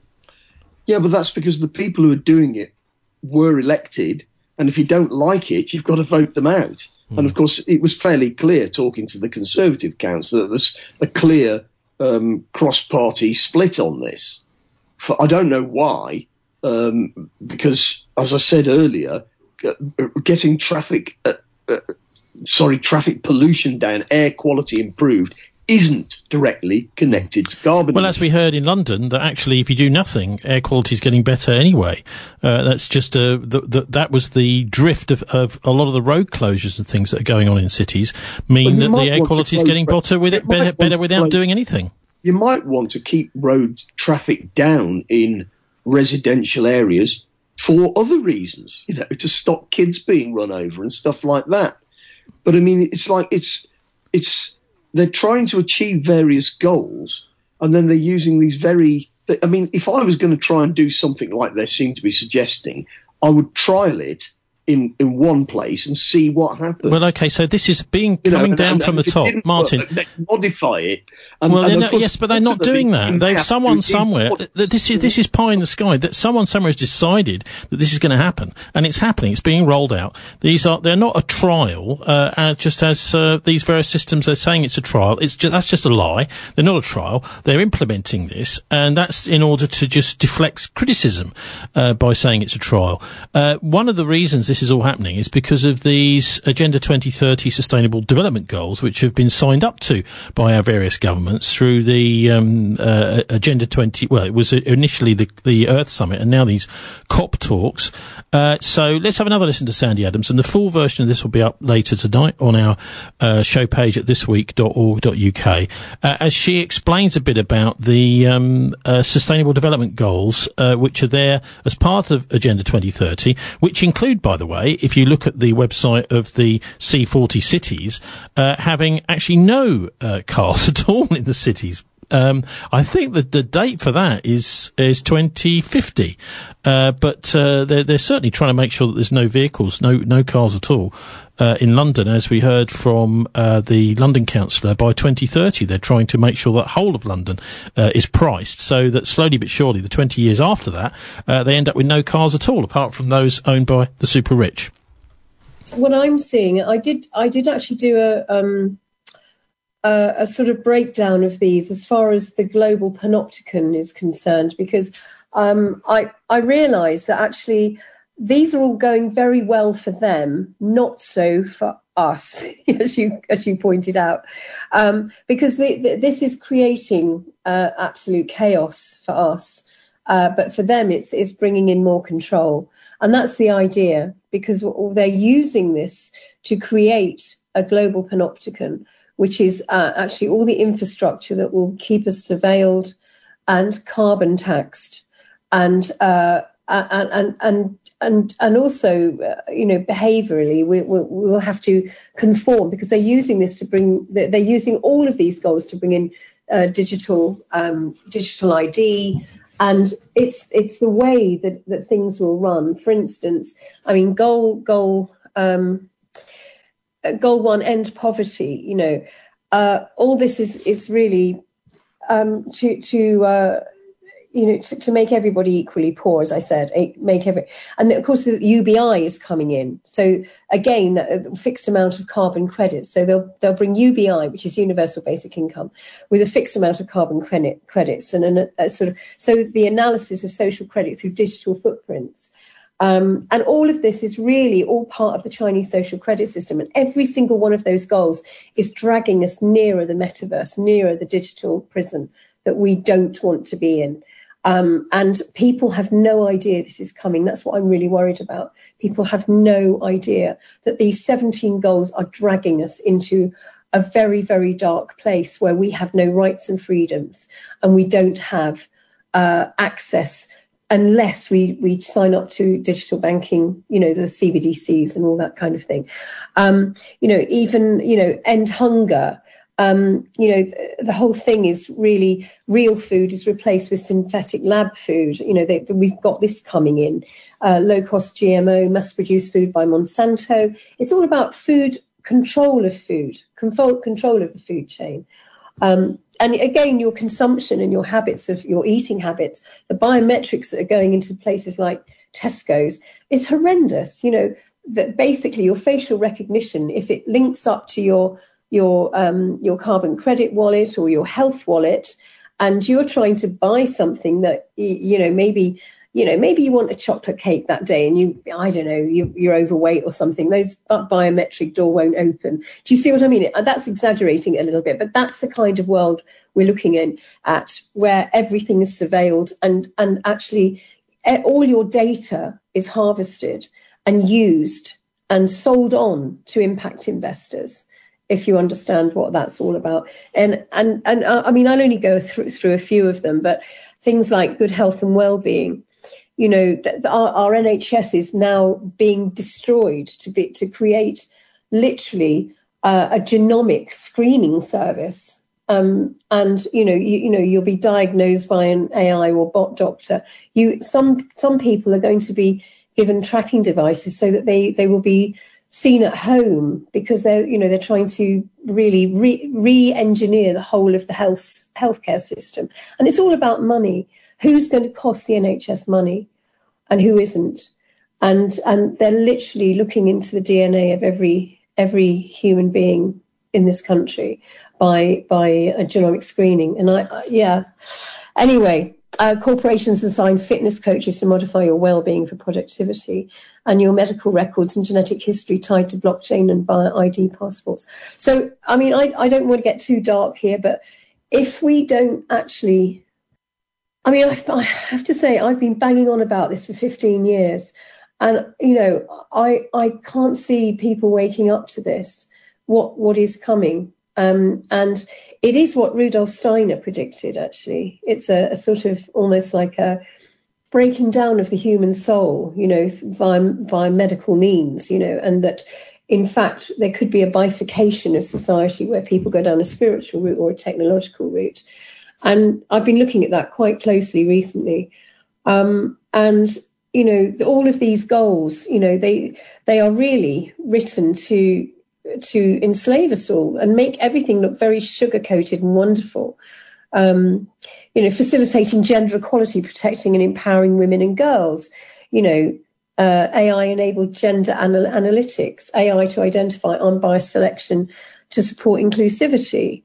Yeah, but that's because the people who are doing it were elected, and if you don't like it, you've got to vote them out. Mm. And of course, it was fairly clear, talking to the Conservative Council, that there's a clear um, cross-party split on this. For, I don't know why, um, because, as I said earlier, getting traffic, uh, uh, sorry, traffic pollution down, air quality improved, isn't directly connected to carbon. Well, as we heard in London, that actually, if you do nothing, air quality is getting better anyway. Uh, that's just a, the, the, that was the drift of, of a lot of the road closures and things that are going on in cities, mean that the air quality is getting better, with it, better, better without doing anything. You might want to keep road traffic down in residential areas for other reasons, you know, to stop kids being run over and stuff like that. But I mean, it's like it's it's. They're trying to achieve various goals, and then they're using these very... I mean, if I was going to try and do something like they seem to be suggesting, I would trial it in, in one place and see what happens. Well, okay, so this is being You know, coming and- down and from the if it top. didn't Martin... work, they modify it. And, well, and they're of not- course, yes, but they're not doing that. ultimately, They've have someone to somewhere. import- Th- This is this is pie in the sky. That someone somewhere has decided that this is going to happen, and it's happening. It's being rolled out. These are they're not a trial. Uh, uh, just as uh, these various systems, they're saying it's a trial. It's just, that's just a lie. They're not a trial. They're implementing this, and that's in order to just deflect criticism uh, by saying it's a trial. Uh, one of the reasons this is all happening is because of these Agenda twenty thirty Sustainable Development Goals, which have been signed up to by our various governments through the um, uh, Agenda twenty. Well, it was initially the, the Earth Summit, and now these COP talks. Uh, so let's have another listen to Sandy Adams, and the full version of this will be up later tonight on our uh, show page at this week dot org dot U K, uh, as she explains a bit about the um, uh, Sustainable Development Goals, uh, which are there as part of Agenda twenty thirty, which include, by the way, if you look at the website of the C forty cities, uh, having actually no uh, cars at all in the cities. Um, I think that the date for that is is twenty fifty, uh, but uh, they're, they're certainly trying to make sure that there's no vehicles, no no cars at all uh, in London, as we heard from uh, the London councillor. By twenty thirty, they're trying to make sure that whole of London uh, is priced, so that slowly but surely, the twenty years after that, uh, they end up with no cars at all, apart from those owned by the super rich. What I'm seeing, I did, I did actually do a, um, a, a sort of breakdown of these as far as the global panopticon is concerned, because um, I, I realised that actually these are all going very well for them, not so for us, as you as you pointed out, um, because the, the, this is creating uh, absolute chaos for us, uh, but for them it's it's bringing in more control. And that's the idea, because they're using this to create a global panopticon, which is uh, actually all the infrastructure that will keep us surveilled and carbon taxed, and uh, and and and and and also, uh, you know, behaviourally, we we will have to conform, because they're using this to bring. They're using all of these goals to bring in uh, digital um, digital I D. And it's it's the way that, that things will run. For instance, I mean, goal goal um, goal one, end poverty. You know, uh, all this is is really um, to to uh, you know to, to make everybody equally poor, as I said, make every. And of course, the U B I is coming in. So again, a fixed amount of carbon credits. So they'll they'll bring U B I, which is universal basic income, with a fixed amount of carbon credit credits, and an, a sort of so the analysis of social credit through digital footprints. Um, and all of this is really all part of the Chinese social credit system. And every single one of those goals is dragging us nearer the metaverse, nearer the digital prison that we don't want to be in. Um, and people have no idea this is coming. That's what I'm really worried about. People have no idea that these seventeen goals are dragging us into a very, very dark place where we have no rights and freedoms, and we don't have uh, access unless we, we sign up to digital banking, you know, the C B D Cs and all that kind of thing. Um, you know, even, you know, end hunger. Um, you know, the, the whole thing is really real food is replaced with synthetic lab food. You know, they, they, we've got this coming in. Uh, low-cost G M O, mass-produced food by Monsanto. It's all about food, control of food, control, control of the food chain. Um, and again, your consumption and your habits of your eating habits, the biometrics that are going into places like Tesco's is horrendous. You know, that basically your facial recognition, if it links up to your your um, your carbon credit wallet or your health wallet, and you're trying to buy something that, you know, maybe, you know, maybe you want a chocolate cake that day and you, I don't know, you, you're overweight or something, those biometric door won't open. Do you see what I mean? That's exaggerating it a little bit, but that's the kind of world we're looking in at, where everything is surveilled and, and actually all your data is harvested and used and sold on to impact investors, if you understand what that's all about. And, and, and uh, I mean, I'll only go through, through a few of them, but things like good health and well-being. You know, th- our, our N H S is now being destroyed to be to create literally uh, a genomic screening service. Um, and, you know, you, you know, you'll be diagnosed by an A I or bot doctor. You, some, some people are going to be given tracking devices so that they, they will be seen at home, because they're, you know, they're trying to really re, re-engineer the whole of the health healthcare system. And it's all about money. Who's going to cost the N H S money and who isn't? And and they're literally looking into the D N A of every every human being in this country by by a genomic screening. And I, I yeah. Anyway, uh, corporations assign fitness coaches to modify your well-being for productivity, and your medical records and genetic history tied to blockchain and via I D passports. So, I mean, I, I don't want to get too dark here, but if we don't actually, I mean, I, I have to say, I've been banging on about this for fifteen years, and, you know, I I can't see people waking up to this, what what is coming. Um, and it is what Rudolf Steiner predicted, actually. It's a, a sort of almost like a breaking down of the human soul, you know, via, via medical means, you know, and that, in fact, there could be a bifurcation of society where people go down a spiritual route or a technological route. And I've been looking at that quite closely recently. Um, and, you know, the, all of these goals, you know, they they are really written to to enslave us all and make everything look very sugar-coated and wonderful. Um, you know, facilitating gender equality, protecting and empowering women and girls, you know, uh, A I-enabled gender anal- analytics, A I to identify unbiased selection to support inclusivity.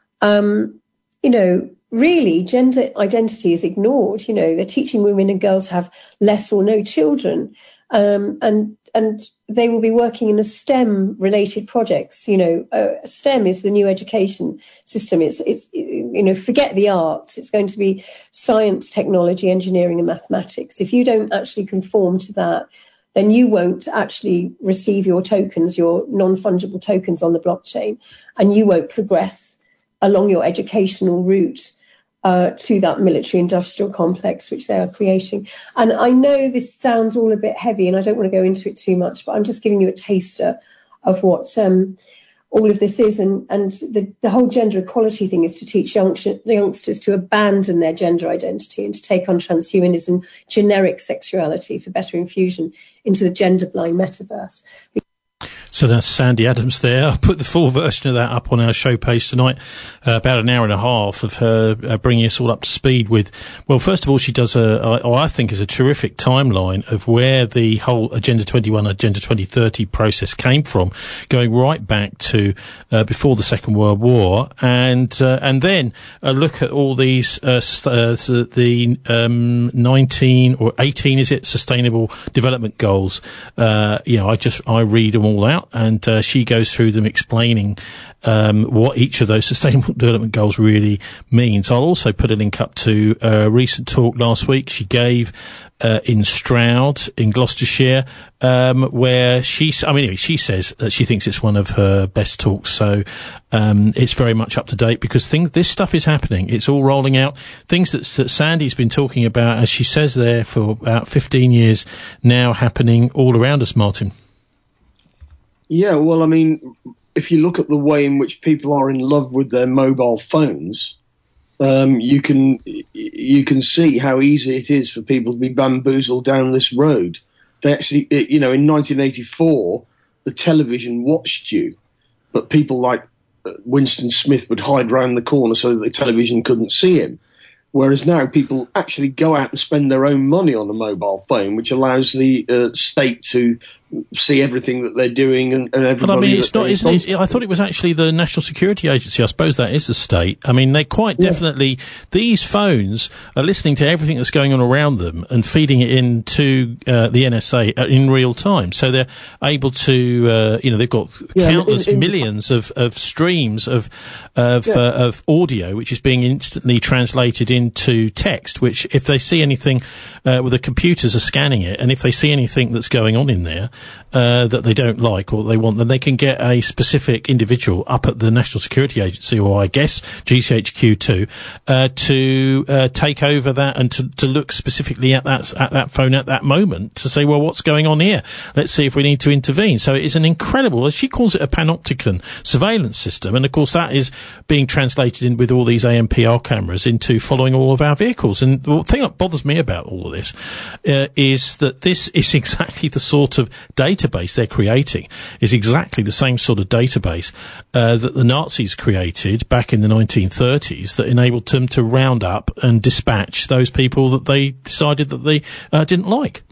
Um, you know, really, gender identity is ignored. You know, they're teaching women and girls to have less or no children. Um, and and they will be working in a STEM-related projects. You know, uh, STEM is the new education system. It's, it's, you know, forget the arts. It's going to be science, technology, engineering, and mathematics. If you don't actually conform to that, then you won't actually receive your tokens, your non-fungible tokens on the blockchain, and you won't progress along your educational route Uh, to that military-industrial complex which they are creating. And I know this sounds all a bit heavy, and I don't want to go into it too much, but I'm just giving you a taster of what um, all of this is. And, and the, the whole gender equality thing is to teach young, youngsters to abandon their gender identity and to take on transhumanism, generic sexuality for better infusion into the gender-blind metaverse. So that's Sandy Adams there. I'll put the full version of that up on our show page tonight. Uh, about an hour and a half of her uh, bringing us all up to speed with, well, first of all, she does a, oh, I think is a terrific timeline of where the whole Agenda twenty-one, Agenda twenty thirty process came from, going right back to uh, before the Second World War, and uh, and then a look at all these uh, uh, the um, nineteen or eighteen, is it, Sustainable Development Goals. Uh, you know, I just I read them all out. And uh, she goes through them explaining um, what each of those Sustainable Development Goals really means. I'll also put a link up to a recent talk last week she gave uh, in Stroud in Gloucestershire, um, where she, I mean, anyway, she says that she thinks it's one of her best talks. So um, it's very much up to date because things, this stuff is happening. It's all rolling out. Things that, that Sandy's been talking about, as she says there, for about fifteen years now, happening all around us, Martin. Yeah, well, I mean, if you look at the way in which people are in love with their mobile phones, um, you can you can see how easy it is for people to be bamboozled down this road. They actually, you know, in nineteen eighty-four, the television watched you, but people like Winston Smith would hide round the corner so that the television couldn't see him. Whereas now people actually go out and spend their own money on a mobile phone, which allows the uh, state to see everything that they're doing and, and everybody. But I mean, it's not, isn't it? I thought it was actually the National Security Agency. I suppose that is the state. I mean, they quite yeah. definitely, these phones are listening to everything that's going on around them and feeding it into uh, the N S A in real time. So they're able to, uh, you know, they've got yeah, countless in, in, millions of, of streams of of, yeah. uh, of audio, which is being instantly translated into text, which if they see anything, uh, well, the computers are scanning it, and if they see anything that's going on in there, Uh, that they don't like or they want, then they can get a specific individual up at the National Security Agency, or I guess G C H Q too, uh, to uh, take over that and to, to look specifically at that at that phone at that moment to say, well, what's going on here? Let's see if we need to intervene. So it is an incredible, as she calls it, a panopticon surveillance system, and of course that is being translated in with all these A M P R cameras into following all of our vehicles. And the thing that bothers me about all of this uh, is that this is exactly the sort of database they're creating, is exactly the same sort of database uh, that the Nazis created back in the nineteen thirties that enabled them to round up and dispatch those people that they decided that they uh, didn't like.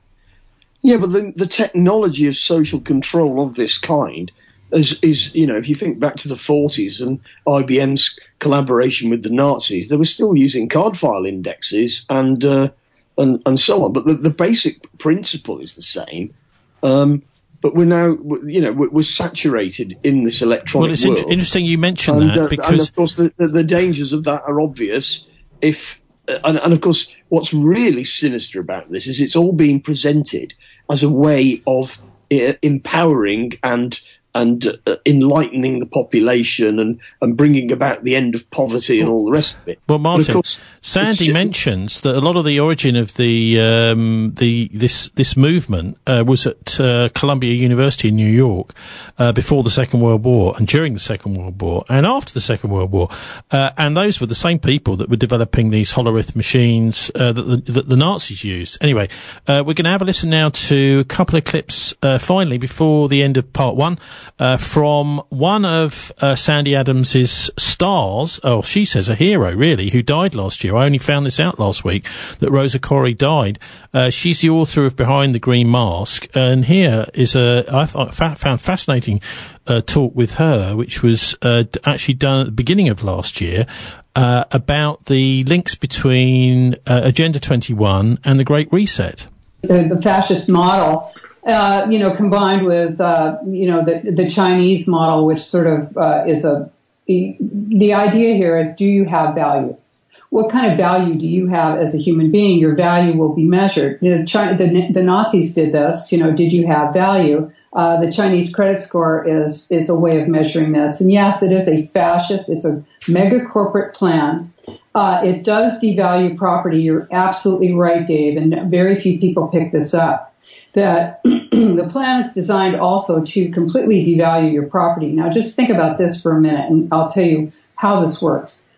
Yeah, but the, the technology of social control of this kind is, is, you know, if you think back to the forties and I B M's collaboration with the Nazis, they were still using card file indexes and uh, and, and so on. But the, the basic principle is the same. Um, but we're now, you know, we're, we're saturated in this electronic well, it's world. In- interesting you mentioned and, that uh, because, and of course, the, the, the dangers of that are obvious. If uh, and, and of course, what's really sinister about this is it's all being presented as a way of uh, empowering and and uh, enlightening the population and, and bringing about the end of poverty and all the rest of it. Well, Martin, course, Sandy mentions that a lot of the origin of the um, the this this movement uh, was at uh, Columbia University in New York uh, before the Second World War and during the Second World War and after the Second World War, uh, and those were the same people that were developing these holorith machines uh, that, the, that the Nazis used. Anyway, uh, we're going to have a listen now to a couple of clips uh, finally before the end of part one. Uh, from one of uh, Sandy Adams's stars, oh, she says a hero, really, who died last year. I only found this out last week, that Rosa Koire died. Uh, she's the author of Behind the Green Mask, and here is a, I thought, fa- found fascinating uh, talk with her, which was uh, actually done at the beginning of last year, uh, about the links between uh, Agenda twenty-one and the Great Reset. The, the fascist model, Uh, you know, combined with, uh, you know, the, the Chinese model, which sort of uh, is a, the, the idea here is, do you have value? What kind of value do you have as a human being? Your value will be measured. You know, China, the, the Nazis did this, you know, did you have value? Uh, the Chinese credit score is, is a way of measuring this. And yes, it is a fascist, it's a mega corporate plan. Uh, it does devalue property. You're absolutely right, Dave, and very few people pick this up. That the plan is designed also to completely devalue your property. Now, just think about this for a minute, and I'll tell you how this works.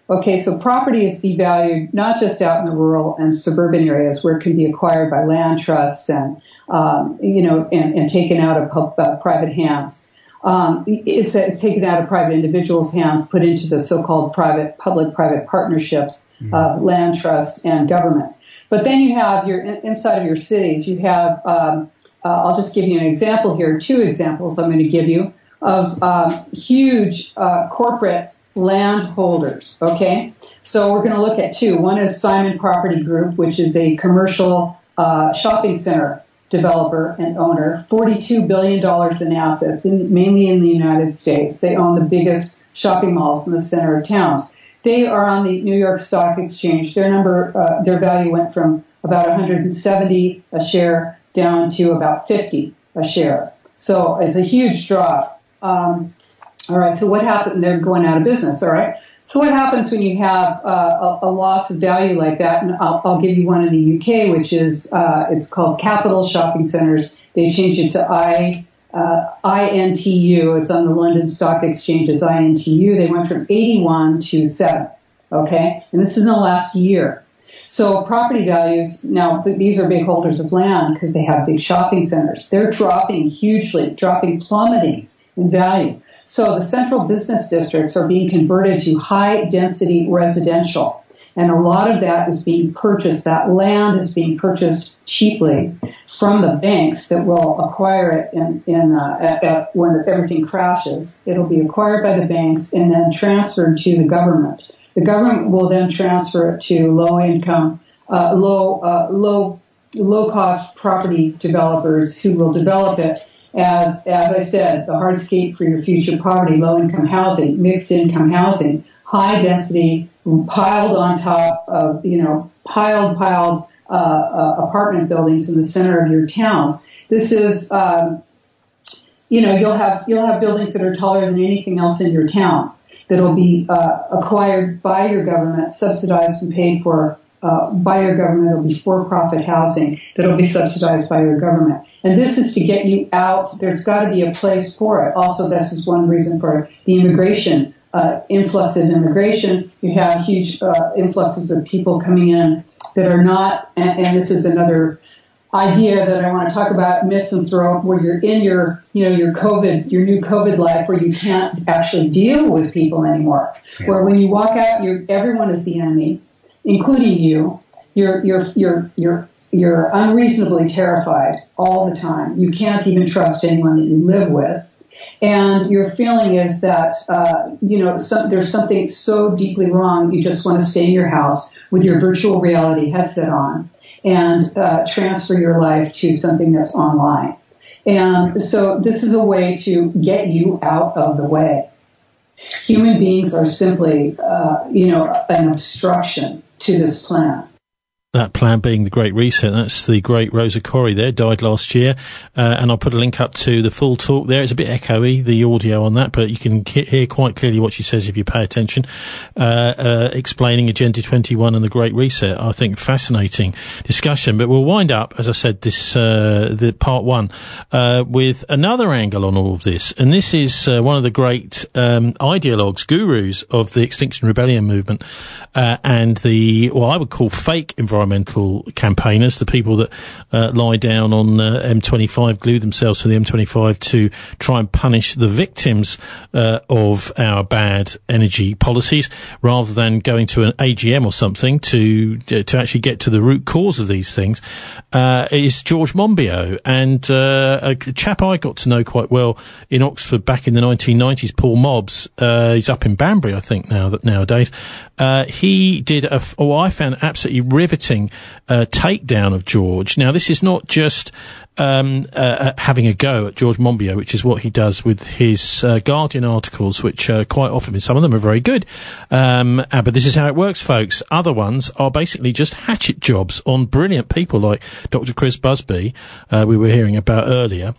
Okay, so property is devalued not just out in the rural and suburban areas where it can be acquired by land trusts and, um, you know, and, and taken out of pub, uh, private hands. Um, it's, it's taken out of private individuals' hands, put into the so-called private, public-private partnerships mm-hmm. of land trusts and government. But then you have your inside of your cities. You have, um, uh, I'll just give you an example here. Two examples I'm going to give you of um, huge uh, corporate landholders. Okay, so we're going to look at two. One is Simon Property Group, which is a commercial uh, shopping center developer and owner, forty-two billion dollars in assets, in, mainly in the United States. They own the biggest shopping malls in the center of towns. They are on the New York Stock Exchange. Their number, uh, their value went from about one hundred seventy a share down to about fifty a share. So it's a huge drop. Um, all right. So what happened? They're going out of business. All right. So what happens when you have uh, a, a loss of value like that? And I'll, I'll give you one in the U K, which is uh, it's called Capital Shopping Centres. They changed it to I uh, I N T U. It's on the London Stock Exchange as I N T U. They went from eighty-one to seven. Okay, and this is in the last year. So property values now th- these are big holders of land because they have big shopping centers. They're dropping hugely, dropping, plummeting in value. So the central business districts are being converted to high-density residential, and a lot of that is being purchased. That land is being purchased cheaply from the banks that will acquire it in, in uh, at, at when everything crashes. It'll be acquired by the banks and then transferred to the government. The government will then transfer it to low-income, uh, low, uh, low, low-cost property developers who will develop it. As, as I said, the hardscape for your future poverty, low-income housing, mixed-income housing, high density, piled on top of, you know, piled, piled, uh, uh, apartment buildings in the center of your towns. This is, um, you know, you'll have, you'll have buildings that are taller than anything else in your town that'll be, uh, acquired by your government, subsidized and paid for Uh, by your government. It'll be for-profit housing that'll be subsidized by your government. And this is to get you out. There's got to be a place for it. Also, this is one reason for the immigration, uh, influx of immigration. You have huge uh, influxes of people coming in that are not, and, and this is another idea that I want to talk about, misanthrope, where you're in your, you know, your COVID, your new COVID life where you can't actually deal with people anymore. Yeah. Where when you walk out, you're, everyone is the enemy, including you. You're, you're, you're, you're, you're unreasonably terrified all the time. You can't even trust anyone that you live with. And your feeling is that, uh, you know, some, there's something so deeply wrong, you just want to stay in your house with your virtual reality headset on and uh, transfer your life to something that's online. And so this is a way to get you out of the way. Human beings are simply, uh, you know, an obstruction to this plan. That plan being the Great Reset. That's the great Rosa Koire there, died last year. Uh, and I'll put a link up to the full talk there. It's a bit echoey, the audio on that, but you can hear quite clearly what she says if you pay attention, uh, uh, explaining Agenda twenty-one and the Great Reset. I think fascinating discussion. But we'll wind up, as I said, this, uh, the part one, uh, with another angle on all of this. And this is, uh, one of the great, um, ideologues, gurus of the Extinction Rebellion movement, uh, and the, what I would call fake environmental environmental campaigners, the people that uh, lie down on uh, M twenty-five, glue themselves to the M twenty-five to try and punish the victims uh, of our bad energy policies, rather than going to an A G M or something to uh, to actually get to the root cause of these things, uh, is George Monbiot. And uh, a chap I got to know quite well in Oxford back in the nineteen nineties, Paul Mobbs, uh, he's up in Banbury, I think, now that nowadays. Uh, he did a, oh, I found absolutely riveting uh, takedown of George. Now, this is not just um, uh, having a go at George Monbiot, which is what he does with his uh, Guardian articles, which uh, quite often, some of them are very good. Um, uh, but this is how it works, folks. Other ones are basically just hatchet jobs on brilliant people like Doctor Chris Busby, uh, we were hearing about earlier.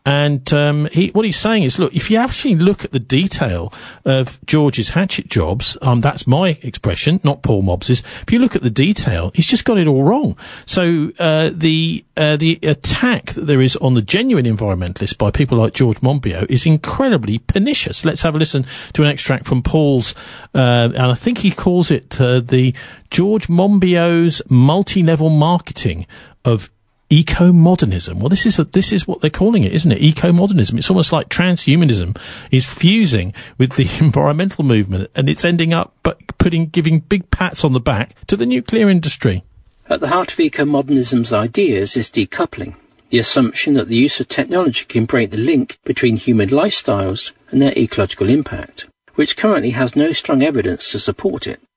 And um, he, what he's saying is, look, if you actually look at the detail of George's hatchet jobs, um, that's my expression, not Paul Mobbs's. If you look at the detail, he's just got it all wrong. So uh, the uh, the attack that there is on the genuine environmentalists by people like George Monbiot is incredibly pernicious. Let's have a listen to an extract from Paul's, uh, and I think he calls it uh, the George Monbiot's multi-level marketing of eco-modernism. Well, this is a, this is what they're calling it, isn't it? Eco-modernism. It's almost like transhumanism is fusing with the environmental movement, and it's ending up but putting giving big pats on the back to the nuclear industry. At the heart of eco-modernism's ideas is decoupling, the assumption that the use of technology can break the link between human lifestyles and their ecological impact, which currently has no strong evidence to support it.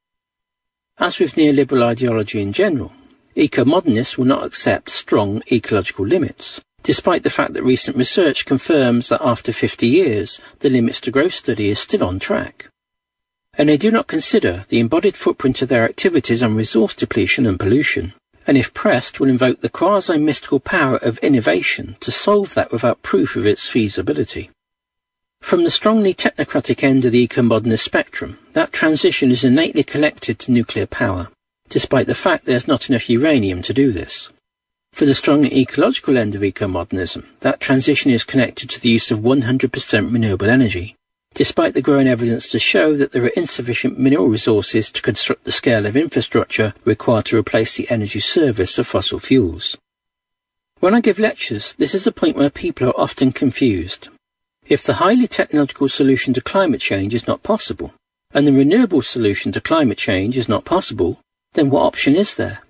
As with neoliberal ideology in general, eco-modernists will not accept strong ecological limits, despite the fact that recent research confirms that after fifty years, the limits to growth study is still on track. And they do not consider the embodied footprint of their activities on resource depletion and pollution, and if pressed will invoke the quasi-mystical power of innovation to solve that without proof of its feasibility. From the strongly technocratic end of the eco-modernist spectrum, that transition is innately connected to nuclear power, despite the fact there's not enough uranium to do this. For the strong ecological end of eco-modernism, that transition is connected to the use of one hundred percent renewable energy, despite the growing evidence to show that there are insufficient mineral resources to construct the scale of infrastructure required to replace the energy service of fossil fuels. When I give lectures, this is a point where people are often confused. If the highly technological solution to climate change is not possible, and the renewable solution to climate change is not possible, then what option is there?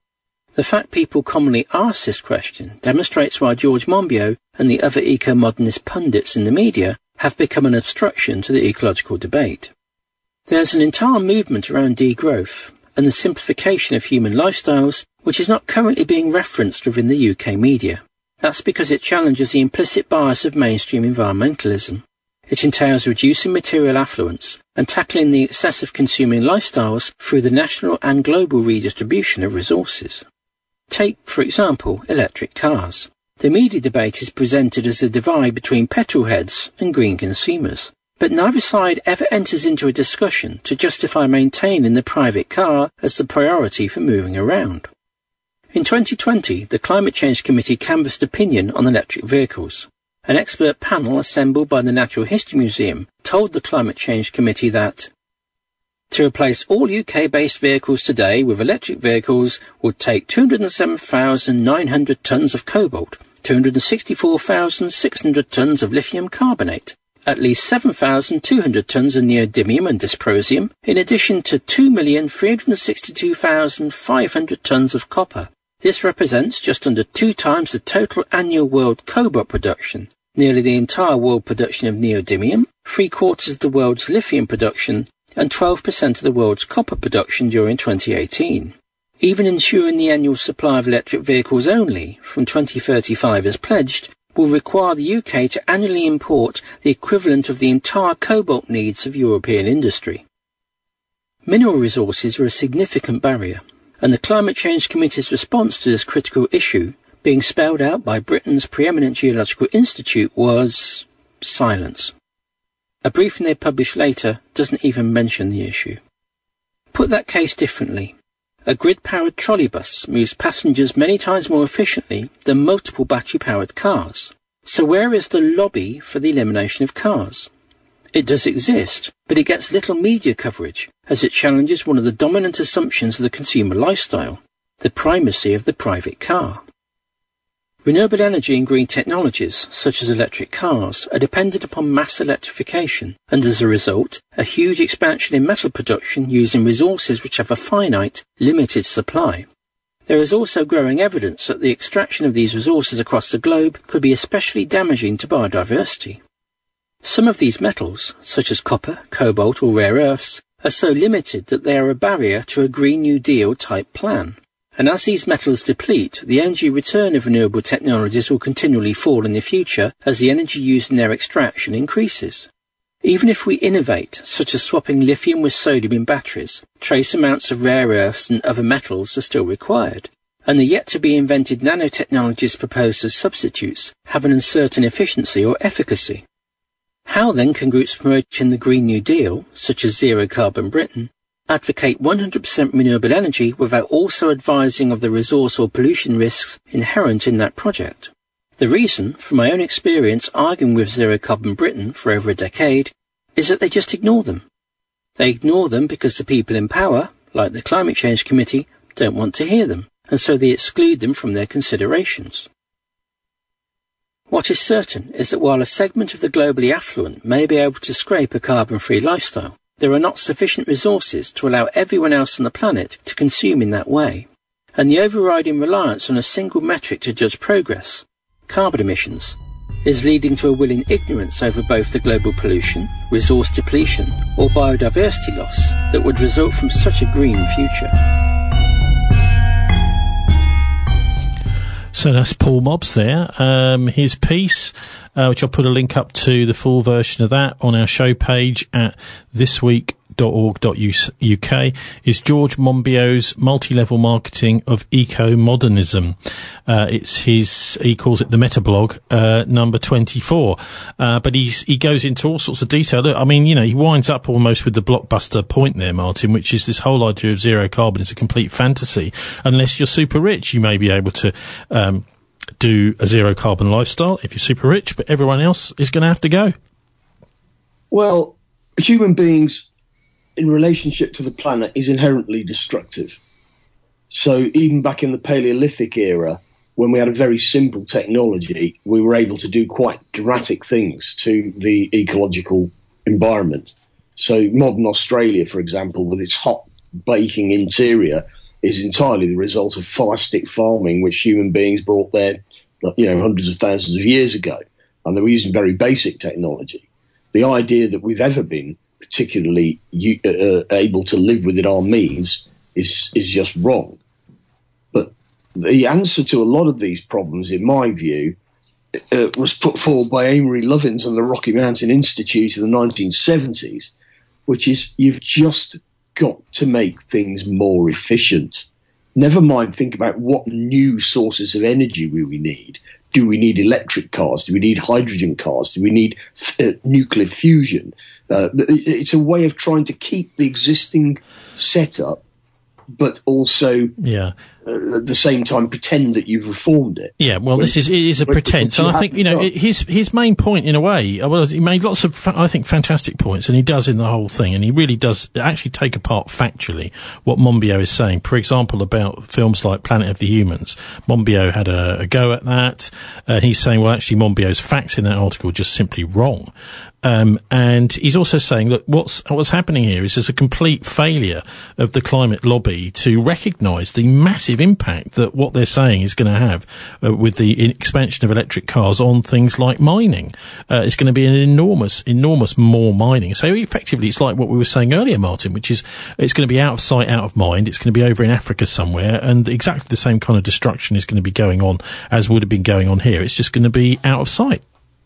The fact people commonly ask this question demonstrates why George Monbiot and the other eco-modernist pundits in the media have become an obstruction to the ecological debate. There's an entire movement around degrowth and the simplification of human lifestyles which is not currently being referenced within the U K media. That's because it challenges the implicit bias of mainstream environmentalism. It entails reducing material affluence and tackling the excessive consuming lifestyles through the national and global redistribution of resources. Take, for example, electric cars. The media debate is presented as a divide between petrol heads and green consumers, but neither side ever enters into a discussion to justify maintaining the private car as the priority for moving around. In twenty twenty, the Climate Change Committee canvassed opinion on electric vehicles. An expert panel assembled by the Natural History Museum told the Climate Change Committee that to replace all U K-based vehicles today with electric vehicles would take two hundred seven thousand nine hundred tonnes of cobalt, two hundred sixty-four thousand six hundred tonnes of lithium carbonate, at least seven thousand two hundred tonnes of neodymium and dysprosium, in addition to two million three hundred sixty-two thousand five hundred tonnes of copper. This represents just under two times the total annual world cobalt production, nearly the entire world production of neodymium, three quarters of the world's lithium production, and twelve percent of the world's copper production during twenty eighteen. Even ensuring the annual supply of electric vehicles only, from twenty thirty-five as pledged, will require the U K to annually import the equivalent of the entire cobalt needs of European industry. Mineral resources are a significant barrier, and the Climate Change Committee's response to this critical issue, being spelled out by Britain's preeminent geological institute, was silence. A briefing they published later doesn't even mention the issue. Put that case differently. A grid-powered trolleybus moves passengers many times more efficiently than multiple battery-powered cars. So where is the lobby for the elimination of cars? It does exist, but it gets little media coverage, as it challenges one of the dominant assumptions of the consumer lifestyle, the primacy of the private car. Renewable energy and green technologies, such as electric cars, are dependent upon mass electrification, and as a result, a huge expansion in metal production using resources which have a finite, limited supply. There is also growing evidence that the extraction of these resources across the globe could be especially damaging to biodiversity. Some of these metals, such as copper, cobalt or rare earths, are so limited that they are a barrier to a Green New Deal type plan. And as these metals deplete, the energy return of renewable technologies will continually fall in the future as the energy used in their extraction increases. Even if we innovate, such as swapping lithium with sodium in batteries, trace amounts of rare earths and other metals are still required. and the yet-to-be-invented nanotechnologies proposed as substitutes have an uncertain efficiency or efficacy. How then can groups promoting the Green New Deal, such as Zero Carbon Britain, advocate one hundred percent renewable energy without also advising of the resource or pollution risks inherent in that project? The reason, from my own experience arguing with Zero Carbon Britain for over a decade, is that they just ignore them. They ignore them because the people in power, like the Climate Change Committee, don't want to hear them, and so they exclude them from their considerations. What is certain is that while a segment of the globally affluent may be able to scrape a carbon-free lifestyle, there are not sufficient resources to allow everyone else on the planet to consume in that way. And the overriding reliance on a single metric to judge progress, carbon emissions, is leading to a willing ignorance over both the global pollution, resource depletion, or biodiversity loss that would result from such a green future. So that's Paul Mobbs there. Um, his piece, uh, which I'll put a link up to the full version of that on our show page at this week dot org dot U K, is George Monbiot's Multi-Level Marketing of Eco-Modernism. Uh, it's his, he calls it the Metablog, uh, number twenty-four. Uh, but he's, he goes into all sorts of detail. Look, I mean, you know, he winds up almost with the blockbuster point there, Martin, which is this whole idea of zero carbon is a complete fantasy. Unless you're super rich, you may be able to, um, do a zero carbon lifestyle if you're super rich, but everyone else is going to have to go. Well, human beings in relationship to the planet is inherently destructive. So even back in the Paleolithic era, when we had a very simple technology, we were able to do quite dramatic things to the ecological environment. So modern Australia, for example, with its hot baking interior, is entirely the result of fire stick farming, which human beings brought there, you know, hundreds of thousands of years ago. And they were using very basic technology. The idea that we've ever been particularly uh, able to live within our means is is just wrong. But the answer to a lot of these problems, in my view, uh, was put forward by Amory Lovins and the Rocky Mountain Institute in the nineteen seventies, which is you've just got to make things more efficient. Never mind think about what new sources of energy we, we need. Do we need electric cars? Do we need hydrogen cars? Do we need uh, nuclear fusion? Uh, it's a way of trying to keep the existing setup, but also yeah. uh, at the same time pretend that you've reformed it. Yeah, well, when, this is it is a pretense, and I think you know his his main point in a way. Well, he made lots of fa- I think fantastic points, and he does in the whole thing, and he really does actually take apart factually what Monbiot is saying. For example, about films like Planet of the Humans, Monbiot had a, a go at that, and he's saying, well, actually, Monbiot's facts in that article are just simply wrong. Um, and he's also saying, look, what's, what's happening here is there's a complete failure of the climate lobby to recognise the massive impact that what they're saying is going to have uh, with the expansion of electric cars on things like mining. Uh, it's going to be an enormous, enormous more mining. So effectively, it's like what we were saying earlier, Martin, which is it's going to be out of sight, out of mind. It's going to be over in Africa somewhere, and exactly the same kind of destruction is going to be going on as would have been going on here. It's just going to be out of sight.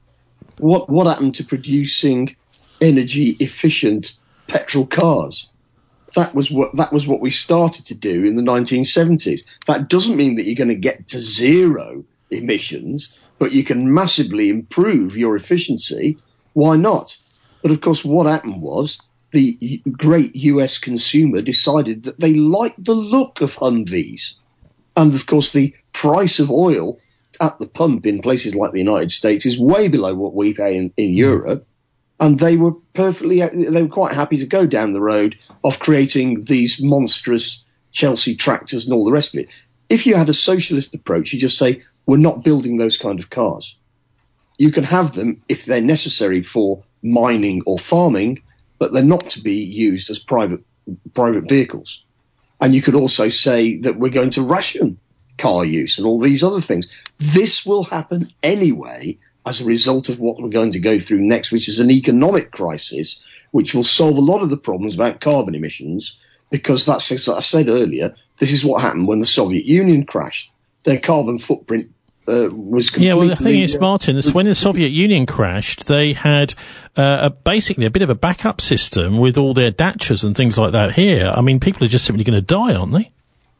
What what happened to producing energy efficient petrol cars? That was what that was what we started to do in the nineteen seventies. That doesn't mean that you're going to get to zero emissions, but you can massively improve your efficiency. Why not? But of course, what happened was the great U S consumer decided that they liked the look of Humvees, and of course, the price of oil at the pump in places like the United States is way below what we pay in, in Europe, and they were perfectly, they were quite happy to go down the road of creating these monstrous Chelsea tractors and all the rest of it. If you had a socialist approach, you just say, we're not building those kind of cars. You can have them if they're necessary for mining or farming, but they're not to be used as private private vehicles. And you could also say that we're going to ration car use and all these other things. This will happen anyway as a result of what we're going to go through next, which is an economic crisis, which will solve a lot of the problems about carbon emissions, because that's, as I said earlier, this is what happened when the Soviet Union crashed. Their carbon footprint uh, was completely... Yeah, well, the thing is, Martin, is when the Soviet Union crashed, they had uh, a, basically a bit of a backup system with all their Dachas and things like that here. I mean, people are just simply going to die, aren't they?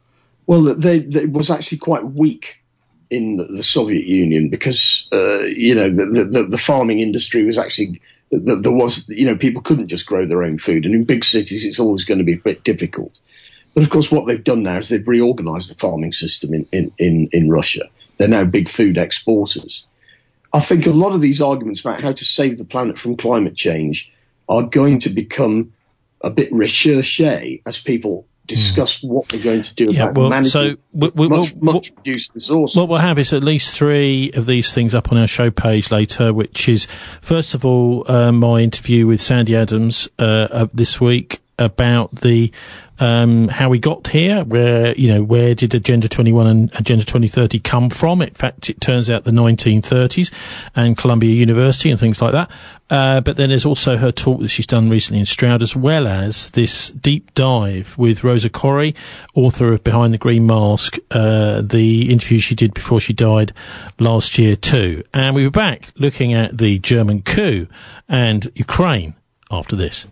Well, they, they, it was actually quite weak in the Soviet Union because, uh, you know, the, the, the farming industry was actually, the, there was, you know, people couldn't just grow their own food. And in big cities, it's always going to be a bit difficult. But of course, what they've done now is they've reorganized the farming system in, in, in, in Russia. They're now big food exporters. I think a lot of these arguments about how to save the planet from climate change are going to become a bit recherche as people discuss mm. what we're going to do yeah, about well, managing so we, we, much, we'll, much reduced resources. What we'll have is at least three of these things up on our show page later, which is, first of all, uh, my interview with Sandy Adams uh, uh, this week about the um, how we got here, where, you know, where did Agenda twenty-one and Agenda twenty thirty come from? In fact, it turns out the nineteen thirties and Columbia University and things like that. Uh, but then there's also her talk that she's done recently in Stroud, as well as this deep dive with Rosa Koire, author of Behind the Green Mask, uh, the interview she did before she died last year too. And we were back looking at the German coup and Ukraine after this.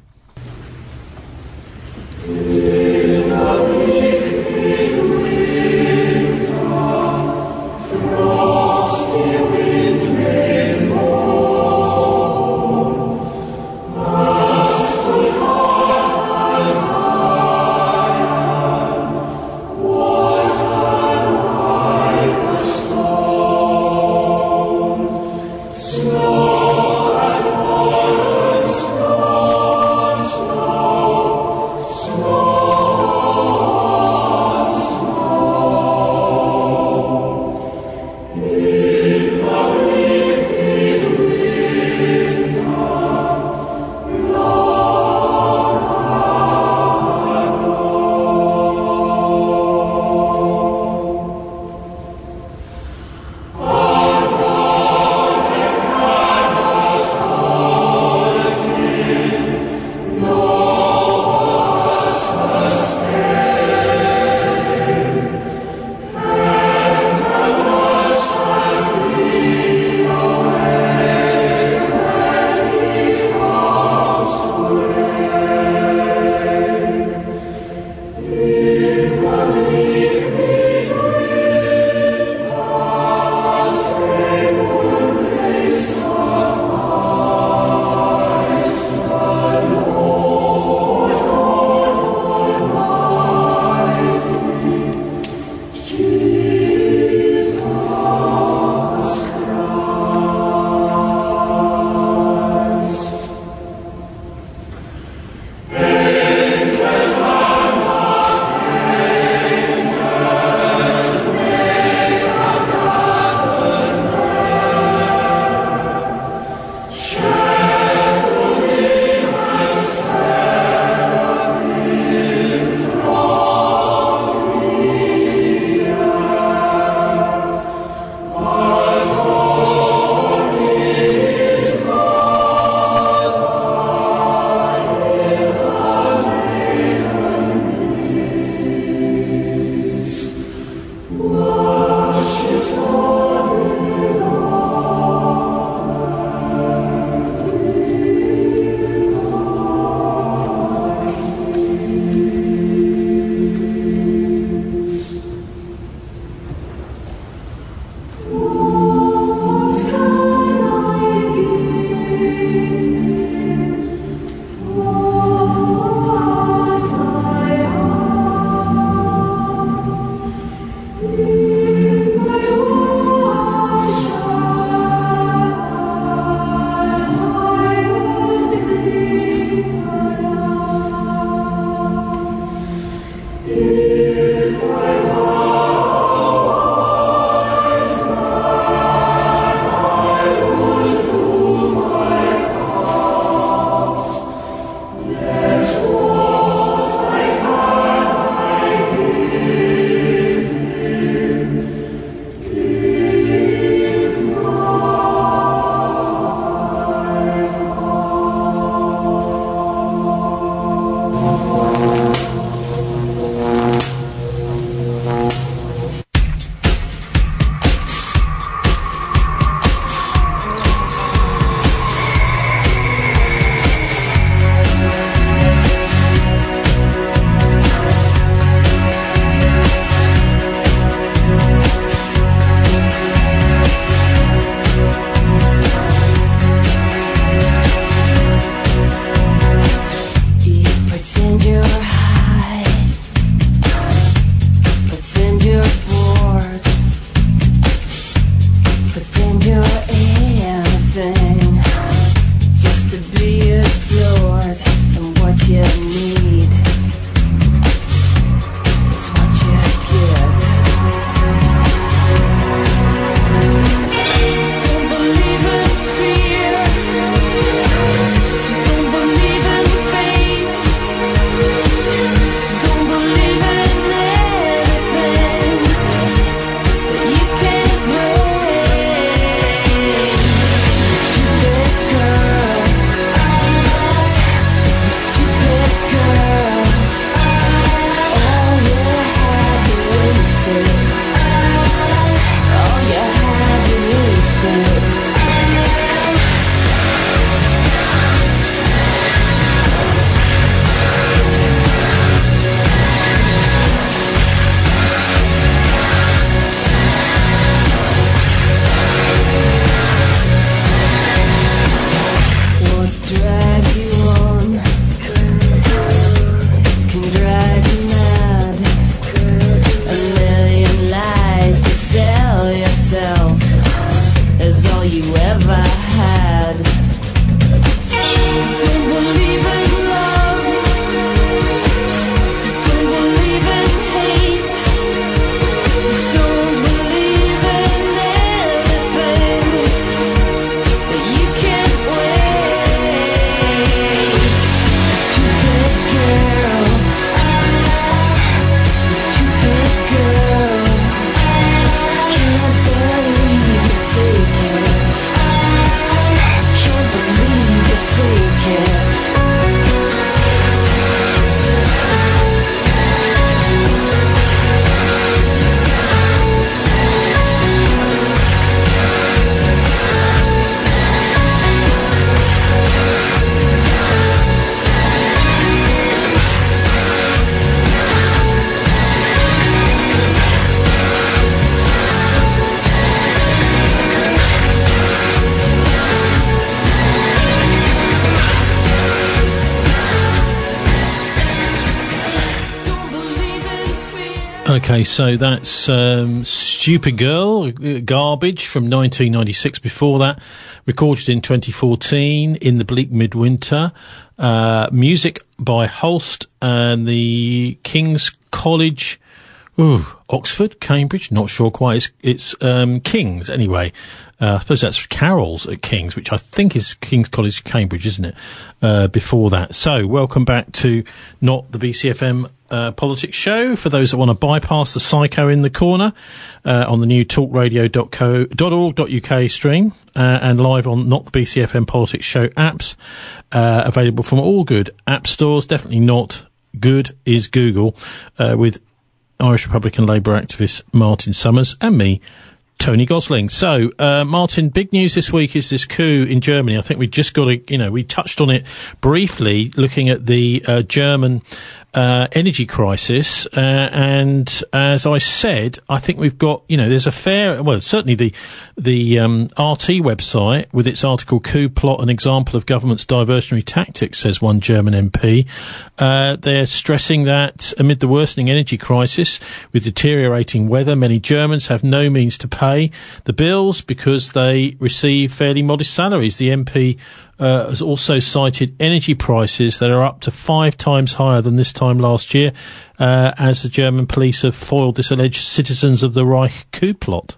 Okay, so that's um, Stupid Girl, Garbage from nineteen ninety-six. Before that, recorded in twenty fourteen in the bleak midwinter. Uh, music by Holst and the King's College, ooh, Oxford, Cambridge, not sure quite. It's, it's um, King's anyway. Uh, I suppose that's Carol's at King's, which I think is King's College, Cambridge, isn't it? Uh, before that. So, welcome back to Not the B C F M uh, Politics Show. For those that want to bypass the psycho in the corner, uh, on the new talk radio dot co dot org dot U K stream, uh, and live on Not the B C F M Politics Show apps, uh, available from all good app stores. Definitely not good is Google, uh, with Irish Republican Labour activist Martin Summers and me, Tony Gosling. So, uh, Martin, big news this week is this coup in Germany. I think we just got to, you know, we touched on it briefly looking at the uh, German uh, energy crisis. Uh, and as I said, I think we've got, you know, there's a fair, well, certainly the, the um, R T website with its article, Coup Plot, an example of government's diversionary tactics, says one German M P. Uh, they're stressing that amid the worsening energy crisis with deteriorating weather, many Germans have no means to pay the bills because they receive fairly modest salaries. The M P uh, has also cited energy prices that are up to five times higher than this time last year, uh, as the German police have foiled this alleged citizens of the Reich coup plot.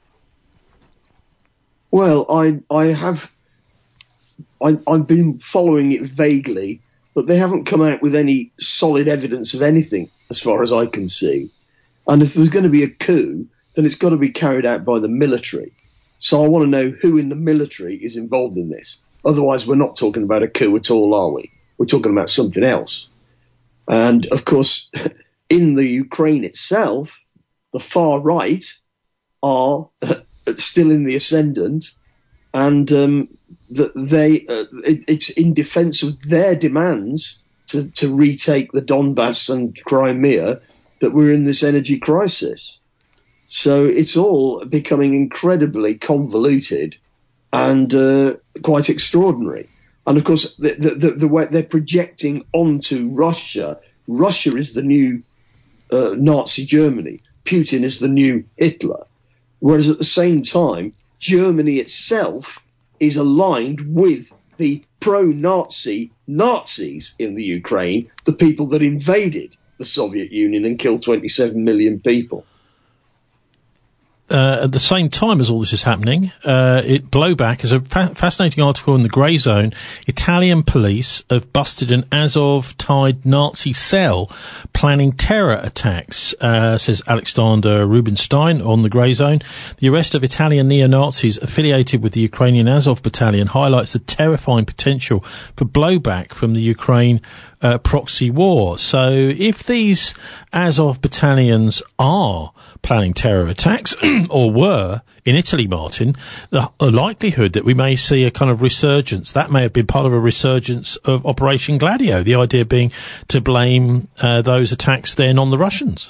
Well, I I have I, I've been following it vaguely, but they haven't come out with any solid evidence of anything, as far as I can see. And if there's going to be a coup, then it's got to be carried out by the military. So I want to know who in the military is involved in this. Otherwise, we're not talking about a coup at all, are we? We're talking about something else. And, of course, in the Ukraine itself, the far right are still in the ascendant, and um, that they uh, it, it's in defence of their demands to, to retake the Donbass and Crimea that we're in this energy crisis. So it's all becoming incredibly convoluted and uh, quite extraordinary. And of course, the, the, the, the way they're projecting onto Russia, Russia is the new uh, Nazi Germany. Putin is the new Hitler. Whereas at the same time, Germany itself is aligned with the pro-Nazi Nazis in the Ukraine, the people that invaded the Soviet Union and killed twenty-seven million people. Uh, at the same time as all this is happening, uh, it blowback is a fa- fascinating article in the Grey Zone. Italian police have busted an Azov-tied Nazi cell planning terror attacks, uh, says Alexander Rubinstein on the Grey Zone. The arrest of Italian neo-Nazis affiliated with the Ukrainian Azov battalion highlights the terrifying potential for blowback from the Ukraine uh, proxy war. So if these Azov battalions are planning terror attacks, or were, in Italy, Martin, the, the likelihood that we may see a kind of resurgence, that may have been part of a resurgence of Operation Gladio, the idea being to blame uh, those attacks then on the Russians.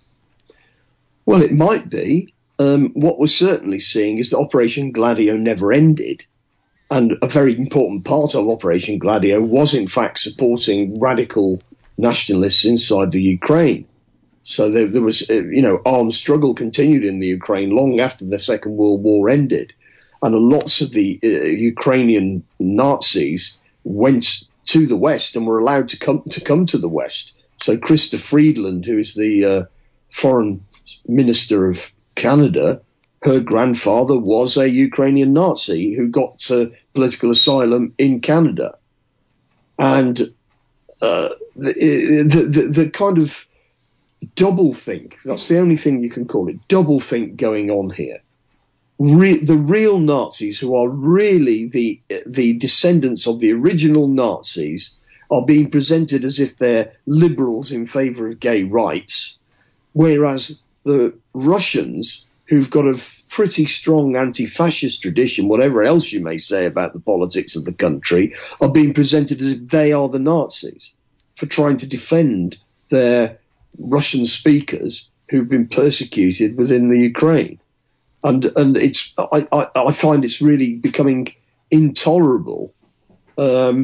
Well, it might be. Um, what we're certainly seeing is that Operation Gladio never ended. And a very important part of Operation Gladio was, in fact, supporting radical nationalists inside the Ukraine. So there, there was, uh, you know, armed struggle continued in the Ukraine long after the Second World War ended. And lots of the uh, Ukrainian Nazis went to the West and were allowed to come to come to the West. So Chrysler Friedland, who is the uh, foreign minister of Canada, her grandfather was a Ukrainian Nazi who got uh, political asylum in Canada. And uh, the, the, the, the kind of doublethink, that's the only thing you can call it, doublethink going on here. Re- the real Nazis, who are really the the descendants of the original Nazis, are being presented as if they're liberals in favour of gay rights, whereas the Russians, who've got a pretty strong anti-fascist tradition, whatever else you may say about the politics of the country, are being presented as if they are the Nazis for trying to defend their Russian speakers who've been persecuted within the Ukraine. And and it's I, I, I find it's really becoming intolerable um,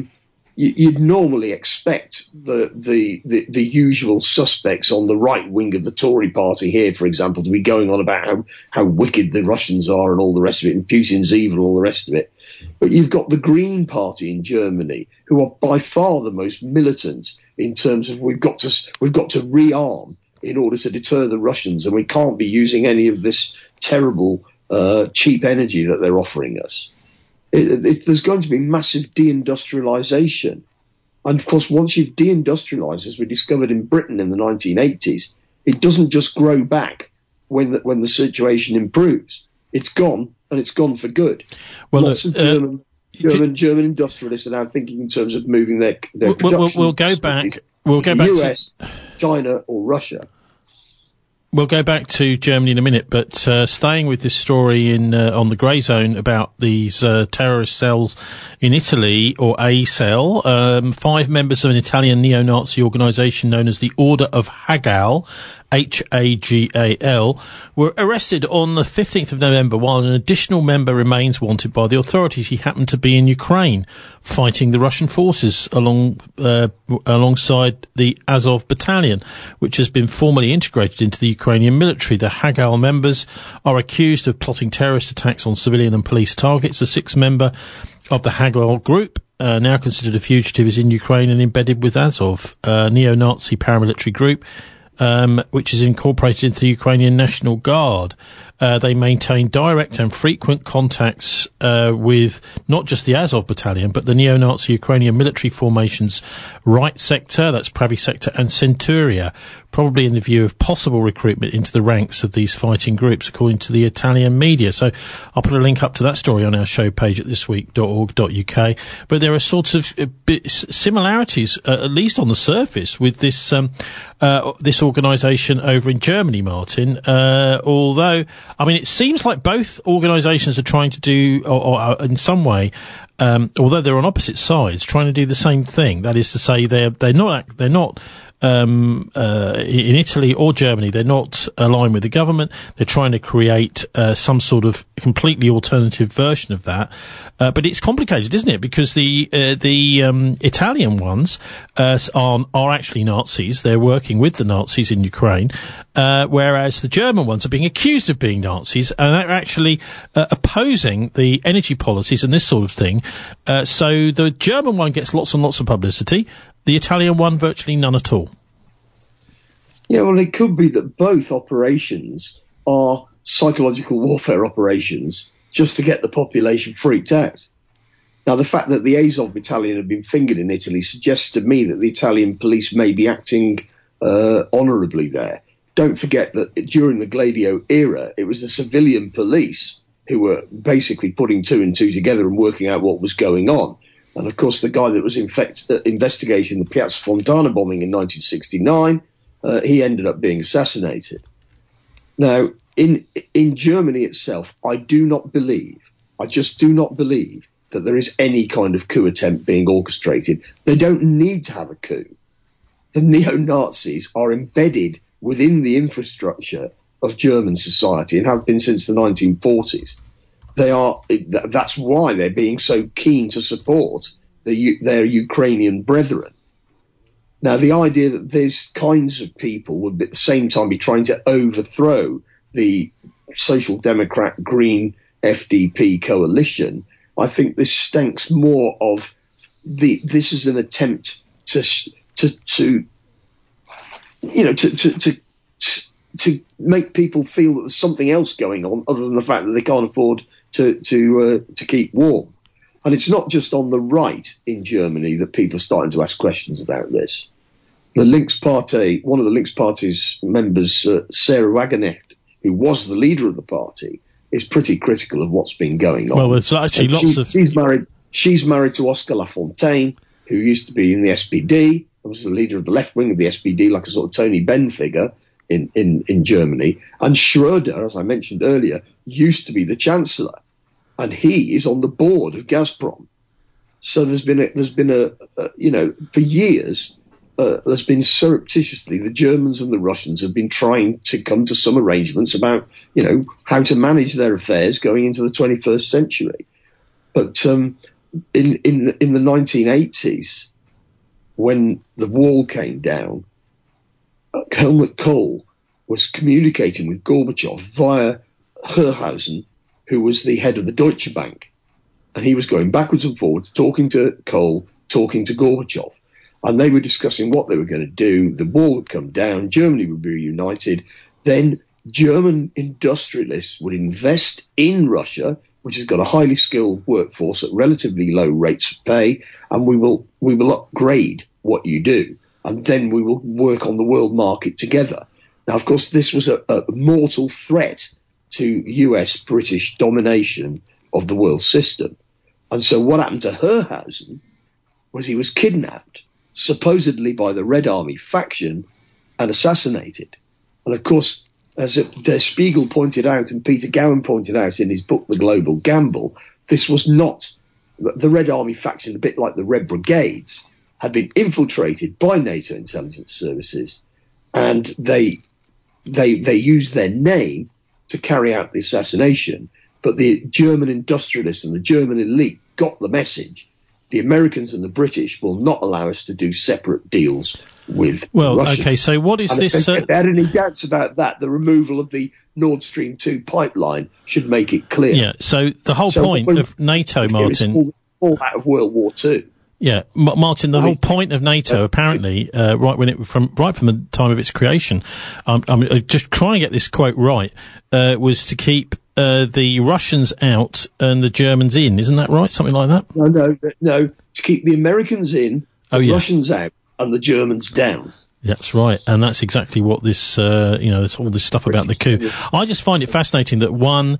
you, you'd normally expect the, the, the, the usual suspects on the right wing of the Tory party here, for example, to be going on about how, how wicked the Russians are and all the rest of it, and Putin's evil and all the rest of it. But you've got the Green Party in Germany, who are by far the most militant in terms of we've got to we've got to rearm in order to deter the Russians, and we can't be using any of this terrible uh, cheap energy that they're offering us. It, it, there's going to be massive deindustrialization. And of course, once you've deindustrialized, as we discovered in Britain in the nineteen eighties, it doesn't just grow back when the, when the situation improves. It's gone, and it's gone for good. Well, Lots of uh, German, German, German industrialists are now thinking in terms of moving their, their we'll, production. we'll, we'll go back. We'll go back U S, to China, or Russia. We'll go back to Germany in a minute, but uh, staying with this story in uh, on the Grey Zone about these uh, terrorist cells in Italy, or a cell, um, five members of an Italian neo-Nazi organisation known as the Order of Hagel, H A G A L, were arrested on the fifteenth of November, while an additional member remains wanted by the authorities. He happened to be in Ukraine fighting the Russian forces along uh, alongside the Azov battalion, which has been formally integrated into the Ukrainian military. The Hagel members are accused of plotting terrorist attacks on civilian and police targets. A sixth member of the Hagel group, uh, now considered a fugitive, is in Ukraine and embedded with Azov, a neo-Nazi paramilitary group, Um, which is incorporated into the Ukrainian National Guard. Uh, they maintain direct and frequent contacts uh, with not just the Azov battalion, but the neo-Nazi Ukrainian military formations Right Sector, that's Pravi Sector, and Centuria, probably in the view of possible recruitment into the ranks of these fighting groups, according to the Italian media. So I'll put a link up to that story on our show page at this week dot org dot U K. But there are sorts of uh, bits, similarities, uh, at least on the surface, with this um, uh, this organisation over in Germany, Martin. Uh, although, I mean, it seems like both organisations are trying to do, or, or in some way, um, although they're on opposite sides, trying to do the same thing. That is to say, they're they're not they're not. Um, uh, in Italy or Germany, they're not aligned with the government. They're trying to create uh, some sort of completely alternative version of that. Uh, but it's complicated, isn't it? Because the uh, the um, Italian ones uh, are are actually Nazis. They're working with the Nazis in Ukraine, uh, whereas the German ones are being accused of being Nazis, and they're actually uh, opposing the energy policies and this sort of thing. Uh, so the German one gets lots and lots of publicity. The Italian one, virtually none at all. Yeah, well, it could be that both operations are psychological warfare operations just to get the population freaked out. Now, the fact that the Azov battalion had been fingered in Italy suggests to me that the Italian police may be acting uh, honourably there. Don't forget that during the Gladio era, it was the civilian police who were basically putting two and two together and working out what was going on. And, of course, the guy that was infect, uh, investigating the Piazza Fontana bombing in nineteen sixty-nine, uh, he ended up being assassinated. Now, in in Germany itself, I do not believe, I just do not believe that there is any kind of coup attempt being orchestrated. They don't need to have a coup. The neo-Nazis are embedded within the infrastructure of German society and have been since the nineteen forties. They are. That's why they're being so keen to support the, their Ukrainian brethren. Now, the idea that these kinds of people would at the same time be trying to overthrow the Social Democrat Green F D P coalition, I think this stinks more of the. This is an attempt to to to you know to to. to to make people feel that there's something else going on other than the fact that they can't afford to to uh, to keep warm. And it's not just on the right in Germany that people are starting to ask questions about this. The Linkspartei, one of the Linkspartei's members, uh, Sarah Wagenknecht, who was the leader of the party, is pretty critical of what's been going on. Well, there's actually and lots she, of... She's married, she's married to Oscar Lafontaine, who used to be in the S P D, and was the leader of the left wing of the S P D, like a sort of Tony Benn figure. In, in, in Germany. And Schröder, as I mentioned earlier, used to be the chancellor, and he is on the board of Gazprom. So there's been a, there's been a, a you know, for years, uh, there's been surreptitiously, the Germans and the Russians have been trying to come to some arrangements about, you know, how to manage their affairs going into the twenty-first century. But um, in in in the nineteen eighties, when the wall came down, Helmut Kohl was communicating with Gorbachev via Herrhausen, who was the head of the Deutsche Bank, and he was going backwards and forwards, talking to Kohl, talking to Gorbachev, and they were discussing what they were going to do. The wall would come down, Germany would be reunited, then German industrialists would invest in Russia, which has got a highly skilled workforce at relatively low rates of pay, and we will we will upgrade what you do, and then we will work on the world market together. Now, of course, this was a, a mortal threat to U S British domination of the world system. And so what happened to Herrhausen was he was kidnapped, supposedly by the Red Army faction, and assassinated. And of course, as Der Spiegel pointed out and Peter Gowan pointed out in his book, The Global Gamble, this was not the Red Army faction, a bit like the Red Brigades, had been infiltrated by NATO intelligence services, and they they they used their name to carry out the assassination. But the German industrialists and the German elite got the message. The Americans and the British will not allow us to do separate deals with Well, Russia. okay, so what is And this... If they, Uh, if they had any doubts about that, the removal of the Nord Stream two pipeline should make it clear. yeah, so the whole So point when- of NATO, Martin... All, all out of World War Two. Yeah, M- Martin. The whole point of NATO, apparently, uh, right when it from right from the time of its creation, um, I'm uh, just trying to get this quote right, uh, was to keep uh, the Russians out and the Germans in. Isn't that right? Something like that. No, no, no. To keep the Americans in, Oh, the yeah. Russians out, and the Germans down. That's right, and that's exactly what this, uh, you know, there's all this stuff about the coup. I just find it fascinating that one,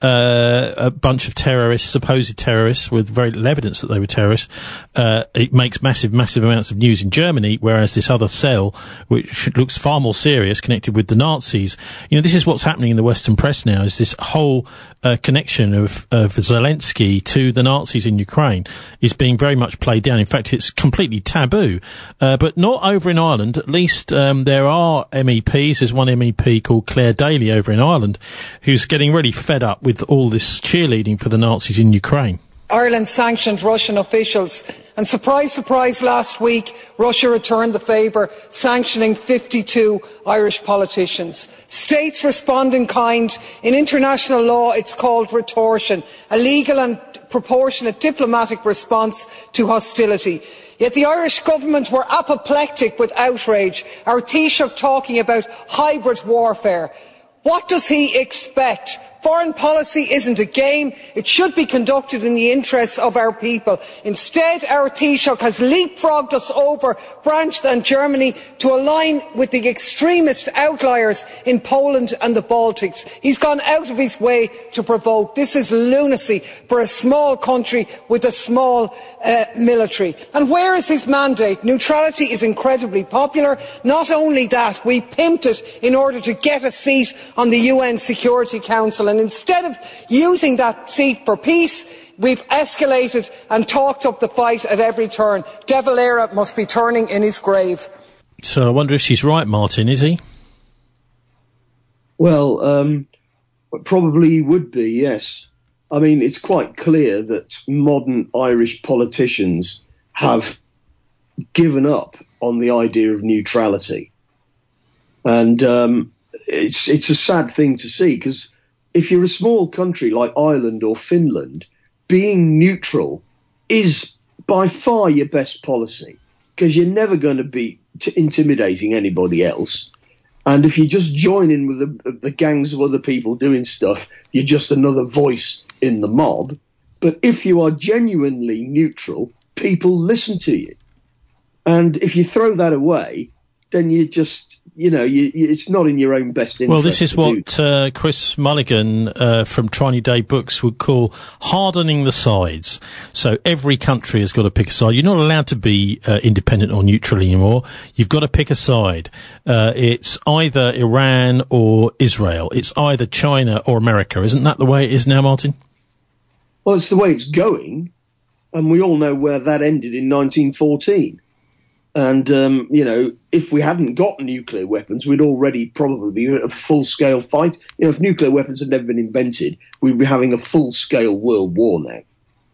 uh, a bunch of terrorists, supposed terrorists, with very little evidence that they were terrorists, uh, it makes massive, massive amounts of news in Germany, whereas this other cell, which looks far more serious, connected with the Nazis, you know, this is what's happening in the Western press now, is this whole, uh, connection of, of Zelensky to the Nazis in Ukraine is being very much played down. In fact, it's completely taboo, uh, but not over in Ireland. At least, um, there are M E Ps. There's one M E P called Claire Daly over in Ireland who's getting really fed up with all this cheerleading for the Nazis in Ukraine. Ireland sanctioned Russian officials, and surprise, surprise, last week Russia returned the favour, sanctioning fifty-two Irish politicians. States respond in kind. In international law it's called retortion, a legal and proportionate diplomatic response to hostility. Yet the Irish government were apoplectic with outrage, our Taoiseach talking about hybrid warfare. What does he expect? Foreign policy isn't a game. It should be conducted in the interests of our people. Instead, our Taoiseach has leapfrogged us over France and Germany to align with the extremist outliers in Poland and the Baltics. He's gone out of his way to provoke. This is lunacy for a small country with a small uh, military. And where is his mandate? Neutrality is incredibly popular. Not only that, we pimped it in order to get a seat on the U N Security Council. And instead of using that seat for peace, we've escalated and talked up the fight at every turn. De Valera must be turning in his grave. So I wonder if she's right, Martin, is he? Well, um, probably would be, yes. I mean, it's quite clear that modern Irish politicians have given up on the idea of neutrality. And um, it's it's a sad thing to see, because if you're a small country like Ireland or Finland, being neutral is by far your best policy, because you're never going to be t- intimidating anybody else. And if you just join in with the, the gangs of other people doing stuff, you're just another voice in the mob. But if you are genuinely neutral, people listen to you. And if you throw that away, then you just, you know, you, you, it's not in your own best interest. Well, this is to what uh, Chris Mulligan uh, from Trinity Day Books would call hardening the sides. So every country has got to pick a side. You're not allowed to be uh, independent or neutral anymore. You've got to pick a side. Uh, it's either Iran or Israel. It's either China or America. Isn't that the way it is now, Martin? Well, it's the way it's going. And we all know where that ended in nineteen fourteen. And, um, you know, if we hadn't got nuclear weapons, we'd already probably be in a full-scale fight. You know, if nuclear weapons had never been invented, we'd be having a full-scale world war now.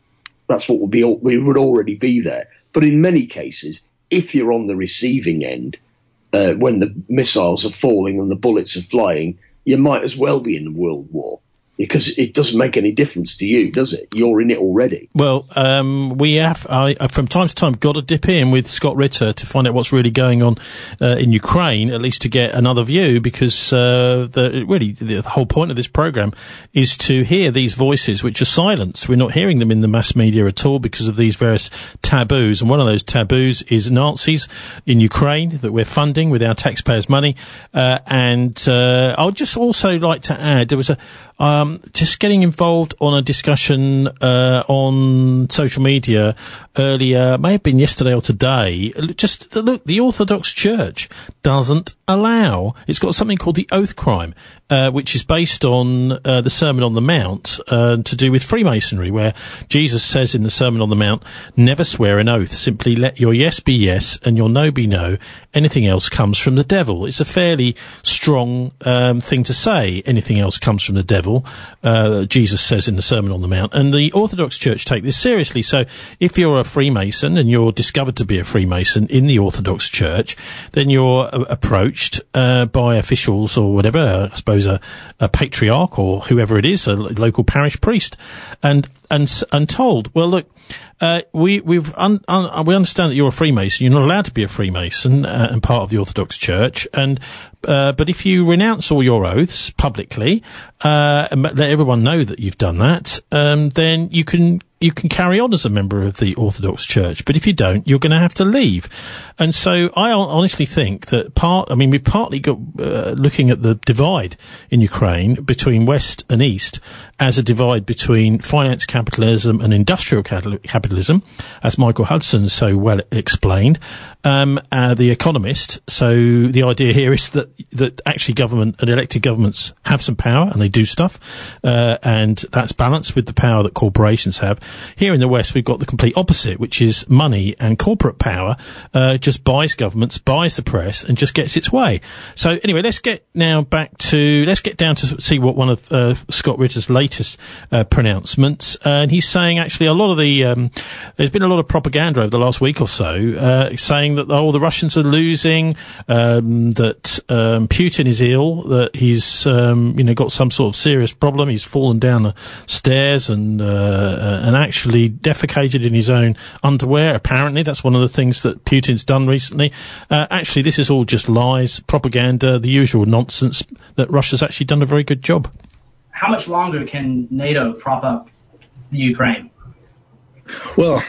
that's what would be, we would already be there. But in many cases, if you're on the receiving end, uh, when the missiles are falling and the bullets are flying, you might as well be in a world war. Because it doesn't make any difference to you, does it? You're in it already. Well, um, we have, I, from time to time, got to dip in with Scott Ritter to find out what's really going on uh, in Ukraine, at least to get another view, because uh, the, really the, the whole point of this programme is to hear these voices which are silenced. We're not hearing them in the mass media at all because of these various taboos. And one of those taboos is Nazis in Ukraine that we're funding with our taxpayers' money. Uh, and uh, I would just also like to add, there was a Um, just getting involved on a discussion uh, on social media earlier, may have been yesterday or today. Just look, the Orthodox Church doesn't allow. It's got something called the oath crime, uh, which is based on uh, the Sermon on the Mount, uh, to do with Freemasonry, where Jesus says in the Sermon on the Mount, "Never swear an oath. Simply let your yes be yes and your no be no. Anything else comes from the devil." It's a fairly strong um, thing to say. Anything else comes from the devil. Uh, Jesus says in the Sermon on the Mount, and the Orthodox Church take this seriously. So if you're a Freemason and you're discovered to be a Freemason in the Orthodox Church, then you're uh, approached uh, by officials or whatever, uh, I suppose a, a patriarch or whoever it is, a local parish priest, and and and told, well, look, uh, we we've un, un, we understand that you're a Freemason. You're not allowed to be a Freemason uh, and part of the Orthodox Church, and uh, but if you renounce all your oaths publicly, uh, and let everyone know that you've done that, um, then you can you can carry on as a member of the Orthodox Church. But if you don't, you're going to have to leave. And so I honestly think that part, I mean, we partly got uh, looking at the divide in Ukraine between West and East as a divide between finance capitalism and industrial capitalism, as Michael Hudson so well explained, um, uh, the Economist. So the idea here is that, that actually government and elected governments have some power and they do stuff, uh, and that's balanced with the power that corporations have. Here in the West, we've got the complete opposite, which is money and corporate power uh, just buys governments, buys the press, and just gets its way. So anyway, let's get now back to, let's get down to see what one of uh, Scott Ritter's latest uh, pronouncements. Uh, and he's saying actually a lot of the, um, there's been a lot of propaganda over the last week or so, uh, saying that, oh, the Russians are losing, um, that um, Putin is ill, that he's, um, you know, got some sort of serious problem. He's fallen down the stairs and, uh, and actually defecated in his own underwear. Apparently, that's one of the things that Putin's done recently. Uh, actually, this is all just lies, propaganda, the usual nonsense that Russia's actually done a very good job. How much longer can NATO prop up the Ukraine? Well,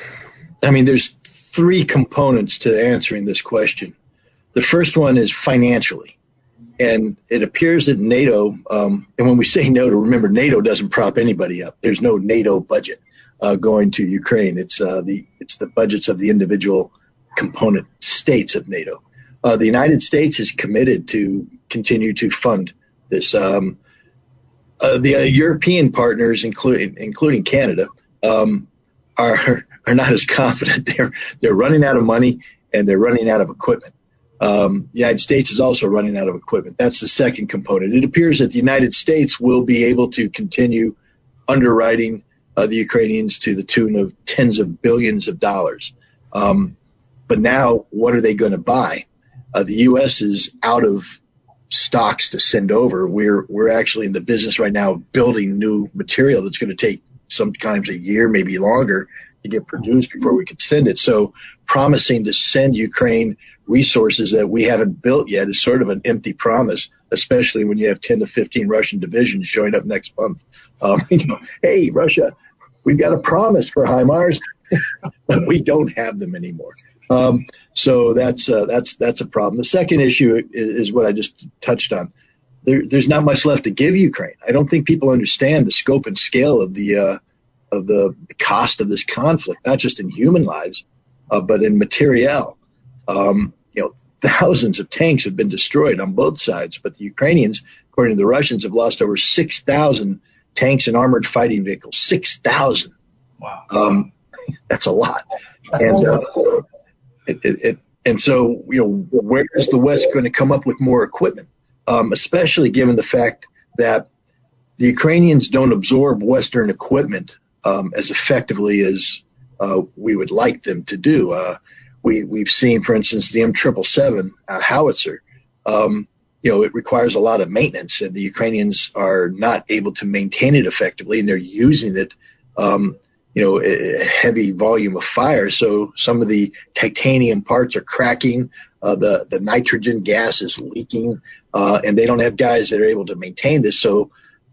I mean, there's three components to answering this question. The first one is financially. And it appears that NATO, um, and when we say NATO, remember, NATO doesn't prop anybody up. There's no NATO budget uh, going to Ukraine. It's uh, the it's the budgets of the individual component states of NATO. Uh, the United States is committed to continue to fund this. Um, uh, the uh, European partners, including including Canada, um, are are not as confident. They're they're running out of money and they're running out of equipment. Um, the United States is also running out of equipment. That's the second component. It appears that the United States will be able to continue underwriting uh, the Ukrainians to the tune of tens of billions of dollars. Um, but now, what are they going to buy? Uh, the U S is out of stocks to send over. We're we're actually in the business right now of building new material that's going to take sometimes a year, maybe longer, to get produced before we could send it. So promising to send Ukraine resources that we haven't built yet is sort of an empty promise, especially when you have ten to fifteen Russian divisions showing up next month. Um, you know, hey, Russia, we've got a promise for HIMARS, but we don't have them anymore. Um, so that's uh, that's that's a problem. The second issue is, is what I just touched on. There, there's not much left to give Ukraine. I don't think people understand the scope and scale of the uh, of the cost of this conflict, not just in human lives, uh, but in materiel. Um, you know, thousands of tanks have been destroyed on both sides, but the Ukrainians, according to the Russians, have lost over six thousand tanks and armored fighting vehicles. six thousand. Wow. Um, that's a lot. And, uh, it, it, it, and so, you know, where is the West going to come up with more equipment? Um, especially given the fact that the Ukrainians don't absorb Western equipment um, as effectively as uh, we would like them to do. Uh, we, we've seen, for instance, the M seven seventy-seven uh, howitzer. Um, you know, it requires a lot of maintenance, and the Ukrainians are not able to maintain it effectively, and they're using it, um, you know, a, a heavy volume of fire. So some of the titanium parts are cracking, uh, the, the nitrogen gas is leaking, uh, and they don't have guys that are able to maintain this. So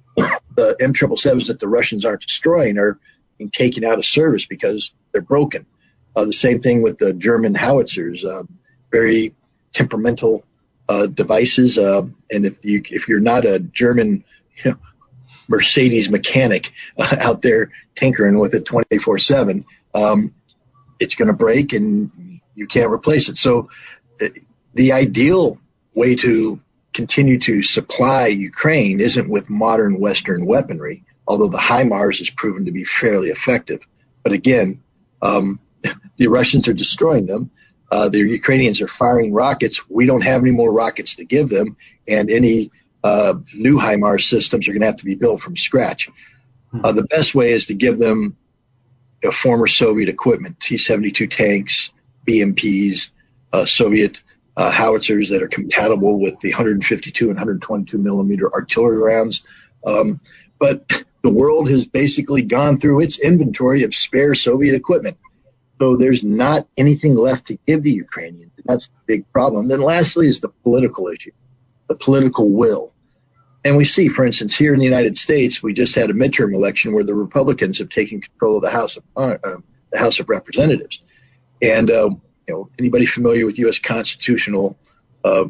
the M seven seventy-sevens that the Russians aren't destroying are being taken out of service because they're broken. Uh, the same thing with the German howitzers, uh, very temperamental uh, devices. Uh, and if you if you're not a German, you know, Mercedes mechanic uh, out there tinkering with it twenty-four seven, um, it's going to break and you can't replace it. So uh, the ideal way to continue to supply Ukraine isn't with modern Western weaponry, although the HIMARS has proven to be fairly effective. But again, um, the Russians are destroying them. Uh, the Ukrainians are firing rockets. We don't have any more rockets to give them, and any uh, new HIMARS systems are going to have to be built from scratch. Uh, the best way is to give them you know, former Soviet equipment, T seventy-two tanks, B M Ps, uh, Soviet uh, howitzers that are compatible with the one fifty-two and one twenty-two millimeter artillery rounds. Um, but the world has basically gone through its inventory of spare Soviet equipment. So there's not anything left to give the Ukrainians. That's a big problem. Then lastly is the political issue, the political will. And we see, for instance, here in the United States, we just had a midterm election where the Republicans have taken control of the House of uh, the House of Representatives. And uh, you know, anybody familiar with U S constitutional uh,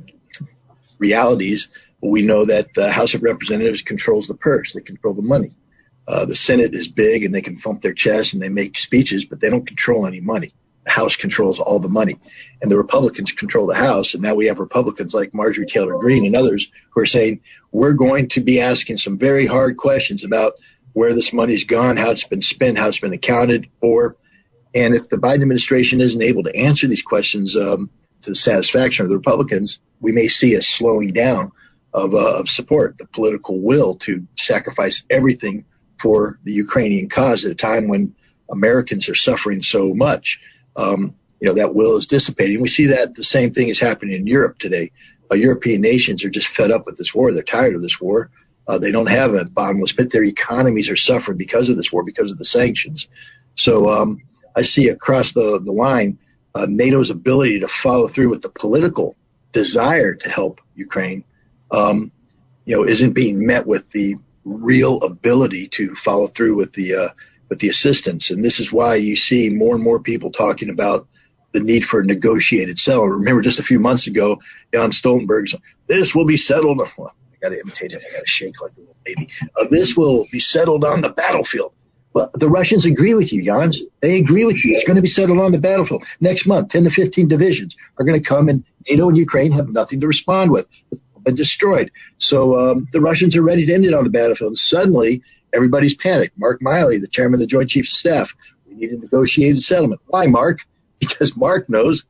realities, we know that the House of Representatives controls the purse. They control the money. Uh, the Senate is big and they can thump their chest and they make speeches, but they don't control any money. The House controls all the money, and the Republicans control the House. And now we have Republicans like Marjorie Taylor Greene and others who are saying, we're going to be asking some very hard questions about where this money's gone, how it's been spent, how it's been accounted for. And if the Biden administration isn't able to answer these questions um, to the satisfaction of the Republicans, we may see a slowing down of, uh, of support, the political will to sacrifice everything for the Ukrainian cause at a time when Americans are suffering so much. Um, you know, that will is dissipating. We see that the same thing is happening in Europe today. Uh, European nations are just fed up with this war. They're tired of this war. Uh, they don't have a bottomless pit. Their economies are suffering because of this war, because of the sanctions. So um, I see across the, the line uh, NATO's ability to follow through with the political desire to help Ukraine, um, you know, isn't being met with the real ability to follow through with the uh, with the assistance. And this is why you see more and more people talking about the need for a negotiated settlement. Remember, just a few months ago, Jan Stoltenberg's, this will be settled. Well, I got to imitate him. I got to shake like a little baby. Uh, this will be settled on the battlefield. Well, the Russians agree with you, Jans. They agree with you. It's going to be settled on the battlefield. Next month, ten to fifteen divisions are going to come, and NATO and Ukraine have nothing to respond with. It's been destroyed. So um, the Russians are ready to end it on the battlefield. And suddenly, everybody's panicked. Mark Miley, the chairman of the Joint Chiefs of Staff, we need a negotiated settlement. Why, Mark? Because Mark knows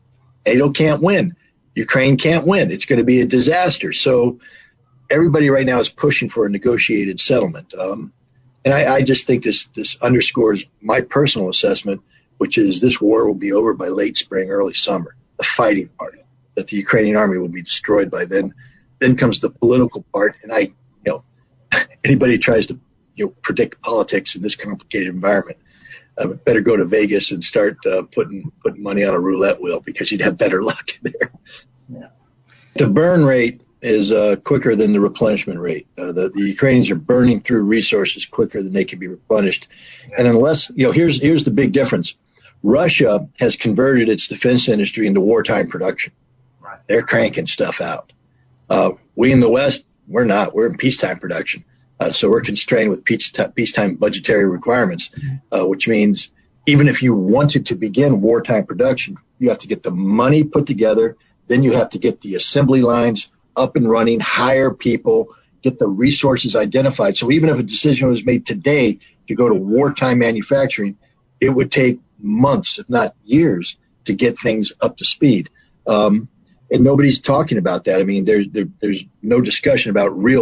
NATO can't win. Ukraine can't win. It's going to be a disaster. So everybody right now is pushing for a negotiated settlement. Um, and I, I just think this, this underscores my personal assessment, which is this war will be over by late spring, early summer, the fighting part, that the Ukrainian army will be destroyed by then. Then comes the political part. And I, you know, anybody who tries to, you know, predict politics in this complicated environment, uh, better go to Vegas and start uh, putting putting money on a roulette wheel, because you'd have better luck there. Yeah. The burn rate is uh, quicker than the replenishment rate. Uh, the, the Ukrainians are burning through resources quicker than they can be replenished. And unless, you know, here's here's the big difference. Russia has converted its defense industry into wartime production. Right. They're cranking stuff out. Uh, we in the West, we're not. We're in peacetime production. Uh, so we're constrained with peace t- peacetime budgetary requirements, uh, which means even if you wanted to begin wartime production, you have to get the money put together. Then you have to get the assembly lines up and running, hire people, get the resources identified. So even if a decision was made today to go to wartime manufacturing, it would take months, if not years, to get things up to speed. Um, and nobody's talking about that. I mean, there, there, there's no discussion about real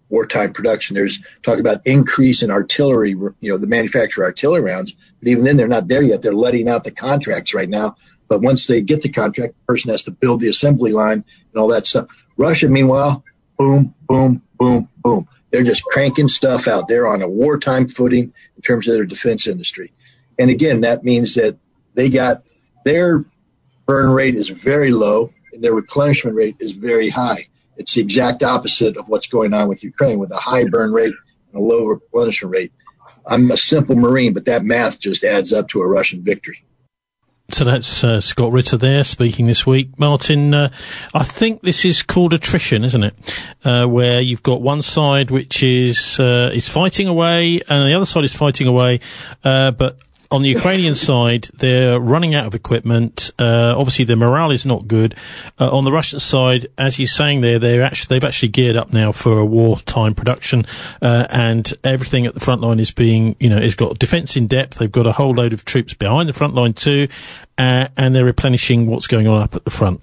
wartime production. There's talk about increase in artillery, you know, the manufacture of artillery rounds. But even then, they're not there yet. They're letting out the contracts right now. But once they get the contract, the person has to build the assembly line and all that stuff. Russia, meanwhile, boom, boom, boom, boom. They're just cranking stuff out. They're on a wartime footing in terms of their defense industry. And again, that means that they got their burn rate is very low and their replenishment rate is very high. It's the exact opposite of what's going on with Ukraine with a high burn rate and a low replenishment rate. I'm a simple Marine, but that math just adds up to a Russian victory. So that's uh, Scott Ritter there speaking this week. Martin, uh, I think this is called attrition, isn't it? Uh, where you've got one side which is uh, is fighting away and the other side is fighting away, uh, but on the Ukrainian side, they're running out of equipment. Uh, obviously, the morale is not good. Uh, on the Russian side, as you're saying there, they're actually, they've actually geared up now for a wartime production, uh, and everything at the front line is being, you know, it's got defence in depth. They've got a whole load of troops behind the front line too, uh, and they're replenishing what's going on up at the front.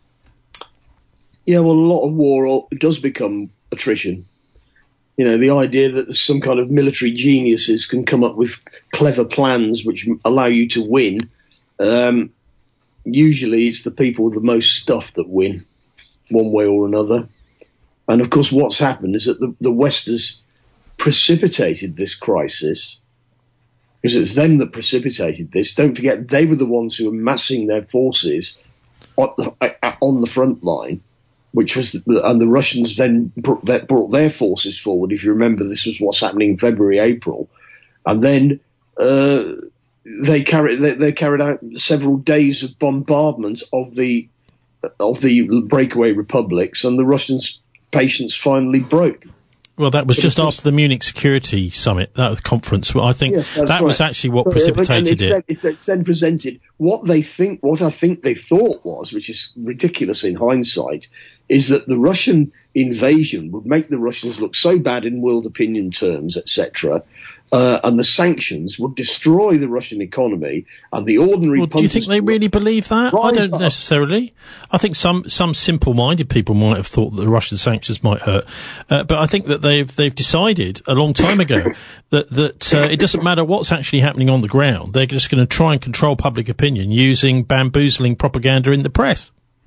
Yeah, well, a lot of war does become attrition. You know, the idea that there's some kind of military geniuses can come up with clever plans which allow you to win. Um, usually it's the people with the most stuff that win, one way or another. And, of course, what's happened is that the, the West has precipitated this crisis, because it's them that precipitated this. Don't forget, they were the ones who were massing their forces on the, on the front line. Which was, the, and the Russians then brought their, brought their forces forward. If you remember, this was what's happening in February, April, and then uh, they carried they, they carried out several days of bombardment of the of the breakaway republics, and the Russians' patience finally broke. Well, that was just after the Munich Security Summit, that was the conference. Well, I think yes, that right. was actually what but, precipitated it's it. Then, it's, it's then presented what they think, what I think they thought was, which is ridiculous in hindsight, is that the Russian invasion would make the Russians look so bad in world opinion terms, et cetera, uh, and the sanctions would destroy the Russian economy, and the ordinary... Well, do you think they really believe that? I don't up. necessarily. I think some, some simple-minded people might have thought that the Russian sanctions might hurt, uh, but I think that they've they've decided a long time ago that that uh, it doesn't matter what's actually happening on the ground. They're just going to try and control public opinion using bamboozling propaganda in the press.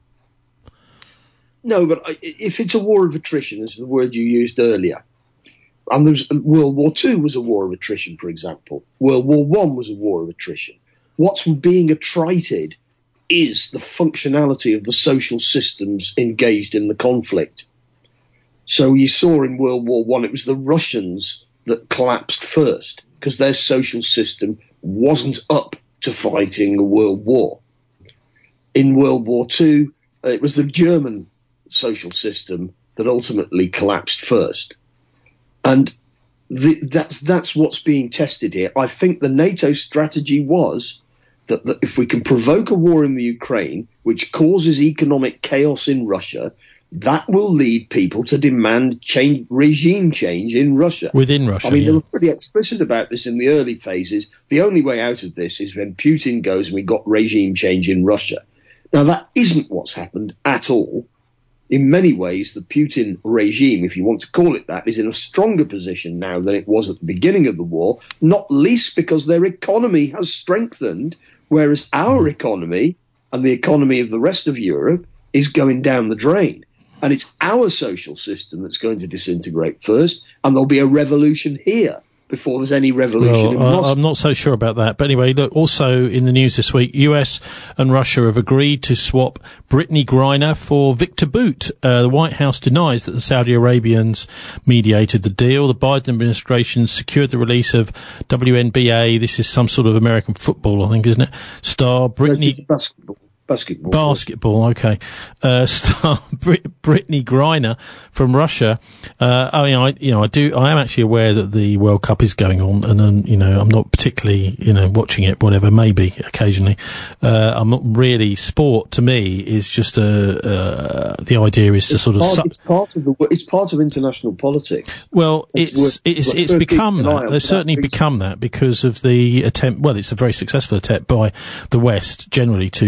No, but if it's a war of attrition, as the word you used earlier, and there was, World War Two was a war of attrition, for example. World War One was a war of attrition. What's being attrited is the functionality of the social systems engaged in the conflict. So you saw in World War One, it was the Russians that collapsed first because their social system wasn't up to fighting a world war. In World War Two, uh, it was the German social system that ultimately collapsed first. And the, that's that's what's being tested here. I think the NATO strategy was that, that if we can provoke a war in the Ukraine, which causes economic chaos in Russia, that will lead people to demand change, regime change in Russia. Within Russia, I mean, yeah. They were pretty explicit about this in the early phases. The only way out of this is when Putin goes and we got regime change in Russia. Now, that isn't what's happened at all. In many ways, the Putin regime, if you want to call it that, is in a stronger position now than it was at the beginning of the war, not least because their economy has strengthened, whereas our economy and the economy of the rest of Europe is going down the drain. And it's our social system that's going to disintegrate first, and there'll be a revolution here before there's any revolution in well, Moscow. I'm not so sure about that. But anyway, look, also in the news this week, U S and Russia have agreed to swap Brittany Griner for Victor Bout. Uh, the White House denies that the Saudi Arabians mediated the deal. The Biden administration secured the release of W N B A. This is some sort of American football, I think, isn't it? Star Brittany... Basketball. Basketball. Basketball, okay. Uh, star Brit- Brittany Griner from Russia. Uh, I mean, I, you know, I do, I am actually aware that the World Cup is going on, and, um, you know, I'm not particularly, you know, watching it, whatever, maybe occasionally. Uh, I'm not really, sport to me is just a, uh, the idea is to it's sort of, part, su- it's part of the, it's part of international politics. well, It's it's, worth- it's, worth it's keeping become an eye that. on They've for that certainly reason. become that because of the attempt, well, it's a very successful attempt by the West generally to control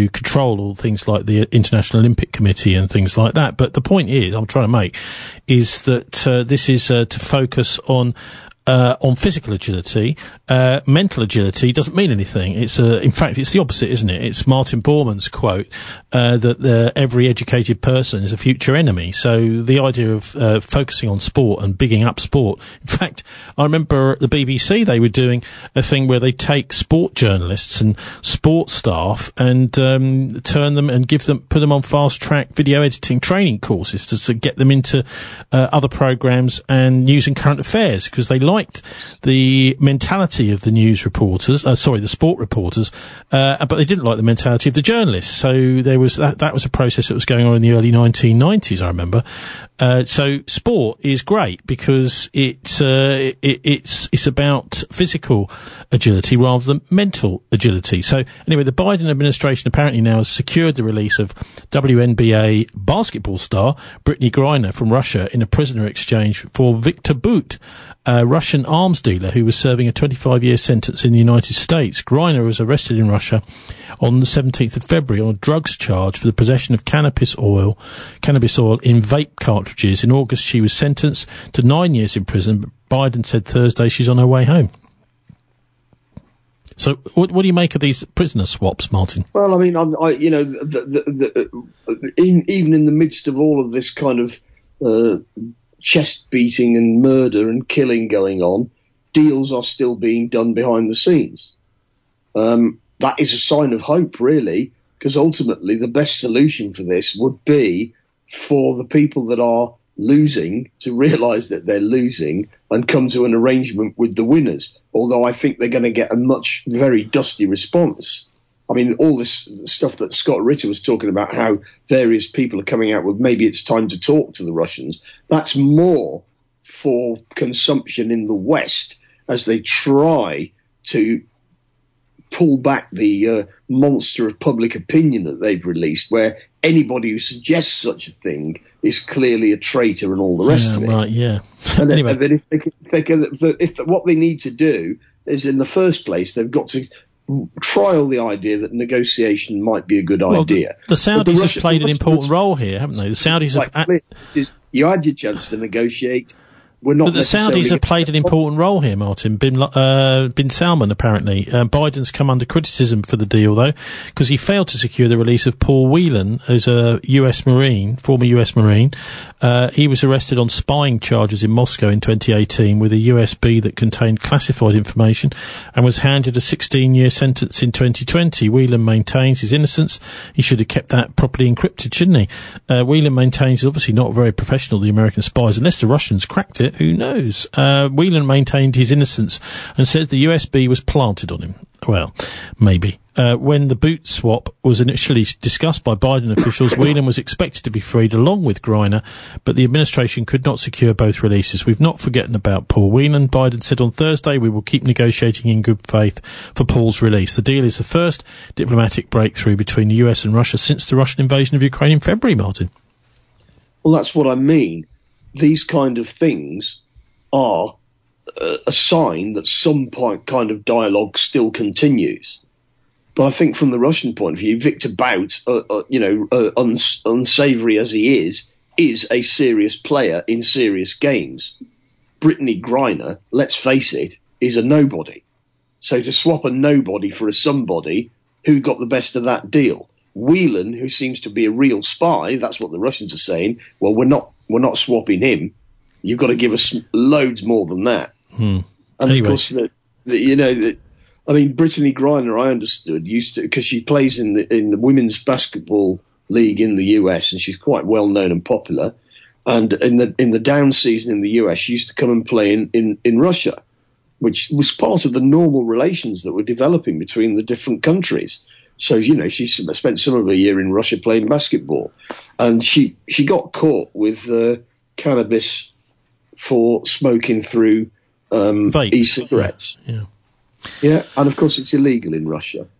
control all things like the International Olympic Committee and things like that. But the point is, I'm trying to make, is that uh, this is uh, to focus on Uh, on physical agility. Uh, mental agility doesn't mean anything. It's uh, in fact, it's the opposite, isn't it? It's Martin Bormann's quote uh, that the, every educated person is a future enemy. So the idea of uh, focusing on sport and bigging up sport. In fact, I remember at the B B C they were doing a thing where they take sport journalists and sport staff and um, turn them and give them, put them on fast track video editing training courses to, to get them into uh, other programs and news and current affairs, because they like liked the mentality of the news reporters, uh, sorry, the sport reporters, uh, but they didn't like the mentality of the journalists. So there was that, that was a process that was going on in the early nineteen nineties, I remember. Uh, so sport is great because it's, uh, it, it's, it's about physical agility rather than mental agility. So anyway, the Biden administration apparently now has secured the release of W N B A basketball star Brittany Griner from Russia in a prisoner exchange for Victor Bout, a Russian arms dealer who was serving a twenty-five year sentence in the United States. Griner was arrested in Russia on the seventeenth of February on a drugs charge for the possession of cannabis oil, cannabis oil in vape cartridges. In August, she was sentenced to nine years in prison, but Biden said Thursday she's on her way home. So, what, what do you make of these prisoner swaps, Martin? Well, I mean, I'm, I, you know, the, the, the, in, even in the midst of all of this kind of uh, chest beating and murder and killing going on, deals are still being done behind the scenes. Um, that is a sign of hope, really, because ultimately the best solution for this would be for the people that are losing to realise that they're losing and come to an arrangement with the winners. Although I think they're going to get a much, very dusty response. I mean, all this stuff that Scott Ritter was talking about, how various people are coming out with maybe it's time to talk to the Russians. That's more for consumption in the West as they try to pull back the uh, monster of public opinion that they've released, where anybody who suggests such a thing is clearly a traitor and all the rest yeah, of it. Right, yeah. And anyway. then if they can, if, they can, if what they need to do is, in the first place, they've got to trial the idea that negotiation might be a good well, idea. The, the Saudis the have Russian, played the an important role here, haven't they? The Saudis have... Like, is you had your chance to negotiate. We're not but the Saudis have played an important role here, Martin. Bin, uh, Bin Salman, apparently. Uh, Biden's come under criticism for the deal, though, because he failed to secure the release of Paul Whelan, who's a U S Marine, former U S Marine. Uh, he was arrested on spying charges in Moscow in twenty eighteen with a U S B that contained classified information and was handed a sixteen year sentence in twenty twenty. Whelan maintains his innocence. He should have kept that properly encrypted, shouldn't he? Uh, Whelan maintains he's obviously not very professional, the American spies, unless the Russians cracked it. Who knows? Uh, Whelan maintained his innocence and said the U S B was planted on him. Well, maybe. Uh, when the boot swap was initially discussed by Biden officials, Whelan was expected to be freed along with Griner, but the administration could not secure both releases. We've not forgotten about Paul Whelan. Biden said on Thursday, we will keep negotiating in good faith for Paul's release. The deal is the first diplomatic breakthrough between the U S and Russia since the Russian invasion of Ukraine in February, Martin. Well, that's what I mean. These kind of things are uh, a sign that some point kind of dialogue still continues. But I think from the Russian point of view, Victor Bout, uh, uh, you know, uh, uns- unsavoury as he is, is a serious player in serious games. Brittany Griner, let's face it, is a nobody. So to swap a nobody for a somebody, who got the best of that deal? Whelan, who seems to be a real spy, that's what the Russians are saying. Well, we're not, we're not swapping him. You've got to give us loads more than that. Hmm. And anyway. of course, the, the, you know, the, I mean, Brittany Griner, I understood, used to, because she plays in the in the women's basketball league in the U S, and she's quite well known and popular. And in the in the down season in the U S, she used to come and play in, in, in Russia, which was part of the normal relations that were developing between the different countries. So, you know, she spent some of her year in Russia playing basketball, and she she got caught with uh, cannabis for smoking through um, e-cigarettes. Yeah. yeah. Yeah, and of course it's illegal in Russia,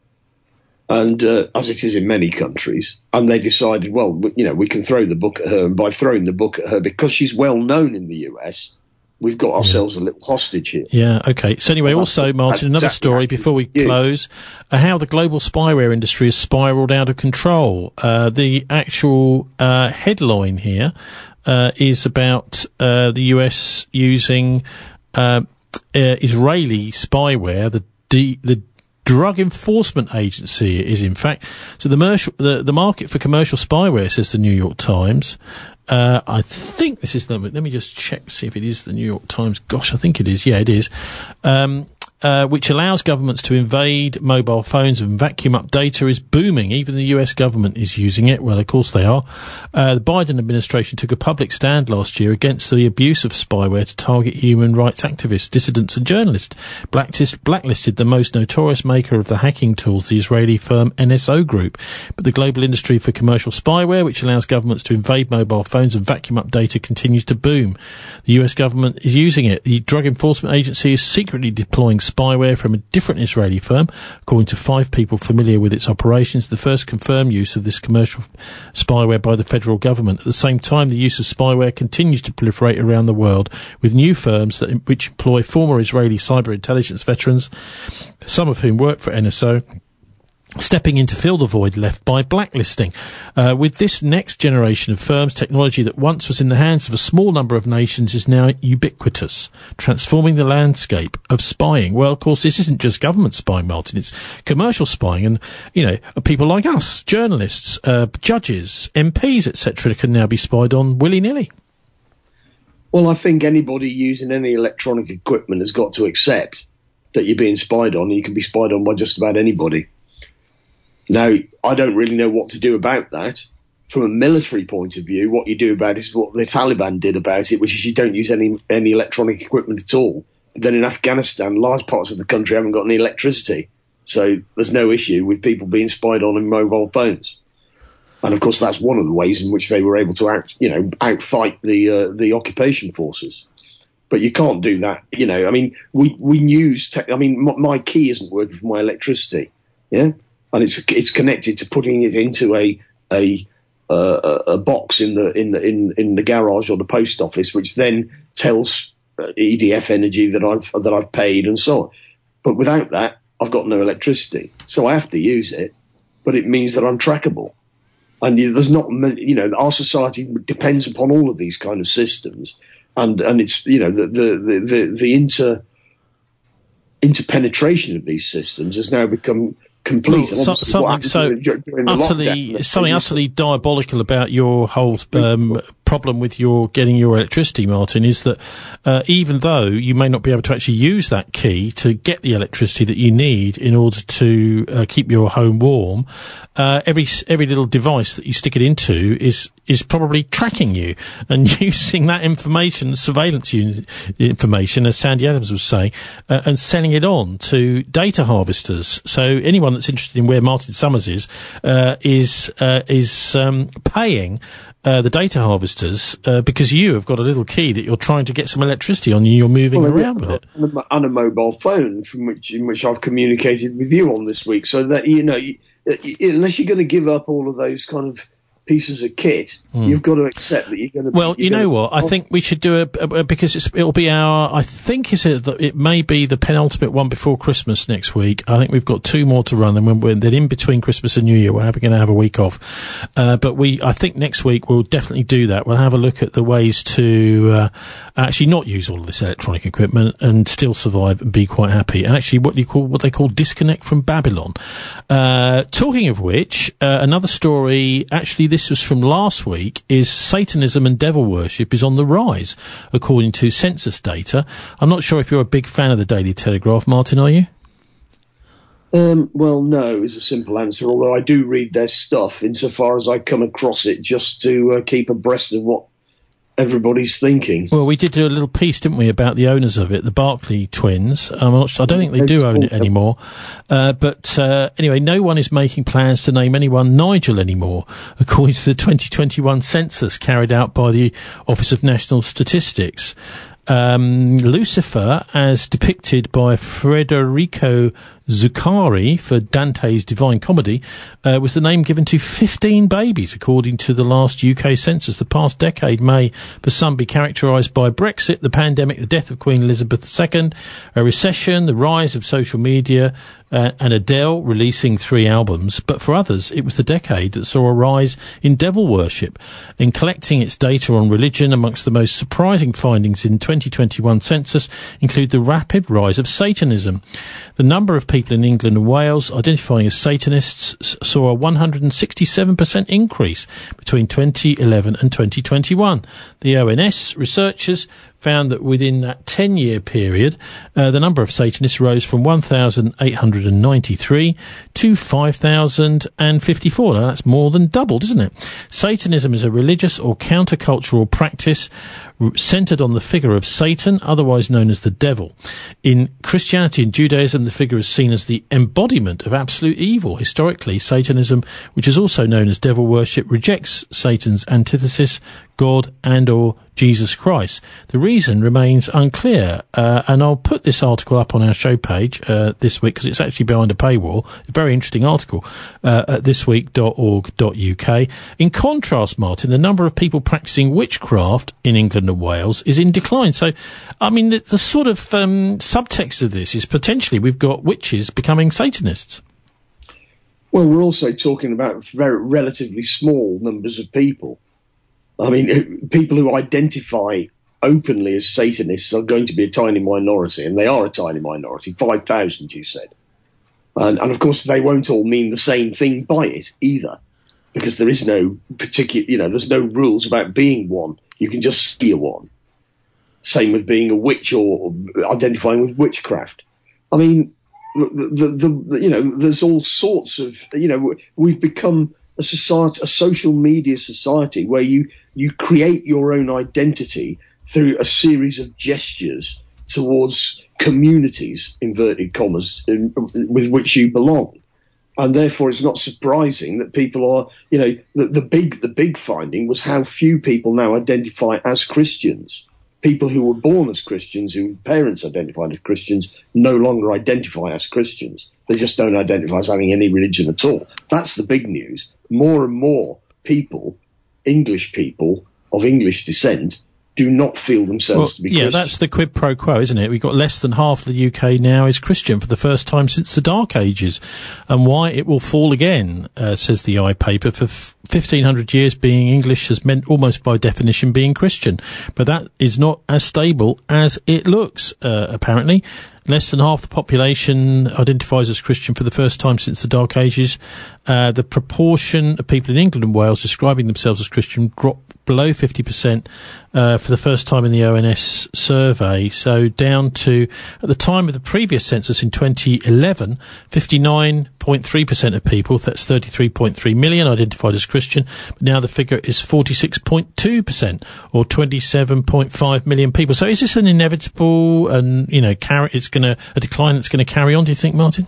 and uh, as it is in many countries. And they decided, well, you know, we can throw the book at her, and by throwing the book at her, because she's well known in the U S, we've got ourselves a little hostage here. Yeah, okay. So anyway, Well, also, that's- Martin, that's another exactly story what before we you- close, uh, how the global spyware industry has spiraled out of control. Uh, the actual uh, headline here uh, is about uh, the U S using uh, uh, Israeli spyware, the D- the Drug Enforcement Agency is in fact. So the, commercial, the, the market for commercial spyware, says the New York Times. Uh, I think this is the, let me just check, see if it is the New York Times. Gosh, I think it is. Yeah, it is. Um, uh, which allows governments to invade mobile phones and vacuum up data is booming. Even the U S government is using it. Well, of course they are. Uh, the Biden administration took a public stand last year against the abuse of spyware to target human rights activists, dissidents and journalists. Blacklist, blacklisted the most notorious maker of the hacking tools, the Israeli firm N S O Group. But the global industry for commercial spyware, which allows governments to invade mobile phones and vacuum up data, continues to boom. The U S government is using it. The Drug Enforcement Agency is secretly deploying spyware from a different Israeli firm, according to five people familiar with its operations, the first confirmed use of this commercial spyware by the federal government. At the same time, the use of spyware continues to proliferate around the world, with new firms that, which employ former Israeli cyber intelligence veterans, some of whom work for N S O, stepping in to fill the void left by blacklisting. Uh, with this next generation of firms, technology that once was in the hands of a small number of nations is now ubiquitous, transforming the landscape of spying. Well, of course, this isn't just government spying, Martin. It's commercial spying, and, you know, people like us, journalists, uh, judges, M Ps, et cetera, can now be spied on willy-nilly. Well, I think anybody using any electronic equipment has got to accept that you're being spied on, and you can be spied on by just about anybody. Now, I don't really know what to do about that. From a military point of view, what you do about it is what the Taliban did about it, which is you don't use any any electronic equipment at all. But then in Afghanistan, large parts of the country haven't got any electricity. So there's no issue with people being spied on in mobile phones. And of course, that's one of the ways in which they were able to out, you know, outfight the uh, the occupation forces. But you can't do that. You know, I mean, we we use tech. I mean, my, my key isn't working for my electricity. Yeah. And it's it's connected to putting it into a a uh, a box in the in the in, in the garage or the post office, which then tells E D F Energy that I've that I've paid and so on. But without that, I've got no electricity, so I have to use it. But it means that I'm trackable, and there's not you know our society depends upon all of these kind of systems, and and it's you know the the the the, the inter interpenetration of these systems has now become complete. Well, so, something so utterly, something utterly diabolical about your whole um, problem with your getting your electricity, Martin, is that uh, even though you may not be able to actually use that key to get the electricity that you need in order to uh, keep your home warm, uh, every every little device that you stick it into is is probably tracking you and using that information, surveillance un- information, as Sandy Adams was saying, uh, and selling it on to data harvesters. So anyone that's interested in where Martin Summers is, uh, is, uh, is, um, paying, uh, the data harvesters, uh, because you have got a little key that you're trying to get some electricity on and you're moving well, around with it. On a, on a mobile phone from which, in which I've communicated with you on this week. So that, you know, you, you, unless you're going to give up all of those kind of pieces of kit, mm. you've got to accept that you're going to. Well, you know what? I think we should do a, a, a because it's, it'll be our. I think it's a, it may be the penultimate one before Christmas next week. I think we've got two more to run, and when we're then in between Christmas and New Year, we're going to have a week off. Uh, but we, I think next week we'll definitely do that. We'll have a look at the ways to uh, actually not use all of this electronic equipment and still survive and be quite happy. And actually, what you call what they call disconnect from Babylon. Uh, talking of which, uh, another story. Actually, this. This was from last week, is Satanism and devil worship is on the rise, according to census data. I'm not sure if you're a big fan of the Daily Telegraph, Martin, are you? Um, well, no, is a simple answer, although I do read their stuff insofar as I come across it just to uh, keep abreast of what everybody's thinking. Well, we did do a little piece, didn't we, about the owners of it, the Barclay twins. I'm not sure, I don't think they do own it anymore. Uh, but uh, anyway, no one is making plans to name anyone Nigel anymore, according to the twenty twenty-one census carried out by the Office of National Statistics. Um, Lucifer, as depicted by Federico Zuccari for Dante's Divine Comedy uh, was the name given to fifteen babies, according to the last U K census. The past decade may, for some, be characterised by Brexit, the pandemic, the death of Queen Elizabeth the Second, a recession, the rise of social media, uh, and Adele releasing three albums. But for others, it was the decade that saw a rise in devil worship. In collecting its data on religion, amongst the most surprising findings in twenty twenty-one census include the rapid rise of Satanism. The number of people in England and Wales identifying as Satanists saw a one hundred sixty-seven percent increase between twenty eleven and twenty twenty-one. The O N S researchers found that within that ten-year period, uh, the number of Satanists rose from one thousand eight hundred ninety-three to five thousand fifty-four. Now, that's more than doubled, isn't it? Satanism is a religious or countercultural practice centered on the figure of Satan, otherwise known as the devil. In Christianity and Judaism, the figure is seen as the embodiment of absolute evil. Historically, Satanism, which is also known as devil worship, rejects Satan's antithesis, God and or Jesus Christ. The reason remains unclear, uh, and I'll put this article up on our show page uh, this week because it's actually behind a paywall. A very interesting article uh, at this week dot org dot U K. In contrast, Martin, the number of people practicing witchcraft in England and Wales is in decline. So, I mean, the, the sort of um, subtext of this is potentially we've got witches becoming Satanists. Well, we're also talking about very relatively small numbers of people. I mean, people who identify openly as Satanists are going to be a tiny minority, and they are a tiny minority, five thousand, you said. And, and, of course, they won't all mean the same thing by it either, because there is no particular, you know, there's no rules about being one. You can just be a one. Same with being a witch or identifying with witchcraft. I mean, the, the, the you know, there's all sorts of, you know, we've become a society, a social media society where you, you create your own identity through a series of gestures towards communities, inverted commas, in, with which you belong. And therefore it's not surprising that people are, you know, the, the big, the big finding was how few people now identify as Christians. People who were born as Christians, whose parents identified as Christians, no longer identify as Christians. They just don't identify as having any religion at all. That's the big news. More and more people, English people of English descent, do not feel themselves well, to be yeah, Christian. That's the quid pro quo, isn't it? We've got less than half the U K now is Christian for the first time since the Dark Ages. And why it will fall again, uh, says the I paper, for f- fifteen hundred years being English has meant almost by definition being Christian. But that is not as stable as it looks, uh, apparently. Less than half the population identifies as Christian for the first time since the Dark Ages. Uh, the proportion of people in England and Wales describing themselves as Christian dropped below fifty percent uh, for the first time in the O N S survey. So down to, at the time of the previous census in twenty eleven, fifty-nine point three percent of people, that's thirty-three point three million, identified as Christian. But now the figure is forty-six point two percent, or twenty-seven point five million people. So is this an inevitable and, you know, carry, it's going to, a decline that's going to carry on, do you think, Martin?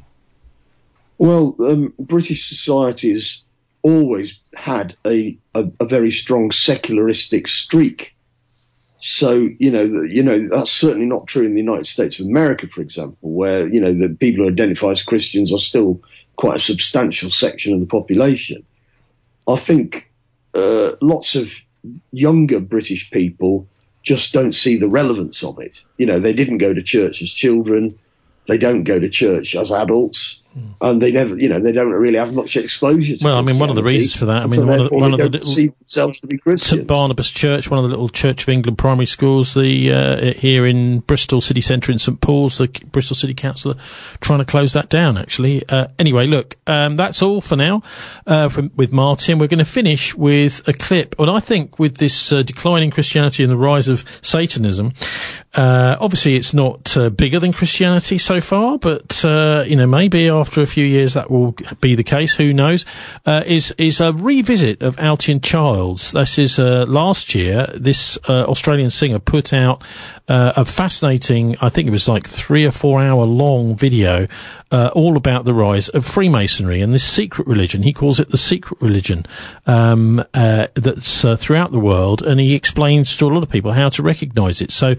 Well, um, British society has always had a, a, a very strong secularistic streak. So, you know, the, you know, that's certainly not true in the United States of America, for example, where, you know, the people who identify as Christians are still quite a substantial section of the population. I think uh, lots of younger British people just don't see the relevance of it. You know, they didn't go to church as children. They don't go to church as adults. And they never, you know, they don't really have much exposure to Well, I mean, one of the reasons for that, I mean, so one of the, one of the little, see themselves to be Christian. Saint Barnabas Church, one of the little Church of England primary schools, the uh, here in Bristol City Centre in St Paul's, the Bristol City Council are trying to close that down, actually. Uh, anyway, look, um, that's all for now uh, from, with Martin. We're going to finish with a clip. And I think with this uh, decline in Christianity and the rise of Satanism, uh, obviously it's not uh, bigger than Christianity so far, but, uh, you know, maybe after a few years that will be the case, who knows, uh, is is a revisit of Altion Childs. This is uh, last year, this uh, Australian singer put out uh, a fascinating, I think it was like three or four hour long video, uh, all about the rise of Freemasonry and this secret religion. He calls it the secret religion, um, uh, that's uh, throughout the world, and he explains to a lot of people how to recognise it. So thank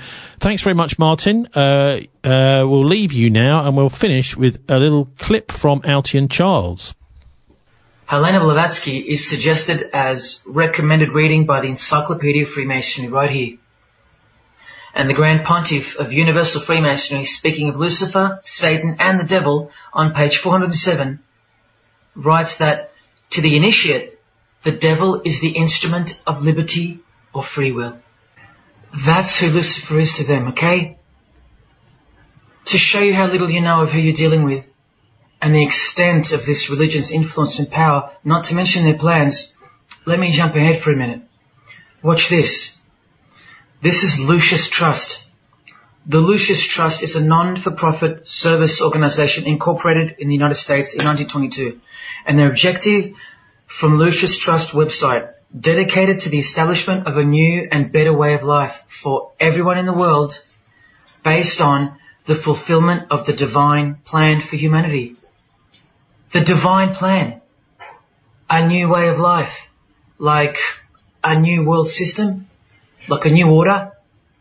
thanks very much, Martin. Uh, uh, we'll leave you now, and we'll finish with a little clip from Altian Charles. Helena Blavatsky is suggested as recommended reading by the Encyclopedia of Freemasonry right here. And the Grand Pontiff of Universal Freemasonry, speaking of Lucifer, Satan and the Devil on page four hundred seven, writes that to the initiate, the devil is the instrument of liberty or free will. That's who Lucifer is to them, okay? To show you how little you know of who you're dealing with and the extent of this religion's influence and power, not to mention their plans, let me jump ahead for a minute. Watch this. This is Lucis Trust. The Lucis Trust is a non-for-profit service organization incorporated in the United States in nineteen twenty-two. And their objective from Lucis Trust website, dedicated to the establishment of a new and better way of life for everyone in the world based on the fulfillment of the divine plan for humanity. The divine plan. A new way of life. Like a new world system. Like a new order.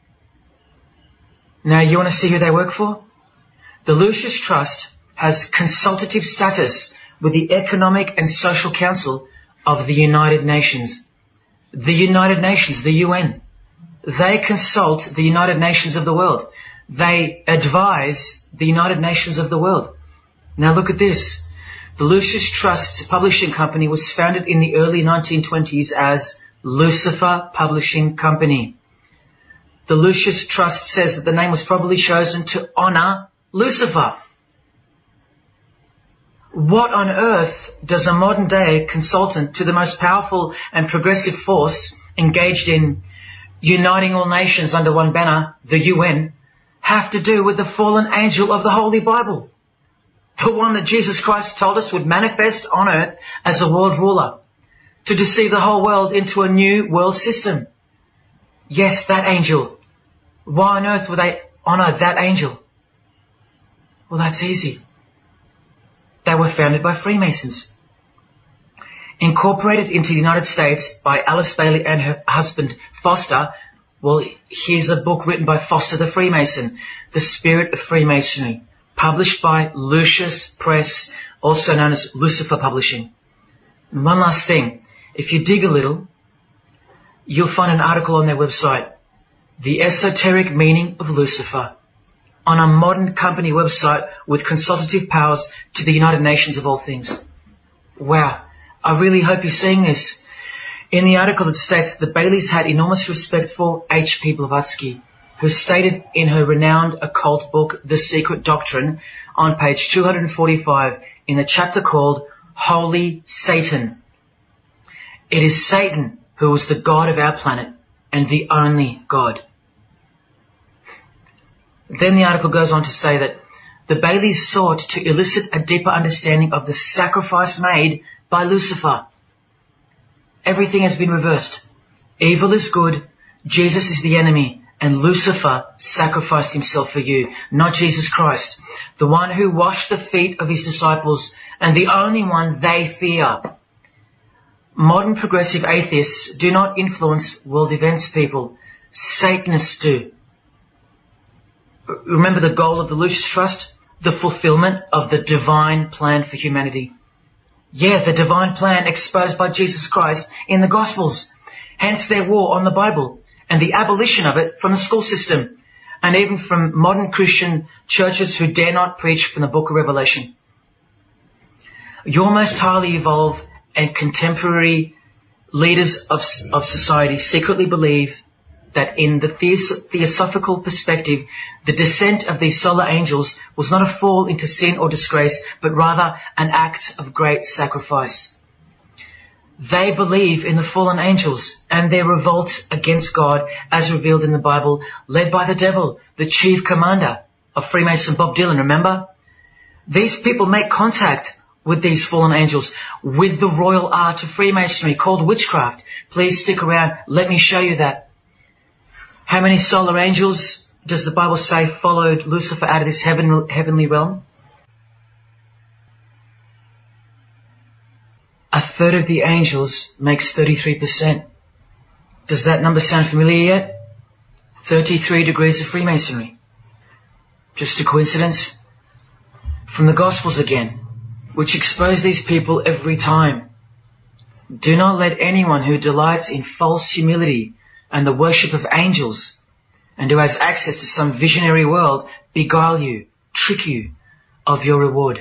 Now you want to see who they work for? The Lucis Trust has consultative status with the Economic and Social Council of the United Nations. The United Nations, the U N. They consult the United Nations of the world. They advise the United Nations of the world. Now look at this. The Lucis Trust's publishing company was founded in the early nineteen twenties as Lucifer Publishing Company. The Lucis Trust says that the name was probably chosen to honor Lucifer. What on earth does a modern day consultant to the most powerful and progressive force engaged in uniting all nations under one banner, the U N, have to do with the fallen angel of the Holy Bible? The one that Jesus Christ told us would manifest on earth as a world ruler, to deceive the whole world into a new world system. Yes, that angel. Why on earth would they honor that angel? Well, that's easy. They were founded by Freemasons. Incorporated into the United States by Alice Bailey and her husband Foster. Well, here's a book written by Foster the Freemason, The Spirit of Freemasonry, published by Lucis Press, also known as Lucifer Publishing. And one last thing. If you dig a little, you'll find an article on their website, The Esoteric Meaning of Lucifer, on a modern company website with consultative powers to the United Nations of all things. Wow. I really hope you're seeing this. In the article it states that the Baileys had enormous respect for H P Blavatsky, who stated in her renowned occult book, The Secret Doctrine, on page two hundred forty-five, in the chapter called Holy Satan. It is Satan who is the God of our planet and the only God. Then the article goes on to say that the Baileys sought to elicit a deeper understanding of the sacrifice made by Lucifer. Everything has been reversed. Evil is good, Jesus is the enemy, and Lucifer sacrificed himself for you, not Jesus Christ, the one who washed the feet of his disciples and the only one they fear. Modern progressive atheists do not influence world events, people. Satanists do. Remember the goal of the Lucis Trust? The fulfillment of the divine plan for humanity. Yeah, the divine plan exposed by Jesus Christ in the Gospels. Hence their war on the Bible and the abolition of it from the school system and even from modern Christian churches who dare not preach from the book of Revelation. Your most highly evolved and contemporary leaders of, of society secretly believe that in the theos- theosophical perspective, the descent of these solar angels was not a fall into sin or disgrace, but rather an act of great sacrifice. They believe in the fallen angels and their revolt against God as revealed in the Bible, led by the devil, the chief commander of Freemason Bob Dylan, remember? These people make contact with these fallen angels, with the royal art of Freemasonry called witchcraft. Please stick around. Let me show you that. How many solar angels does the Bible say followed Lucifer out of this heaven, heavenly realm? A third of the angels makes thirty-three percent. Does that number sound familiar yet? thirty-three degrees of Freemasonry. Just a coincidence? From the Gospels again, which expose these people every time. Do not let anyone who delights in false humility and the worship of angels, and who has access to some visionary world, beguile you, trick you of your reward.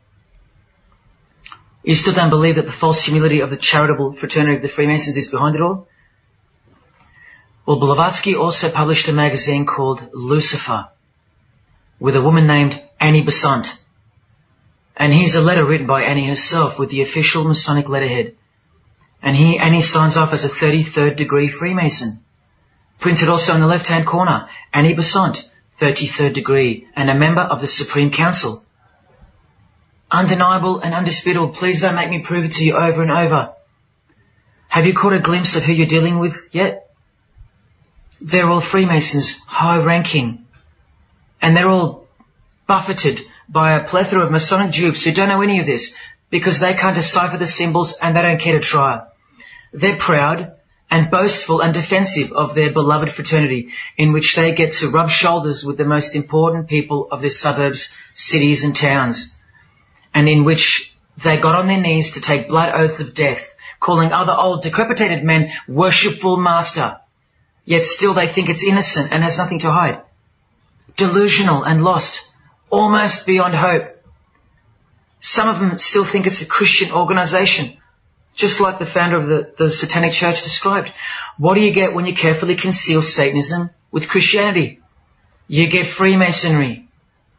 You still don't believe that the false humility of the charitable fraternity of the Freemasons is behind it all? Well, Blavatsky also published a magazine called Lucifer with a woman named Annie Besant. And here's a letter written by Annie herself with the official Masonic letterhead. And here Annie signs off as a thirty-third degree Freemason. Printed also in the left-hand corner, Annie Besant, thirty-third degree, and a member of the Supreme Council. Undeniable and undisputable. Please don't make me prove it to you over and over. Have you caught a glimpse of who you're dealing with yet? They're all Freemasons, high-ranking. And they're all buffeted by a plethora of Masonic dupes who don't know any of this because they can't decipher the symbols and they don't care to try. They're proud and boastful and defensive of their beloved fraternity, in which they get to rub shoulders with the most important people of their suburbs, cities and towns, and in which they got on their knees to take blood oaths of death, calling other old decrepitated men worshipful master, yet still they think it's innocent and has nothing to hide. Delusional and lost, almost beyond hope. Some of them still think it's a Christian organization, just like the founder of the, the Satanic Church described. What do you get when you carefully conceal Satanism with Christianity? You get Freemasonry.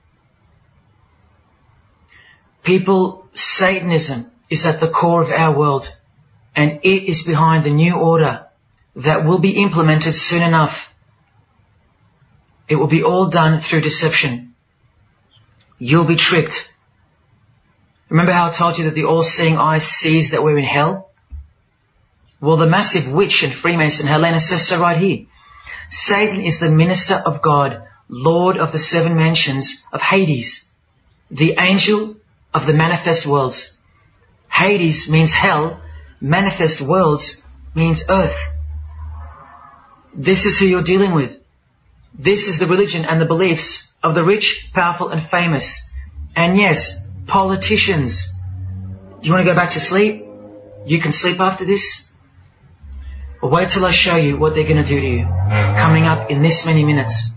People, Satanism is at the core of our world, and it is behind the new order that will be implemented soon enough. It will be all done through deception. You'll be tricked. Remember how I told you that the all-seeing eye sees that we're in hell? Well, the massive witch and Freemason Helena says so right here. Satan is the minister of God, Lord of the seven mansions of Hades, the angel of the manifest worlds. Hades means hell, manifest worlds means earth. This is who you're dealing with. This is the religion and the beliefs of the rich, powerful and famous. And yes, politicians. Do you want to go back to sleep? You can sleep after this. Or wait till I show you what they're going to do to you, coming up in this many minutes.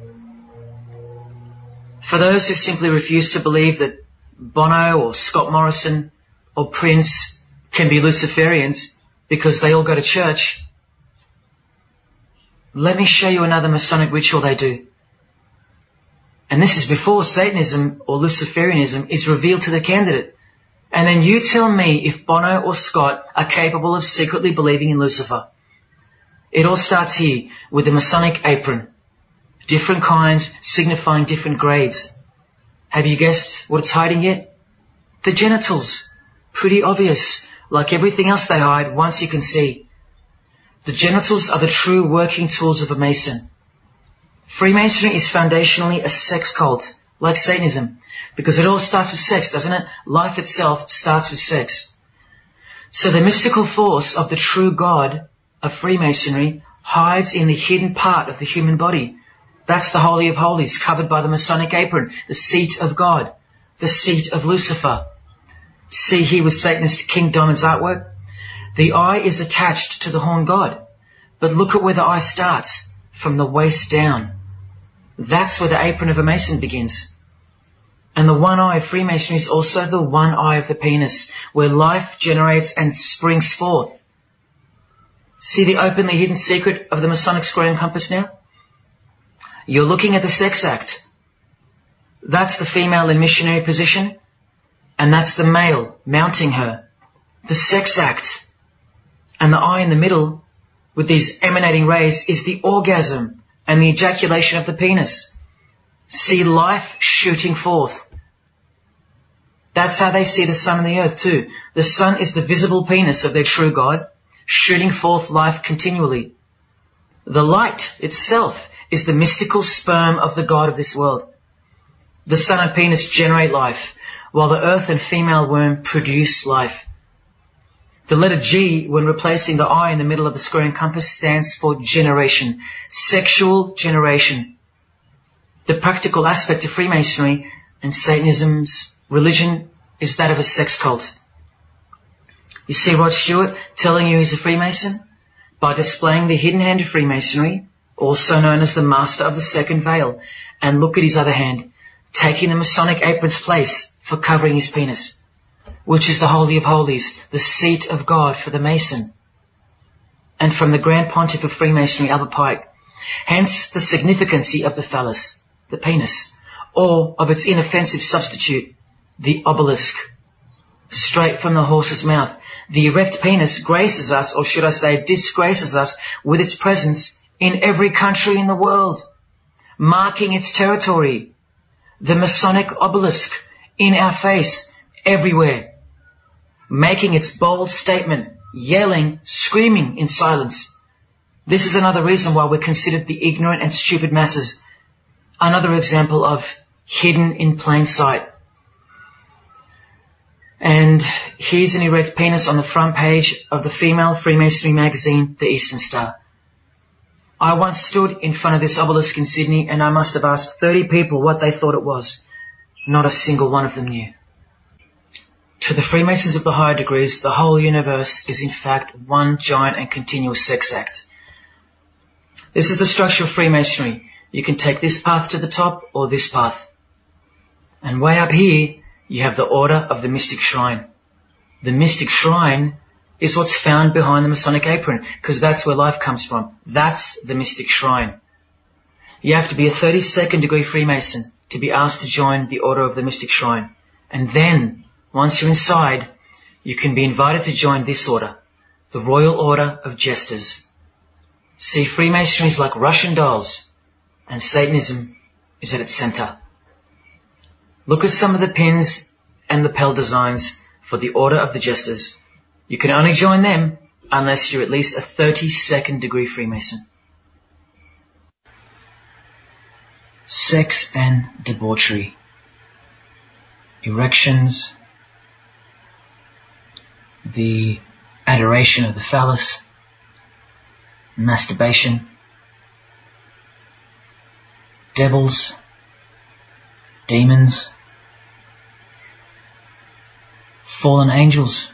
For those who simply refuse to believe that Bono or Scott Morrison or Prince can be Luciferians because they all go to church, let me show you another Masonic ritual they do. And this is before Satanism or Luciferianism is revealed to the candidate. And then you tell me if Bono or Scott are capable of secretly believing in Lucifer. It all starts here with the Masonic apron. Different kinds signifying different grades. Have you guessed what it's hiding yet? The genitals. Pretty obvious. Like everything else they hide once you can see. The genitals are the true working tools of a Mason. Freemasonry is foundationally a sex cult, like Satanism, because it all starts with sex, doesn't it? Life itself starts with sex. So the mystical force of the true God of Freemasonry hides in the hidden part of the human body. That's the Holy of Holies, covered by the Masonic apron, the seat of God, the seat of Lucifer. See here with Satanist King Diamond's artwork? The eye is attached to the horn god, but look at where the eye starts, from the waist down. That's where the apron of a Mason begins. And the one eye of Freemasonry is also the one eye of the penis, where life generates and springs forth. See the openly hidden secret of the Masonic square and compass now? You're looking at the sex act. That's the female in missionary position, and that's the male mounting her. The sex act. And the eye in the middle, with these emanating rays, is the orgasm and the ejaculation of the penis. See life shooting forth. That's how they see the sun and the earth too. The sun is the visible penis of their true God, shooting forth life continually. The light itself is the mystical sperm of the God of this world. The sun and penis generate life, while the earth and female womb produce life. The letter G, when replacing the I in the middle of the square and compass, stands for generation. Sexual generation. The practical aspect of Freemasonry and Satanism's religion is that of a sex cult. You see Rod Stewart telling you he's a Freemason? By displaying the hidden hand of Freemasonry, also known as the Master of the Second Veil. And look at his other hand, taking the Masonic apron's place for covering his penis, which is the Holy of Holies, the seat of God for the Mason. And from the Grand Pontiff of Freemasonry, Albert Pike, hence the significancy of the phallus, the penis, or of its inoffensive substitute, the obelisk. Straight from the horse's mouth, the erect penis graces us, or should I say disgraces us, with its presence in every country in the world, marking its territory. The Masonic obelisk in our face, everywhere, making its bold statement, yelling, screaming in silence. This is another reason why we're considered the ignorant and stupid masses. Another example of hidden in plain sight. And here's an erect penis on the front page of the female Freemasonry magazine, The Eastern Star. I once stood in front of this obelisk in Sydney, and I must have asked thirty people what they thought it was. Not a single one of them knew. To the Freemasons of the higher degrees, the whole universe is in fact one giant and continuous sex act. This is the structure of Freemasonry. You can take this path to the top or this path. And way up here, you have the Order of the Mystic Shrine. The Mystic Shrine is what's found behind the Masonic apron, because that's where life comes from. That's the Mystic Shrine. You have to be a thirty-second degree Freemason to be asked to join the Order of the Mystic Shrine. And then, once you're inside, you can be invited to join this order, the Royal Order of Jesters. See, Freemasonry is like Russian dolls, and Satanism is at its center. Look at some of the pins and lapel designs for the Order of the Jesters. You can only join them unless you're at least a thirty-second degree Freemason. Sex and debauchery. Erections. The adoration of the phallus. Masturbation. Devils. Demons. Fallen angels.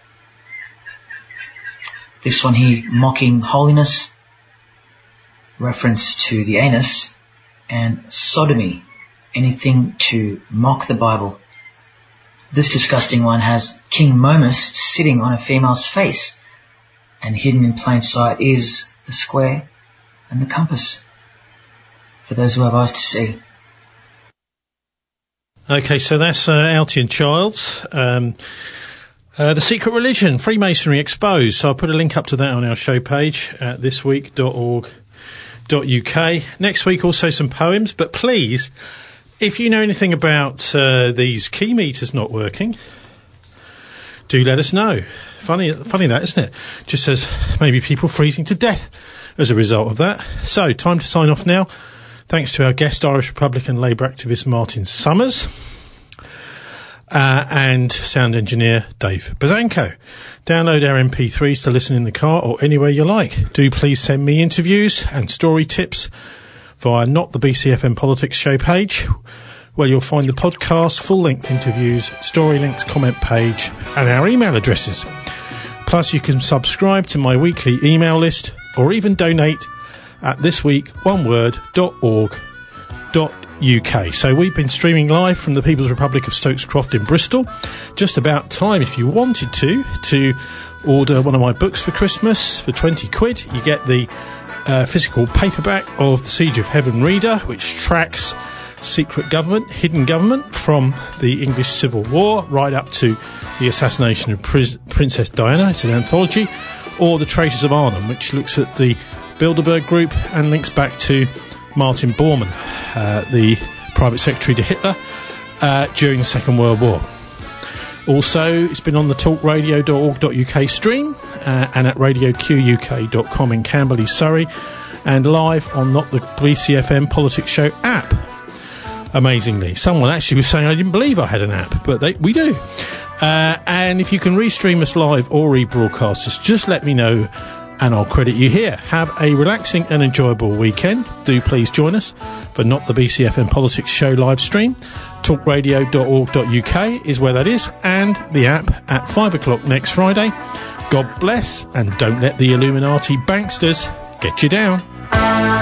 This one here, mocking holiness, reference to the anus, and sodomy, anything to mock the Bible. This disgusting one has King Momus sitting on a female's face, and hidden in plain sight is the square and the compass, for those who have eyes to see. Okay, so that's uh, Altian Childs. Um, uh, The Secret Religion, Freemasonry Exposed. So I'll put a link up to that on our show page at this week dot org dot U K. Next week, also some poems. But please, if you know anything about uh, these key meters not working, do let us know. Funny, funny that, isn't it? Just says maybe people freezing to death as a result of that. So, time to sign off now. Thanks to our guest, Irish Republican Labour activist Martin Summers, uh, and sound engineer Dave Bazanko. Download our M P threes to listen in the car or anywhere you like. Do please send me interviews and story tips via Not the B C F M Politics show page, where you'll find the podcast, full-length interviews, story links, comment page, and our email addresses. Plus, you can subscribe to my weekly email list or even donate at this week one word dot org dot U K. So we've been streaming live from the People's Republic of Stokes Croft in Bristol. Just about time, if you wanted to, to order one of my books for Christmas for twenty quid. You get the uh, physical paperback of The Siege of Heaven Reader, which tracks secret government, hidden government from the English Civil War right up to the assassination of Pris- Princess Diana. It's an anthology. Or The Traitors of Arnhem, which looks at the Bilderberg Group and links back to Martin Bormann, uh, the private secretary to Hitler uh, during the Second World War. Also, it's been on the talk radio dot org dot U K stream uh, and at radio q u k dot com in Camberley, Surrey, and live on Not the B C F M Politics Show app. Amazingly, someone actually was saying I didn't believe I had an app, but they, we do. Uh, and if you can restream us live or rebroadcast us, just let me know and I'll credit you here. Have a relaxing and enjoyable weekend. Do please join us for Not the B C F M Politics Show live stream. talk radio dot org dot U K is where that is, and the app at five o'clock next Friday. God bless, and don't let the Illuminati banksters get you down.